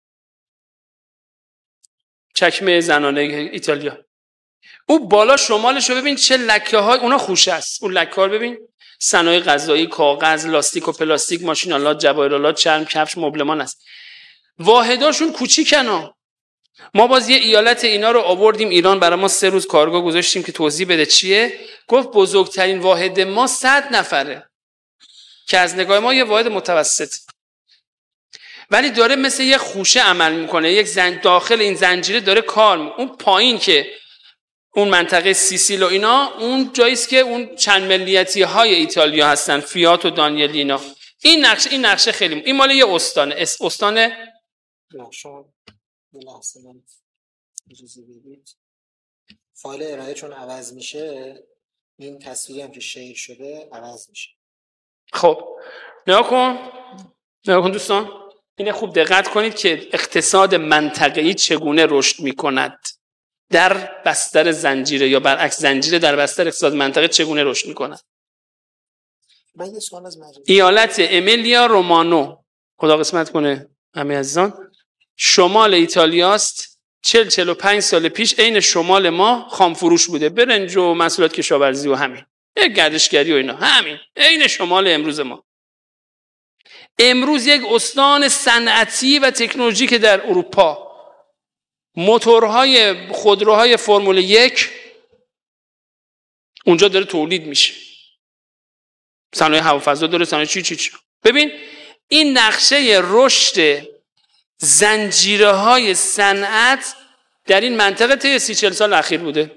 چکمه زنانه ایتالیا، او بالا شمالش رو ببین چه لکه های، اونا خوشه است. اون لکه ها رو ببین، صنایع غذایی، کاغذ، لاستیک و پلاستیک، ماشین‌آلات، جواهرالات، چرم، کفش، مبلمان است. واحداشون کوچیکن. ما باز یه ایالت اینا رو آوردیم ایران، برای ما 3 روز کارگاه گذاشتیم که توضیح بده چیه. گفت بزرگترین واحد ما 100 نفره که از نگاه ما یه واحد متوسط، ولی داره مثل یه خوشه عمل میکنه. یک داخل این زنجیره داره کار میکنه. اون پایین که اون منطقه سیسیل و اینا، اون جاییست که اون چند ملیتی های ایتالیا هستن، فیات و دانیلی اینا. این نقشه خیلی این مال یه استانه. استان شما لحظه من اجازه بدید، فایل ارائه چون عوض میشه، این تصویری هم که شیر شده عوض میشه. خب نگاه کن دوستان، اینه خوب دقت کنید که اقتصاد منطقه‌ای چگونه رشد میکند در بستر زنجیره، یا برعکس زنجیره در بستر اقتصاد منطقه چگونه رشد میکنه. من یه سوال از مجلس. ایالت امیلیا رومانو، خدا قسمت کنه همه عزیزان، شمال ایتالیاست. 40-45 سال پیش عین شمال ما خام فروش بوده، برنج و محصولات کشاورزی و همین، یک گردشگری و اینا، همین عین شمال امروز ما. امروز یک استان صنعتی و تکنولوژیک در اروپا، موتورهای خودروهای فرمول 1 اونجا داره تولید میشه، صنایع هوافضا داره، صنایع چی. ببین این نقشه رشد زنجیره های صنعت در این منطقه طی 30-40 سال اخیر بوده.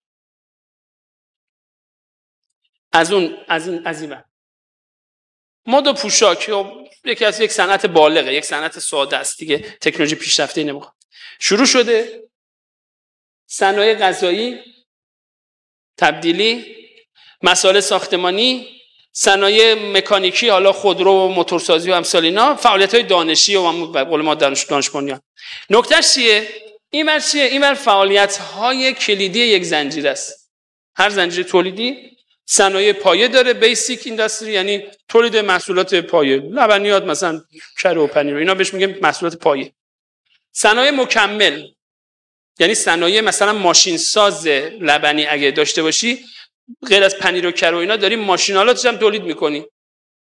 از این مد و پوشاک یک صنعت بالغه، یک صنعت ساده است دیگه، تکنولوژی پیشرفته نمیخواد. شروع شده صنایع غذایی، تبدیلی، مسائل ساختمانی، صنایع مکانیکی، حالا خودرو و موتورسازی و امثال اینا، فعالیت‌های دانشی و به قول ما دانش بنیان. نکتهش چیه؟ این فعالیت‌های کلیدی یک زنجیره است. هر زنجیره تولیدی صنایع پایه داره، بیسیک اینداستری، یعنی تولید محصولات پایه، لبنیات مثلا کره و پنیر، اینا بهش میگیم محصولات پایه. صنایع مکمل یعنی صنایع مثلا ماشین ساز لبنی اگه داشته باشی، غیر از پنیر و کره و اینا داری ماشینالاتش هم تولید میکنی.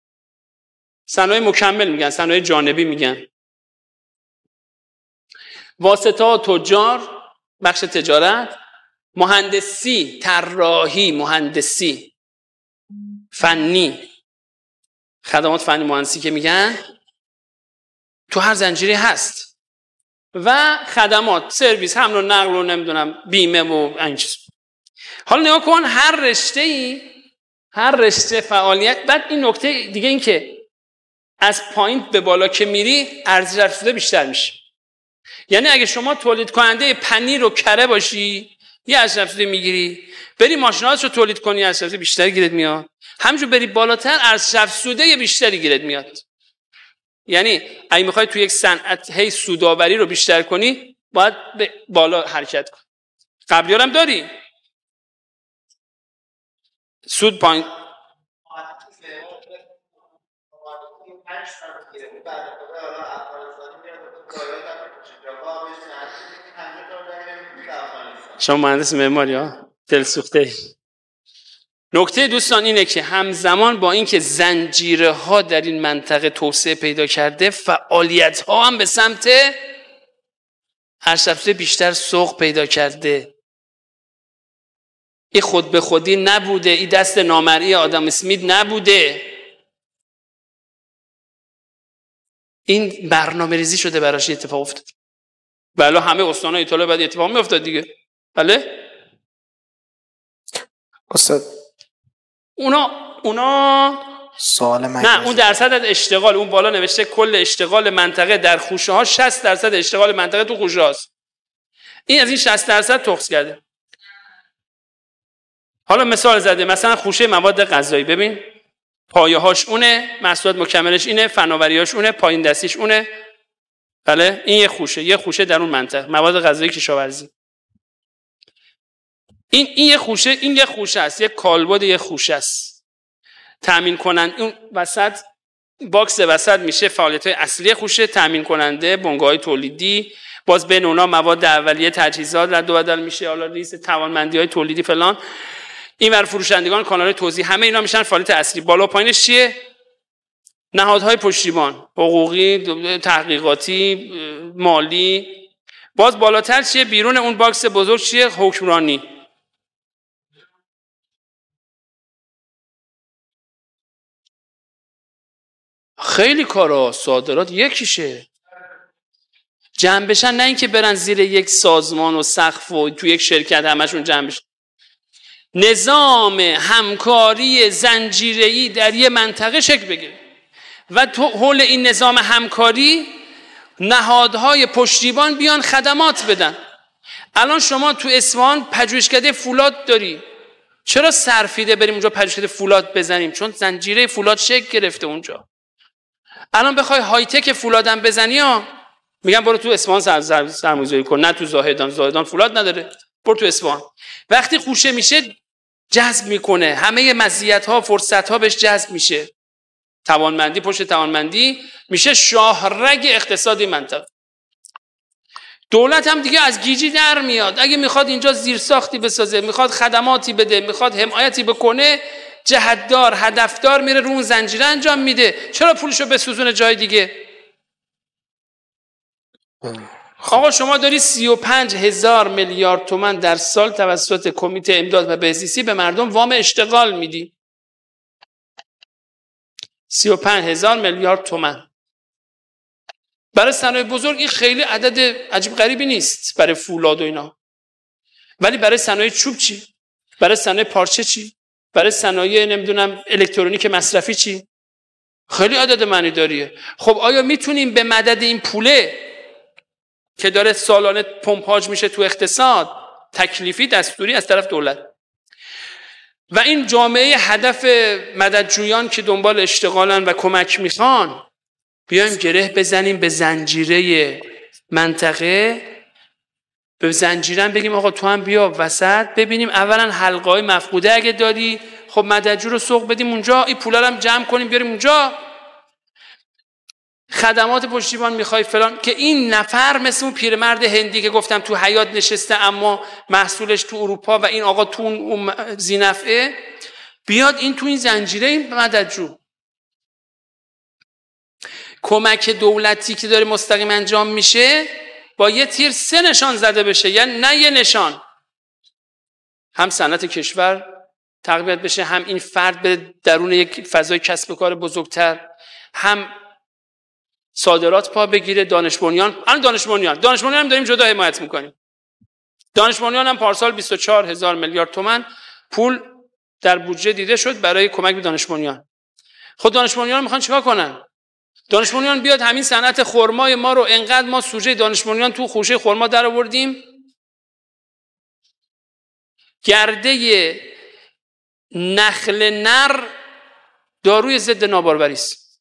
صنایع مکمل میگن، صنایع جانبی میگن. واسطه تجار، بخش تجارت، مهندسی، طراحی، مهندسی فنی، خدمات فنی مهندسی که میگن تو هر زنجیری هست، و خدمات، سرویس، حمل و نقل و نمیدونم بیمه و این چیز. حالا نگاه کن هر رشته فعالیت. بعد این نکته دیگه این که از پایین به بالا که میری ارزش افزوده بیشتر میشه. یعنی اگه شما تولید کننده پنیر و کره باشی یه ارزش افزوده میگیری، بری ماشیناتشو تولید کنی ارزش افزوده بیشتری گیرت میاد، همینجور بری بالاتر ارزش افزوده بیشتری گیرت میاد. یعنی اگه میخوای تو یک صنعت هی سودآوری رو بیشتر کنی باید به بالا حرکت کنی. قبلی‌ها هم داری سود پایین. شما مهندس معماری ها دل سوخته. نکته دوستان اینه که همزمان با اینکه زنجیره ها در این منطقه توسعه پیدا کرده، فعالیت ها هم به سمت ارزش افزوده بیشتر سوق پیدا کرده. این خود به خودی نبوده، این دست نامرئی آدم اسمیت نبوده، این برنامه ریزی شده براش اتفاق افتاد. بله همه استان‌های ایتالیا بعد اتفاق میافتاد دیگه. بله استاد اونا سوال من نه، اون درصد از اشتغال، اون بالا نوشته کل اشتغال منطقه در خوشه ها 60% اشتغال منطقه تو خوشه هاست. این از این 60% تخص کرده. حالا مثال زده، مثلا خوشه مواد غذایی، ببین پایه هاش اونه، محصولات مکملش اینه، فناوریاش اونه، پایین دستیش اونه. بله این یه خوشه در اون منطقه مواد غذایی کشاورزی. این یه خوشه است، یک کالبد یه خوشه است. تامین کننده اون وسط، باکس وسط میشه فعالیت‌های اصلی خوشه، تامین کننده، بنگاه‌های تولیدی، باز بین اونا مواد اولیه، تجهیزات رد و بدل میشه، حالا لیست توانمندی‌های تولیدی فلان. اینور فروشندگان، کانال توزیع، همه اینا میشن فعالیت اصلی. بالا پایینش چیه؟ نهادهای پشتیبان، حقوقی، تحقیقاتی، مالی. باز بالاتر چیه؟ بیرون اون باکس بزرگ چیه؟ حکمرانی. خیلی کارا، صادرات یکیشه. جمع بشن، نه اینکه برن زیر یک سازمان و سقف و تو یک شرکت همشون جمع بشن. نظام همکاری زنجیره‌ای در یه منطقه شکل بگیره و تو حول این نظام همکاری نهادهای پشتیبان بیان خدمات بدن. الان شما تو اصفهان پژوهشکده فولاد داری، چرا سرفیده بریم اونجا پژوهشکده فولاد بزنیم؟ چون زنجیره فولاد شکل گرفته اونجا. الان بخوای های تک فولادم بزنی ها، میگن برو تو اصفهان سرمایه‌گذاری کن، نه تو زاهدان فولاد نداره، برو تو اصفهان. وقتی خوشه میشه جذب میکنه، همه مزیت‌ها فرصت‌ها بهش جذب میشه، توانمندی پشت توانمندی میشه شاهرگ اقتصادی منطقه. دولت هم دیگه از گیجی در میاد، اگه میخواد اینجا زیرساختی بسازه، میخواد خدماتی بده، میخواد حمایتی بکنه، جهتدار هدفدار میره رو اون زنجیره انجام میده. چرا پولشو بسوزونه جای دیگه؟ آقا شما داری 35,000 میلیارد تومان در سال توسط کمیته امداد و بهزیستی به مردم وام اشتغال میدی. 35,000 میلیارد تومان برای صنایع بزرگ این خیلی عدد عجیب غریبی نیست برای فولاد و اینا، ولی برای صنایع چوب چی؟ برای صنایع پارچه چی؟ برای صنایع نمیدونم الکترونیک مصرفی چی؟ خیلی عدد معنی داریه. خب آیا میتونیم به مدد این پوله که داره سالانه پمپاژ میشه تو اقتصاد، تکلیفی دستوری از طرف دولت و این جامعه هدف مددجویان که دنبال اشتغالن و کمک میخوان، بیایم گره بزنیم به زنجیره منطقه، به زنجیرن بگیم آقا تو هم بیا وسط، ببینیم اولا حلقه‌های مفقوده اگه داری خب مددجو رو سوق بدیم اونجا، این پولا رو هم جمع کنیم بیاریم اونجا. خدمات پشتیبان میخوای فلان، که این نفر مثل اون پیرمرد هندی که گفتم تو حیاط نشسته اما محصولش تو اروپا و این آقا تو اون ذینفعه، بیاد این تو این زنجیره این مددجو. کمک دولتی که داره مستقیم انجام میشه با یه تیر 3 نشان زده بشه، یعنی نه یه نشان، هم صنعت کشور تقویت بشه، هم این فرد به درون یک فضای کسب و کار بزرگتر، هم صادرات پا بگیره. دانش بنیان هم داریم جدا حمایت میکنیم. دانش بنیان هم پارسال 24,000 میلیارد تومان پول در بودجه دیده شد برای کمک به دانش بنیان. خود دانش بنیان میخوان چیکار کنن؟ دانش بنیان بیاد همین صنعت خرمای ما رو، انقدر ما سوژه دانش بنیان تو خوشه خرما در آوردیم، گرده نخل نر داروی ضد ناباروری است.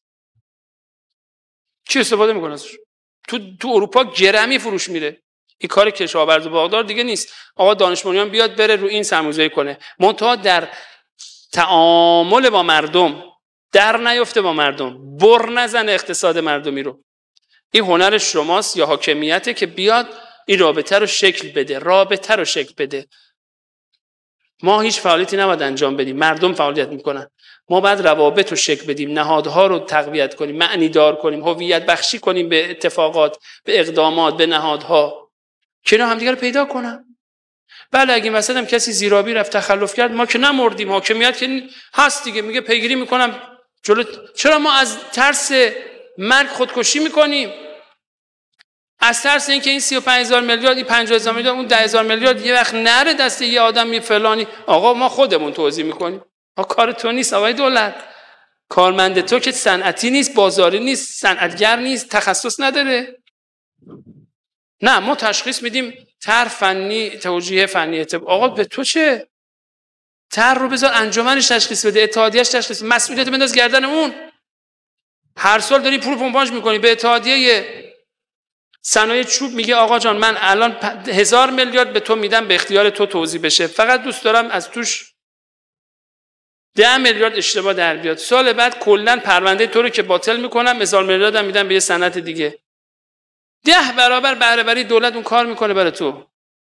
چی استفاده میکنه ازش؟ تو اروپا گرمی فروش میره. این کار کشاورز و باغدار دیگه نیست. آقا دانش بنیان بیاد بره رو این سرمایه‌گذاری کنه، منتها در تعامل با مردم در نیفته، با مردم بر نزنه اقتصاد مردمی رو. این هنر شماست یا حاکمیته که بیاد این رابطه رو شکل بده. ما هیچ فعالیتی نباید انجام بدیم، مردم فعالیت میکنن. ما باید روابط رو شکل بدیم، نهادها رو تقویت کنیم، معنی دار کنیم، هویت بخشی کنیم به اتفاقات، به اقدامات، به نهادها که اینا همدیگه رو پیدا کنن. بله اگه مثلا هم کسی زیرابی رفت تخلف کرد، ما که نمردیم، حاکمیت که هست دیگه، میگه پیگیری میکنم جلو. چرا ما از ترس مرگ خودکشی میکنیم؟ از ترس اینکه این 35,000 میلیارد، این 50,000 میلیارد، اون 10,000 میلیارد یه وقت نره دست یه آدمی فلانی. آقا ما خودمون توزیع میکنیم. کار تو نیست آقای دولت، کارمند تو که صنعتی نیست، بازاری نیست، صنعتگر نیست، تخصص نداره. نه ما تشخیص میدیم، طرح فنی، توجیه فنی. آقا به تو چه؟ طرح رو بذار انجمنش تشخیص بده، اتحادیه‌اش تشخیص، مسئولیت بنداز گردن اون. هر سال داری پول پمپاژ میکنی به اتحادیه صنایع چوب، میگه آقا جان من الان 1000 میلیارد به تو میدم، به اختیار تو توزیع بشه، فقط دوست دارم از توش 10 میلیارد اشتباه در بیاد. سال بعد کلا پرونده تو رو که باطل میکنم، 1000 میلیارد هم میدم به یه صنعت دیگه. 10 برابر بهره وری دولت اون کار میکنه برای تو،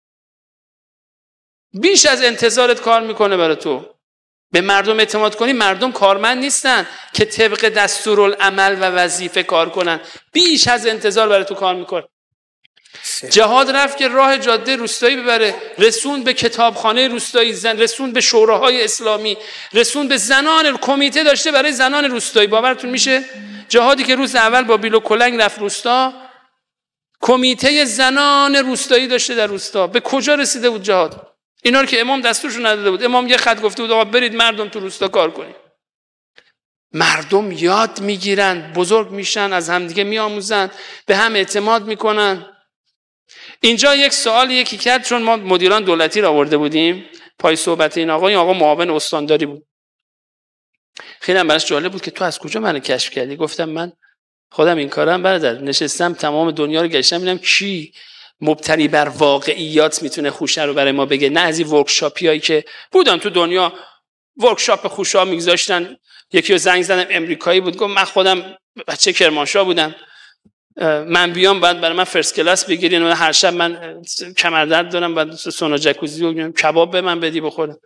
بیش از انتظارت کار میکنه برای تو. به مردم اعتماد کنی، مردم کارمند نیستن که طبق دستورالعمل و وظیفه کار کنن، بیش از انتظار برای تو کار میکنه. جهاد رفت که راه جاده روستایی ببره، رسون به کتابخانه روستایی، رسون به شوراهای اسلامی، رسون به زنان، کمیته داشته برای زنان روستایی. باورتون میشه؟ جهادی که روز اول با بیل و کلنگ رفت روستا، کمیته زنان روستایی داشته در روستا. به کجا رسیده بود جهاد؟ اینا رو که امام دستورشو نداده بود. امام یه خط گفته بود آقا برید مردم تو روستا کار کنید. مردم یاد میگیرن، بزرگ میشن، از همدیگه میآموزن، به هم اعتماد میکنن. اینجا یک سوال یکی کرد، چون ما مدیران دولتی را آورده بودیم پای صحبت این آقا معاون استانداری بود. خیلی هم براش جالب بود که تو از کجا منو کشف کردی؟ گفتم من خودم این کارم برادر، نشستم تمام دنیا رو گشتم ببینم کی مبتنی بر واقعیات میتونه خوشه رو برای ما بگه، نه از این ورکشاپیایی که بودم تو دنیا ورکشاپ خوشا میگذاشتن. یکی رو زنگ زدم امریکایی بود، گفت من خودم بچه کرمانشاه بودم، من بیام بعد برای من فرست کلاس بگیرین و هر شب من کمردرد دارم بعد سونا جکوزی و کباب به من بدی بخورم.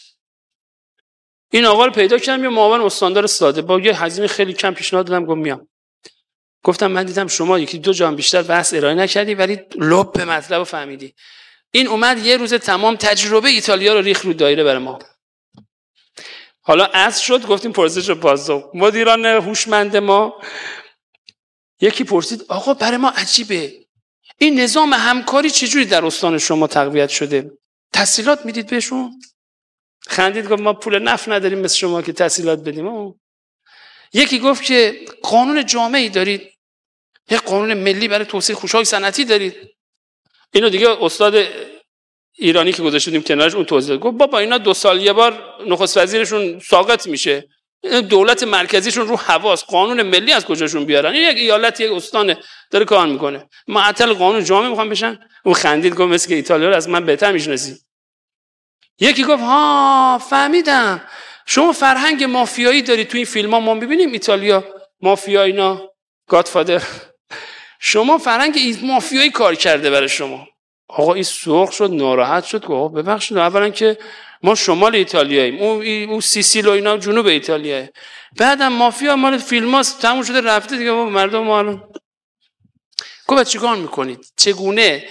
این آقا رو پیدا کردم، یه معاون استاندار ساده با یه هزینه خیلی کم پیشنهاد دادم، گفت میام. گفتم من دیدم شما یکی دو جا بیشتر بحث ارائه نکردی ولی لب به مطلب فهمیدی. این اومد یه روز تمام تجربه ایتالیا رو ریخ رو دایره برای ما. حالا عصر شد گفتیم پرسش و پاسخ. مدیران هوشمند ما یکی پرسید آقا برای ما عجیبه این نظام همکاری چجوری در استان شما تقویت شده؟ تسهیلات میدید بهشون؟ خندید گفت ما پول نفت نداریم مثل شما که تسهیلات بدیم. یکی گفت که قانون جامعی دارید، یک قانون ملی برای توسعه خوشه‌های صنعتی دارید. اینو دیگه استاد ایرانی که گذاشتیم کنارش اون توضیح گفت بابا اینا 2 سال یه بار نخست وزیرشون ساقط میشه، دولت مرکزیشون رو حواس، قانون ملی از کجاشون بیارن؟ این یک ایالت یک استان داره کار میکنه، معطل قانون جامعه میخوان بشن. اون خندید گفت مثل که ایتالیا رو از من بهتر میشناسی. یکی گفت ها فهمیدم شما فرهنگ مافیایی دارید، تو این فیلم‌ها ما می‌بینیم ایتالیا مافیا اینا گادفادر، شما فرهنگ مافیایی کار کرده برای شما. آقا این سرخ شد، ناراحت شد، گفت ببخشید اولا که ما شمال ایتالیاییم، اون سیسیل و اینا جنوب ایتالیاه، بعدم مافیا مال فیلم‌هاست تموم شده رفته دیگه. مردم ما الان گفت چیکار میکنید؟ چگونه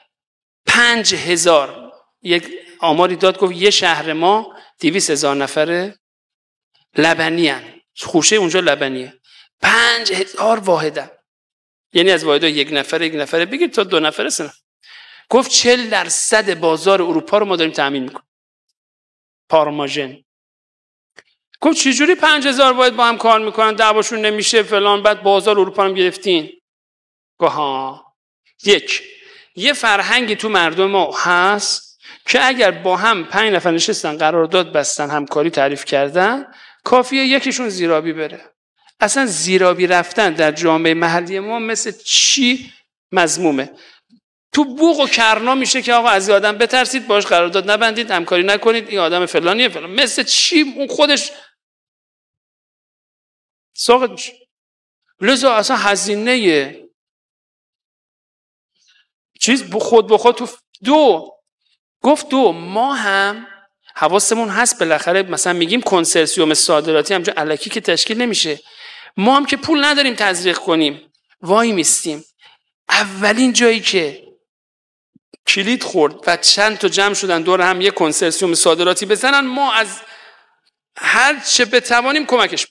5000 یک آماری داد، گفت یه شهر ما 200,000 نفره لبنی هن. خوشه اونجا لبنیه، 5000 واحده، یعنی از واحده یک نفره بگیر تا 2 نفره 3 نفره. گفت 40% بازار اروپا رو ما داریم تأمین میکنیم. پارماژن. گفت چجوری 5000 واحد با هم کار میکنن، دعواشون نمیشه فلان، بعد بازار اروپا رو گرفتین؟ گفت ها، یه فرهنگی تو مردم ما هست که اگر با هم 5 نفر نشستن قرارداد بستن همکاری تعریف کردن، کافیه یکیشون زیرابی بره. اصلا زیرابی رفتن در جامعه محلی ما مثل چی مذمومه. تو بوق و کرنا میشه که آقا از این آدم بترسید، باش قرارداد نبندید، همکاری نکنید، این آدم فلانیه فلان، مثل چی اون خودش ساقط میشه. لذا اصلا هزینه چیز خود به خود تو گفت ما هم حواسمون هست بالاخره، مثلا میگیم کنسرسیوم صادراتی همجا الکی که تشکیل نمیشه، ما هم که پول نداریم تزریق کنیم، وای میستیم. اولین جایی که کلید خورد و چند تا جمع شدن دور هم یه کنسرسیوم صادراتی بزنن، ما از هر چه بتوانیم کمکش.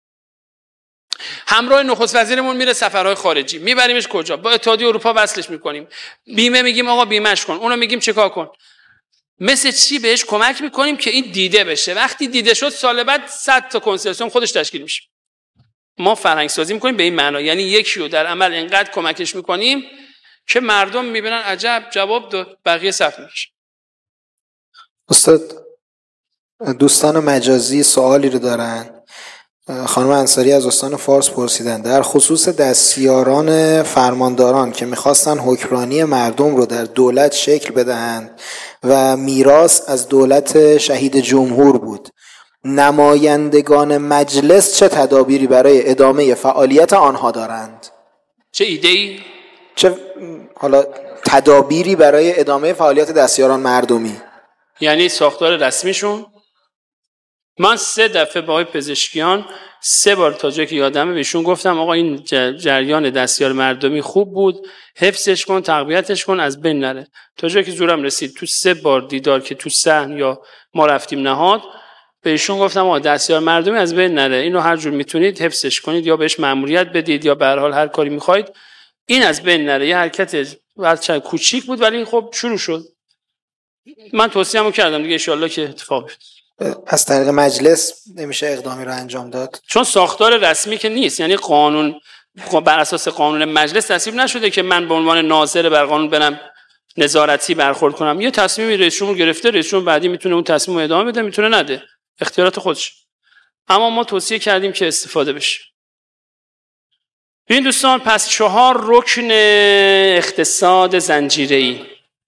همراه نخست وزیرمون میره سفرهای خارجی، میبریمش کجا؟ با اتحادیه اروپا وصلش میکنیم، بیمه میگیم آقا بیمهش کن، اونو میگیم چیکار کن. مثل چی بهش کمک میکنیم که این دیده بشه. وقتی دیده شد سال بعد 100 تا کنسرسیوم خودش تشکیل میشه. ما فرهنگ سازی میکنیم به این معنا، یعنی یکی رو در عمل اینقدر کمکش میکنیم که مردم میبینن عجب جواب داد، بقیه صف میشه. استاد، دوستان مجازی سوالی رو دارن. خانم انصاری از استان فارس پرسیدن در خصوص دستیاران فرمانداران که میخواستن حکمرانی مردم رو در دولت شکل بدهند و میراث از دولت شهید جمهور بود، نمایندگان مجلس چه تدابیری برای ادامه فعالیت آنها دارند؟ چه ایده‌ای؟ چه حالا تدابیری برای ادامه فعالیت دستیاران مردمی؟ یعنی ساختار رسمیشون؟ من 3 دفعه با آقای پزشکیان 3 بار تا جایی که یادمه بهشون گفتم آقا این جریان دستیار مردمی خوب بود، حفظش کن، تقویتش کن، از بین نره. تا جایی که زورم رسید تو 3 بار دیدار که تو صحن یا ما رفتیم نهاد، بهشون گفتم آقا دستیار مردمی از بین نره، اینو هر جور میتونید حفظش کنید، یا بهش مأموریت بدید یا به هر حال هر کاری میخواید این از بین نره. یه حرکت بچه کوچیک بود ولی خب شروع شد. من توصیه‌مو کردم دیگه، ان شاءالله که اتفاق بیفته. از طریق مجلس نمیشه اقدامی رو انجام داد؟ چون ساختار رسمی که نیست، یعنی قانون بر اساس قانون مجلس تصویب نشده که من به عنوان ناظر بر قانون برم نظارتی برخورد کنم. یه تصمیمی رئیس جمهور گرفته، رئیس جمهور بعدی میتونه اون تصمیم رو ادامه بده، میتونه نده، اختیارات خودش. اما ما توصیه کردیم که استفاده بشه. این دوستان پس 4 رکن اقتصاد زنجیره‌ای.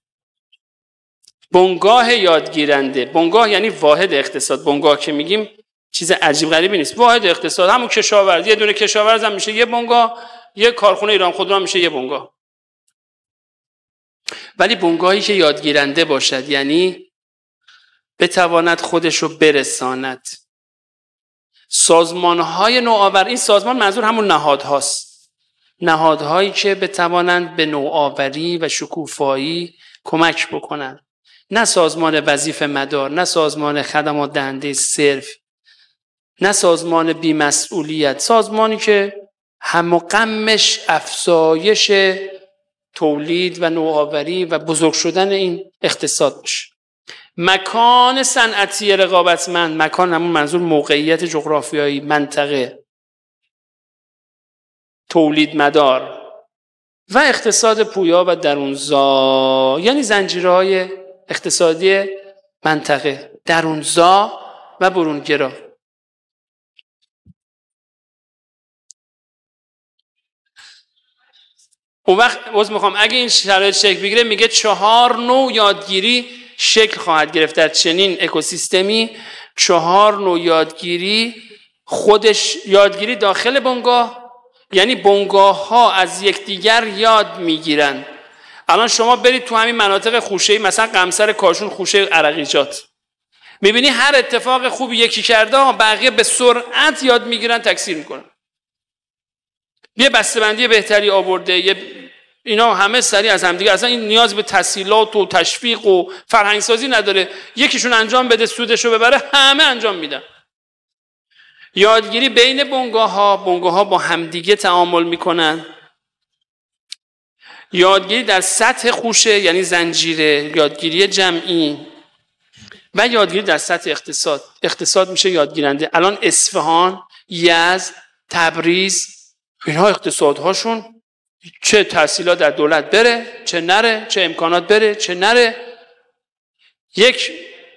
بنگاه یادگیرنده، بنگاه یعنی واحد اقتصاد. بنگاه که میگیم چیز عجیب غریبی نیست، واحد اقتصاد همون کشاورزی، یه دونه کشاورز هم میشه یه بنگاه، یه کارخونه ایران خودرو هم میشه یه بنگاه. ولی بنگاهی که یادگیرنده باشد، یعنی بتواند خودش رو برساند. سازمان‌های نوآور، این سازمان منظور همون نهادهاست، نهادهایی که بتوانند به نوآوری و شکوفایی کمک بکنند، نه سازمان وظیفه مدار، نه سازمان خدمات دهنده صرف، نه سازمان بی‌مسئولیت، سازمانی که هم و غمش افزایش تولید و نوآوری و بزرگ شدن این اقتصاد باشه. مکان صنعتی رقابتمند، مکان همون منظور موقعیت جغرافیایی، منطقه، تولید مدار و اقتصاد پویا و درونزا، یعنی زنجیرهای اقتصادی منطقه، درونزا و برونگرا. اون وقت میخوام اگه این شرایط شکل بگیره، میگه 4 نوع یادگیری شکل خواهد گرفت در چنین اکوسیستمی. 4 نوع یادگیری، خودش یادگیری داخل بنگاه، یعنی بنگاه ها از یکدیگر یاد میگیرن. الان شما برید تو همین مناطق خوشه‌ای، مثلا قمصر کاشون، خوشه عرقیجات، میبینی هر اتفاق خوبی یکی کرده بقیه به سرعت یاد میگیرن، تکثیر میکنن. یه بسته‌بندی بهتری آورده، یه اینا همه سریع از همدیگه، اصلا این نیاز به تسهیلات و تشویق و فرهنگسازی نداره. یکیشون انجام بده سودشو ببره، همه انجام میدن. یادگیری بین بنگاه ها با همدیگه تعامل میکنن. یادگیری در سطح خوشه، یعنی زنجیره، یادگیری جمعی، و یادگیری در سطح اقتصاد میشه یادگیرنده. الان اصفهان، یزد، تبریز، اینها اقتصادهاشون چه تحصیلات در دولت بره چه نره، چه امکانات بره چه نره. یک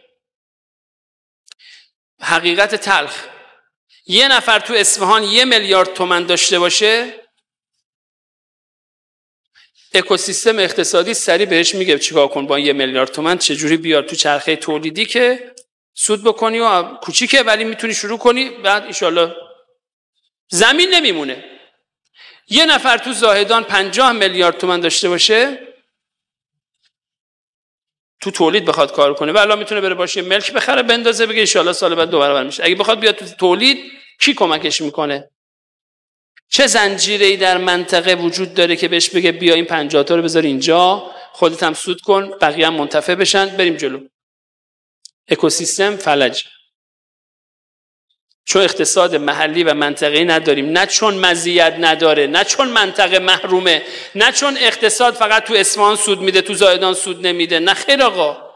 حقیقت تلخ، یه نفر تو اصفهان 1 میلیارد تومان داشته باشه، اکوسیستم اقتصادی سریع بهش میگه چیکار کن با 1 میلیارد تومان، چجوری بیار تو چرخه تولیدی که سود بکنی و کوچیکه ولی میتونی شروع کنی، بعد انشالله زمین نمیمونه. یه نفر تو زاهدان 50 میلیارد تومان داشته باشه، تو تولید بخواد کار کنه و الان میتونه بره باشه ملک بخره بندازه بگه انشالله سال بعد 2 برابر میشه. اگه بخواد بیاد تو تولید، کی کمکش میکنه؟ چه زنجیره‌ای در منطقه وجود داره که بهش بگه بیا این 50 تا رو بذار اینجا، خودت هم سود کن، بقیه هم منتفع بشن، بریم جلو. اکوسیستم فلج. چون اقتصاد محلی و منطقه‌ای نداریم، نه چون مزیت نداره، نه چون منطقه محرومه، نه چون اقتصاد فقط تو اصفهان سود میده تو زاهدان سود نمیده، نه خیر آقا.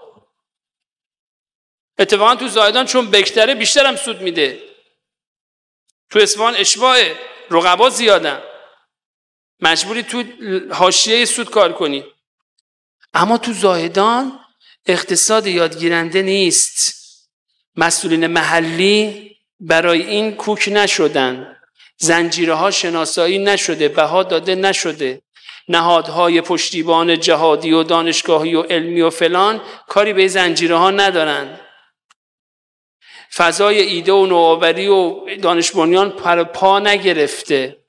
اتفاقا تو زاهدان چون بکتره بیشتر هم سود میده. تو اصفهان اشباعه، رقبا زیادن، مجبوری تو حاشیه سود کار کنی. اما تو زاهدان اقتصاد یادگیرنده نیست. مسئولین محلی برای این کوک نشدن، زنجیره ها شناسایی نشده، بها داده نشده، نهادهای پشتیبان جهادی و دانشگاهی و علمی و فلان کاری به زنجیره ها ندارن. فضای ایده و نوآوری و دانش بنیان پا نگرفته.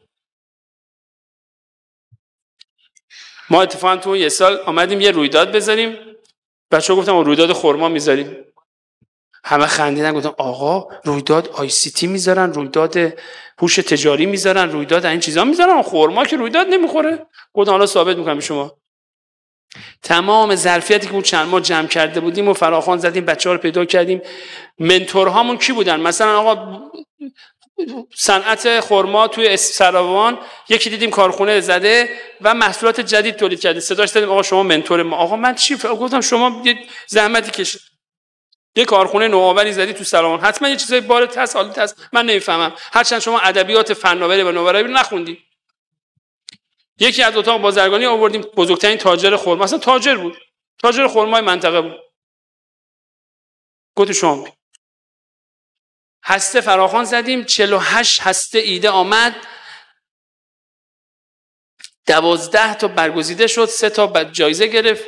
ما اتفاقا تو یه سال آمدیم یه رویداد بذاریم، بچه‌ها گفتم رویداد خرما میذاریم، همه خندیدن، گفتم آقا رویداد آی سی تی میذارن، رویداد هوش تجاری میذارن، رویداد این چیزا میذارن، خرما که رویداد نمیخوره. گفتم حالا ثابت میکنم شما. تمام ظرفیتی که اون چند ماه جمع کرده بودیم و فراخوان زدیم، بچه‌ها رو پیدا کردیم. منتورهامون کی بودن؟ مثلا آقا صنعت خرما توی سراوان یکی دیدیم کارخونه زده و محصولات جدید تولید کرده، صداش دادیم آقا شما منتور ما. آقا من چی؟ گفتم شما یه زحمتی کشید، یه کارخونه نوآوری زدی تو سراوان، حتما یه چیزای بارت هست، حالت هست، من نمیفهمم. هرچند شما ادبیات فناوری و نوآوری نخوندی. یکی از اتاق بازرگانی آوردیم، بزرگترین تاجر خرما، اصلا تاجر بود، تاجر خرمای منطقه بود. گفت شما هسته فراخوان زدیم، 48 هسته ایده آمد، 12 تا برگزیده شد، 3 تا بعد جایزه گرفت.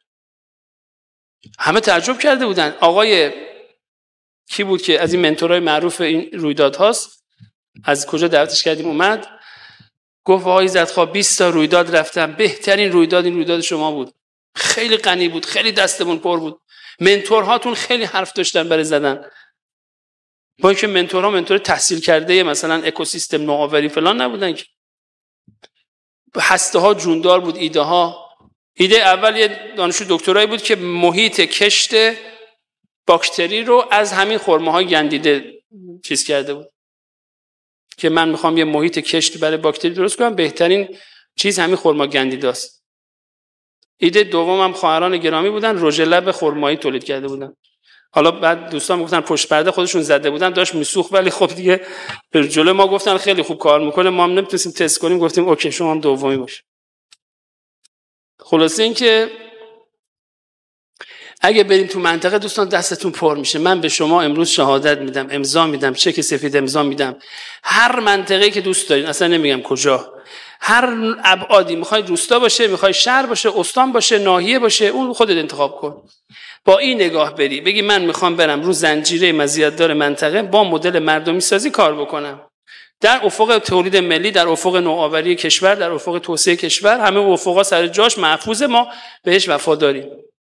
همه تعجب کرده بودن. آقای کی بود که از این منتورای معروف این رویداد هاست، از کجا دعوتش کردیم اومد، گفت آقای عزتخواه 20 تا رویداد رفتم، بهترین رویداد این رویداد شما بود، خیلی غنی بود، خیلی دستمون پر بود، منتورهاتون خیلی حرف داشتن برای زدن. با اینکه منتورها منتور تحصیل کرده مثلا اکوسیستم نوآوری فلان نبودن که، هسته ها جوندار بود. ایده اول یه دانشجو دکترایی بود که محیط کشت باکتری رو از همین خرماهای گندیده چیز کرده بود، که من میخوام یه محیط کشت برای باکتری درست کنم، بهترین چیز همین خرما گندیده است. ایده دومم خواهران گرامی بودن، رژ لب خرمایی تولید کرده بودن. حالا بعد دوستان گفتن پشت پرده خودشون زده بودن، داشت میسوخت، ولی خب دیگه به جلوی ما گفتن خیلی خوب کار میکنه، ما هم نمیتونستیم تست کنیم، گفتیم اوکی شما هم دومی باش. خلاصه این که اگه بریم تو منطقه دوستان دستتون پر میشه. من به شما امروز شهادت میدم، امضا میدم، چک سفید امضا میدم، هر منطقه‌ای که دوست دارین، اصلا نمیگم کجا، هر ابعادی، میخوای روستا باشه، میخوای شهر باشه، استان باشه، ناحیه باشه، اون خودت انتخاب کن. با این نگاه بری بگی من میخوام برم رو زنجیره مزیت‌دار منطقه با مدل مردمی سازی کار بکنم، در افق تولید ملی، در افق نوآوری کشور، در افق توسعه کشور، همه افقا سر جاش محفوظ، ما بهش وفاداریم،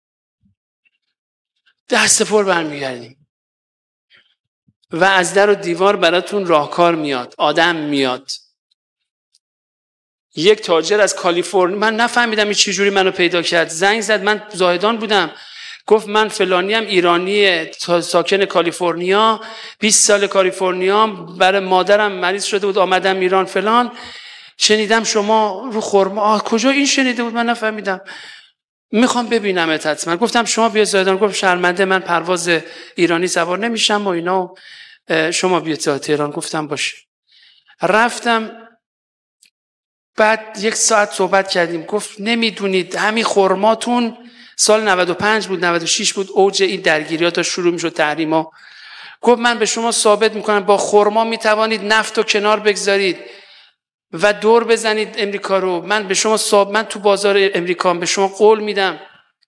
دست پر برمیگردیم و از در و دیوار براتون راهکار میاد، آدم میاد. یک تاجر از کالیفرنیا، من نفهمیدم این چه جوری منو پیدا کرد، زنگ زد، من زاهدان بودم، گفت من فلانیم، ایرانی ساکن کالیفرنیا، 20 سال کالیفرنیا، برای مادرم مریض شده بود آمدم ایران فلان، شنیدم شما رو خرما. کجا این شنیده بود؟ من نفهمیدم، میخوام ببینمت حتما. گفتم شما بیا زاهدان. گفت شرمنده من پرواز ایرانی سوار نمیشم و اینا، شما بیا تهران. گفتم باشه. رفتم، بعد 1 ساعت صحبت کردیم. گفت نمیدونید همین خرماتون سال 95 بود 96 بود اوج این درگیریات شروع میشد، تحریما. گفت من به شما ثابت میکنم با خرما میتوانید نفت رو کنار بگذارید و دور بزنید امریکا رو. من به شما من تو بازار امریکا به شما قول میدم.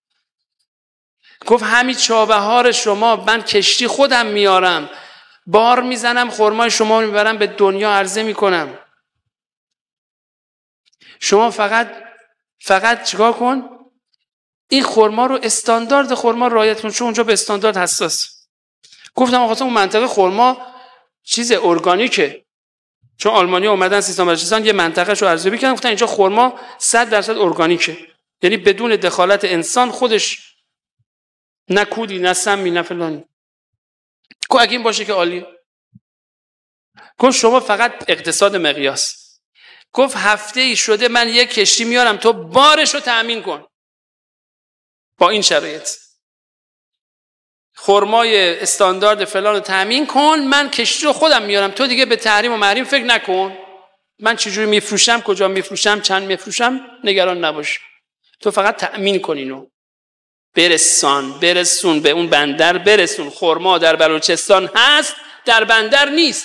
گفت همین چابهار شما من کشتی خودم میارم، بار میزنم، خرمای شما رو میبرم به دنیا عرضه میکنم. شما فقط چیکار کن؟ این خرما رو، استاندارد خرما رعایت کن، چون اونجا به استاندارد حساس. گفتم آقا اون منطقه خرما چیز ارگانیکه، چون آلمانی‌ها اومدن سیستان بلوچستان یه منطقه‌شو ارزیابی کردن، گفتن اینجا خرما 100% ارگانیکه، یعنی بدون دخالت انسان، خودش نه کودی نه سمی نه فلانی. گفت اگه این باشه که عالی. گفت شما فقط اقتصاد مقیاس. گفت هفته‌ای شده من یک کشتی میارم، تو بارش رو تأمین کن. با این شرایط خرمای استاندارد فلان رو تأمین کن، من کشتی رو خودم میارم، تو دیگه به تحریم و محریم فکر نکن، من چجوری میفروشم، کجا میفروشم، چند میفروشم، نگران نباش، تو فقط تأمین کن اینو، برسون به اون بندر، برسون. خرما در بلوچستان هست، در بندر نیست.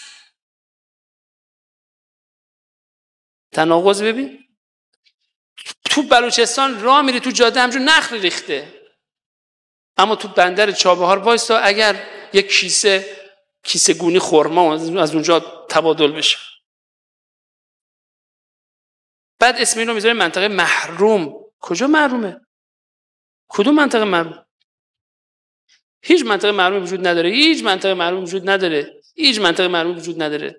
تناقض ببین، تو بلوچستان راه میری تو جاده همجور نخل ریخته، اما تو بندر چابهار وایسا اگر یک کیسه گونی خرما از اونجا تبادل بشه. بعد اسم اینو میذاره منطقه محروم. کجا محرومه؟ کدوم منطقه محروم؟ هیچ منطقه محروم وجود نداره، هیچ منطقه محروم وجود نداره، هیچ منطقه محروم وجود نداره.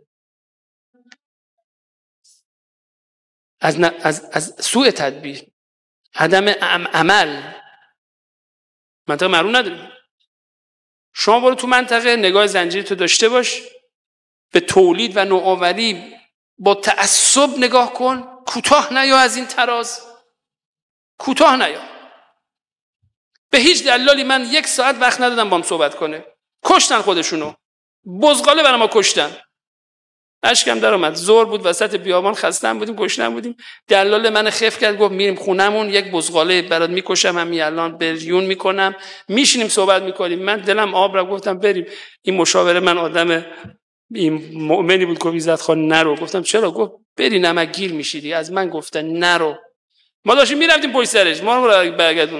از سوء تدبیر، عدم عمل، منطقه محروم نداریم. شما برو تو منطقه نگاه زنجیری تو داشته باش، به تولید و نوآوری با تعصب نگاه کن، کوتاه نیا از این تراز، کوتاه نیا. به هیچ دلالی من 1 ساعت وقت ندادم با هم صحبت کنه، کشتن خودشونو، بزغاله برای ما کشتن. اشکم در اومد، زور بود وسط بیابان، خستم بودیم، گشنم بودیم. دلال من خف کرد، گفت میریم خونمون، 1 بزغاله برات میکشم همین الان، بریون میکنم، میشینیم صحبت میکنیم. من دلم آب را، گفتم بریم. این مشاوره من آدم این مؤمنی بود، گفت ایزد خان نرو. گفتم چرا؟ گفت بری نمک گیر میشیدی، از من گفتن نرو. ما داشتیم میرفتیم پشت سرش، ما رو برگردون.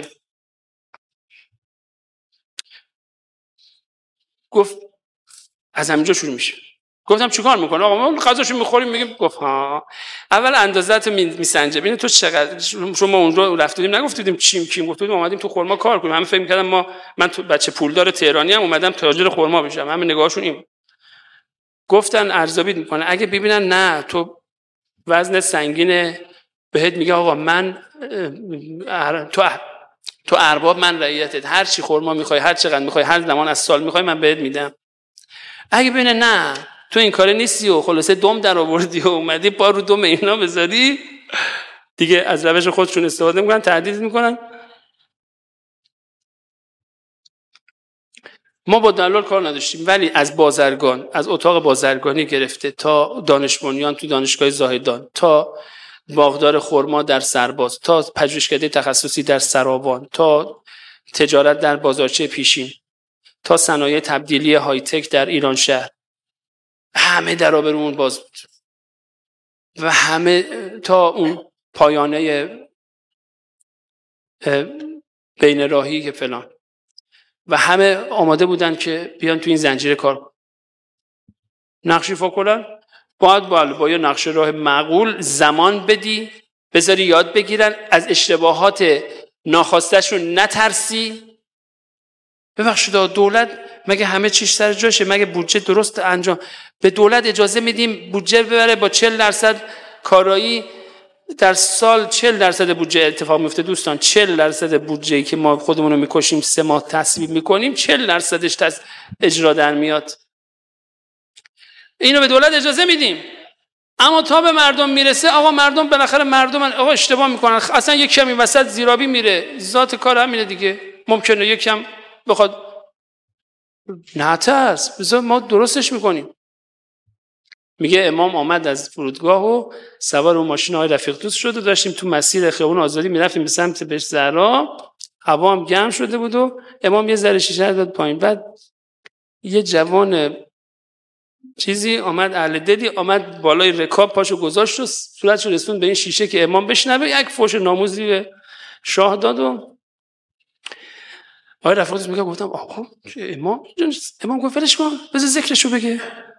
گفت از همینجا شروع میشه. گفتم چیکار میکنه آقا؟ ما غذاشو میخوریم میگیم. گفت ها، اول اندازه‌تو میسنجه، ببین تو چقدر. شما اونجا رفتیم نگفتیم چیم کیم، گفتیم اومدیم تو خرما کار کنیم. همه فکر می‌کردن من تو بچه پولدار تهرانی ام اومدم تاجر خرما بشم، همه نگاهشون این. گفتن ارزیابی میکنه، اگه ببینن نه تو وزن سنگینه، بهت میگه آقا من تو ارباب، من رعیتت، هر چی خرما میخوای، هر چقدر میخوای، هر زمان از سال میخوای، من بهت میدم. اگه ببینه نه تو این کاره نیستی و خلاصه دم در آوردی و اومدی پا رو دم اینا بذاری، دیگه از روش خودشون استفاده میکنن، تهدید میکنن. ما با دلال کار نداشتیم، ولی از بازرگان، از اتاق بازرگانی گرفته تا دانش بنیان تو دانشگاه زاهدان، تا باغدار خرما در سرباز، تا پژوهشکده تخصصی در سراوان، تا تجارت در بازارچه پیشین، تا صنایع تبدیلی های تک در ایران شهر، همه در آبرومون باز بود و همه تا اون پایانه بین راهی که فلان، و همه آماده بودن که بیان تو این زنجیره کار کنن. نقشی فاکولن با یه نقشه راه معقول زمان بدی، بذاری یاد بگیرن، از اشتباهات ناخواسته‌شون نترسی. ببخشید دولت مگه همه چیز سر جاشه؟ مگه بودجه درست انجام؟ به دولت اجازه میدیم بودجه ببره با 40% کارایی در سال 40% بودجه اتفاق میفته دوستان. 40% بودجه‌ای که ما خودمون رو میکشیم 3 ماه تصویب میکنیم 40%ش اجرا در میاد. اینو به دولت اجازه میدیم، اما تا به مردم میرسه آقا مردم بالاخره آقا اشتباه میکنن، اصلا یک کمی وسط زیرابی میره، ذات کار همینه دیگه. ممکنه یک کم بخواد نه ترس، بذار ما درستش میکنیم. میگه امام آمد از فرودگاه و سوار اون ماشین آقای رفیق دوست شد و داشتیم تو مسیر خیابون آزادی میرفتیم به سمت بهشت زهرا، هوا هم گرم شده بود و امام یه ذره شیشه داد پایین. بعد یه جوان چیزی آمد، اهل دلی آمد بالای رکاب پاشو گذاشت و صورتشو رسوند به این شیشه که امام بشنوه، یک فوش ناموزی به شاه داد و آقای رفیق دوست میگه گفتم آقا امام گفت ولش کن بذار ذکرشو بگه.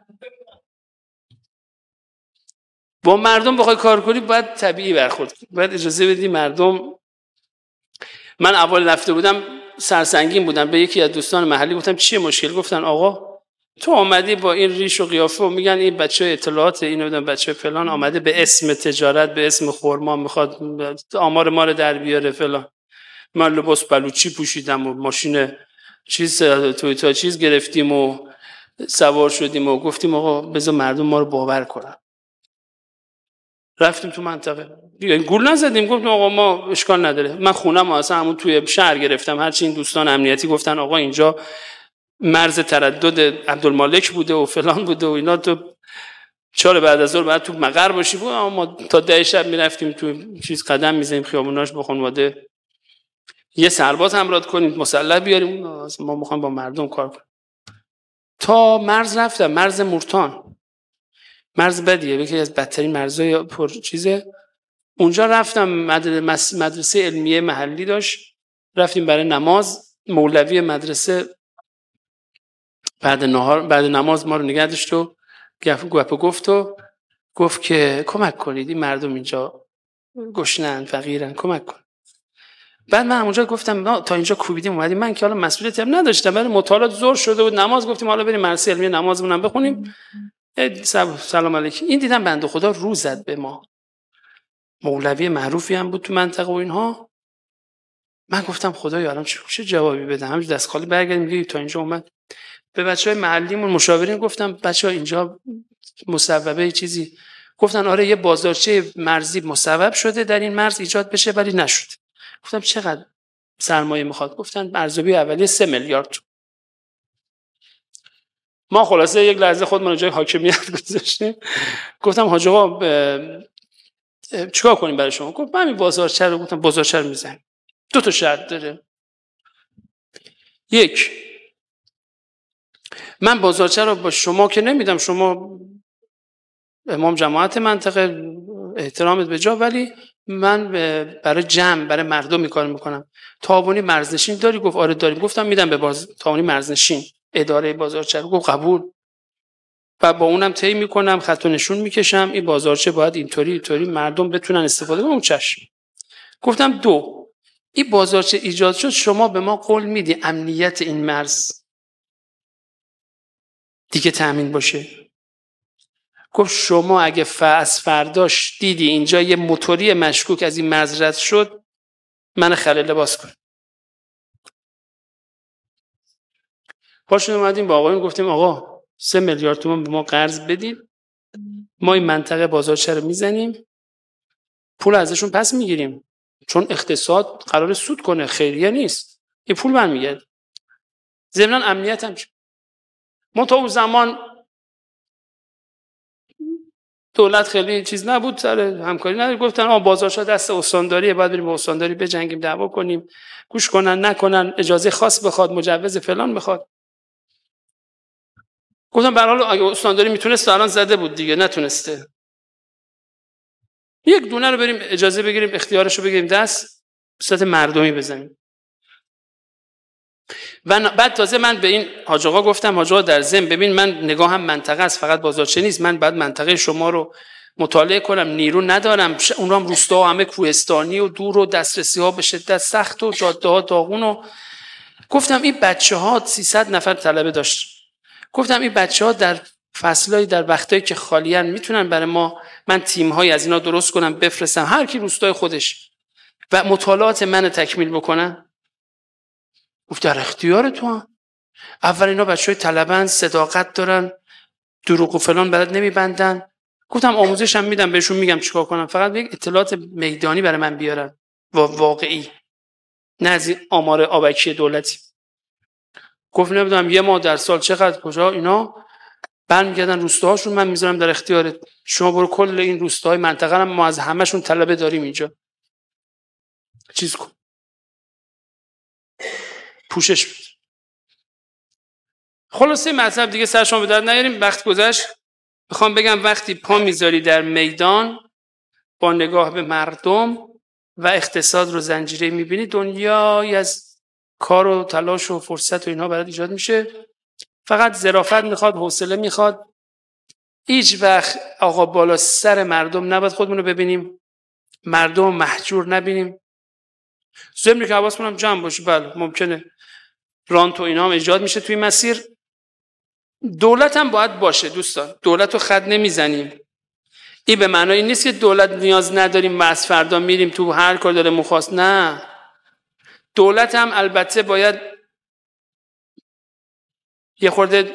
با مردم بخوای کار کنی باید طبیعی برخورد کنی، باید اجازه بدی مردم. من اول رفته بودم سرسنگین بودم، به یکی از دوستان محلی گفتم چیه مشکل؟ گفتن آقا تو آمدی با این ریش و قیافه و میگن این بچه اطلاعات، اینو بدن بچه فلان آمده به اسم تجارت، به اسم خرما میخواد آمار ما رو در بیاره فلان. من لباس بلوچی پوشیدم و ماشین تویوتا چیز گرفتیم و سوار شدیم و گفتیم آقا بذار مردم ما رو باور کنن. رفتیم تو منطقه گول نزدیم، گفتیم آقا ما اشکال نداره، من خونم اصلا همون توی شهر گرفتم، هرچی این دوستان امنیتی گفتن آقا اینجا مرز تردد عبدالمالک بوده و فلان بوده و اینا، تو 4 بعد از ظهر بعد تو مقر باشی بود، اما تا 10 شب میرفتیم تو چیز قدم میزنیم خیابوناش با خانواده، یه سرباز همراه کنیم مسلح بیاریم، ما میخوایم با مردم کار کنیم. تا مرز رفتم، مرز مورتان، مرز بدیه، یکی از بدترین مرزهای پر چیزه. اونجا رفتم، مدرسه علمیه محلی داشت، رفتیم برای نماز. مولوی مدرسه بعد نماز ما رو نگه داشت و گفت که کمک کنید این مردم اینجا گشنن فقیرن، کمک کن. بعد من اونجا گفتم تا اینجا کوبیدیم اومدیم، من که حالا مسئولیتی هم نداشتم، برای مطالعات زور شده بود نماز، گفتیم حالا بریم مدرسه علمیه نمازمون هم بخونیم. سلام علیکم. این دیدم بنده خدا رو زد به ما، مولوی معروفی هم بود تو منطقه و اینها. من گفتم خدایا الان چه جوابی بدم؟ همین دست خالی برگردیم دیگه. تا اینجا اومد به بچهای محلیمون مشاورین گفتم بچه‌ها اینجا مصوبه چیزی، گفتن آره یه بازارچه مرزی مصوب شده در این مرز ایجاد بشه ولی نشد. گفتم چقدر سرمایه میخواد؟ گفتن ارزیابی اولیه 3 میلیارد. ما خلاصه یک لحظه خودمون رو جای حاکمیت گذاشتیم. گفتم حاج آقا چیکار کنیم برای شما؟ گفت همین بازارچه رو. گفتم بازارچه رو میزنیم. 2 تا شرط داره. یک، من بازارچه رو با شما که نمیدم، شما امام جماعت منطقه احترامت به جا، ولی من برای برای مردم می کار میکنم. تابونی مرزنشین داری؟ گفت آره داریم. گفتم میدم به تابونی مرزنشین اداره بازارچه رو. گفت قبول. و با اونم طی میکنم، خط و نشون میکشم این بازارچه باید اینطوری مردم بتونن استفاده کنن. چشم. گفتم 2، این بازارچه ایجاد شد، شما به ما قول میدی امنیت این مرز دیگه تامین باشه؟ گفت شما اگه از فرداش دیدی اینجا یه موتوری مشکوک از این مرز رد شد، من خلل باز کن. پاشون اومدیم با آقایون گفتیم آقا 3 میلیارد تومان به ما قرض بدید، ما این منطقه بازارچه رو میزنیم، پول ازشون پس میگیریم، چون اقتصاد قرار سود کنه، خیریه نیست، این پول برمیگرده. ضمن امنیت هم شد. ما تا اون زمان دولت خیلی چیز نبود، سر همکاری نداره. گفتن بازارچه دست استانداریه، باید بریم با استانداری بجنگیم، دعوا کنیم، گوش کنن نکنن، اجازه خاص بخواد، مجوز فلان بخواد. گفتم به هر حال اگه استانداری میتونست الان زده بود دیگه، نتونسته. یک دونه رو بریم اجازه بگیریم، اختیارش رو بگیریم دست، به صورت مردمی بزنیم. و بعد تازه من به این حاج آقا گفتم حاج آقا در ضمن ببین من نگاهم منطقه است، فقط بازارچه نیست، من بعد منطقه شما رو مطالعه کنم، نیرو ندارم، اون هم روستا همه کوهستانی و دور و دسترسی ها به شدت سخت و جاده ها داغون. و گفتم این بچه ها 300 نفر طلبه داشت، گفتم این بچه ها در فصلایی در وقتایی که خالیان میتونن برای ما، من تیم‌های از اینا درست کنم بفرستم هر کی روستای خودش و مطالعات من تکمیل بکنن. گفت در اختیار تو هم. اول اینا بچهای طلبن، صداقت دارن، دروغ و فلان بلد نمیبندن. گفتم آموزش هم میدم بهشون، میگم چیکار کنم، فقط یک اطلاعات میدانی برای من بیارن و واقعی، نه از این آمار آبکی دولتی. گفت نمیدونم یه ماه در سال چقدر کجا، اینا برمیگردن روستاهاشون، من میذارم در اختیارت، شما برو کل این روستاهای منطقه هم ما از همشون طلبه داریم اینجا، چیز کن، پوشش بده. خلاصه مطلب دیگه سر شما به درد نیاریم، وقت گذشت. میخوام بگم وقتی پا میذاری در میدان با نگاه به مردم و اقتصاد رو زنجیره میبینی، دنیایی از کار و تلاش و فرصت و اینها برات ایجاد میشه. فقط ظرافت میخواد، حوصله میخواد. هیچ وقت آقا بالا سر مردم نباید خودمون رو ببینیم، مردم محجور نبینیم. ضمن که حواسمون هم جمع باشه. بله ممکنه رانت و اینا هم ایجاد میشه توی مسیر. دولت هم باید باشه دوستان، دولت رو خط نمیزنیم. این به معنای نیست که دولت نیاز نداریم و از فردا میریم تو هر کار داره مخواست. نه، دولت هم البته باید یه خورده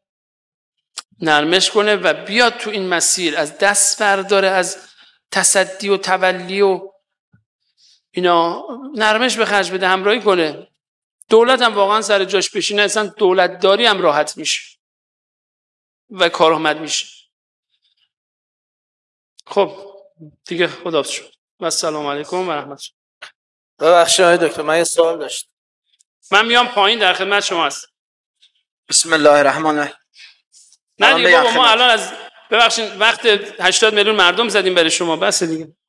نرمش کنه و بیاد تو این مسیر، از دست برداره از تصدی و تولی و اینا، نرمش به خرج بده، همراهی کنه. دولت هم واقعا سر جاش بشینه، اصلا دولت داری هم راحت میشه و کارآمد میشه. خب دیگه خداحافظ شد و السلام علیکم و رحمت الله. ببخشید آقای دکتر، من یه سوال داشتم. من میام پایین در خدمت شما هست. بسم الله الرحمن الرحیم. نه دیگه بابا، ما الان از ببخشید وقت 80 میلیون مردم زدیم برای شما، بس دیگه.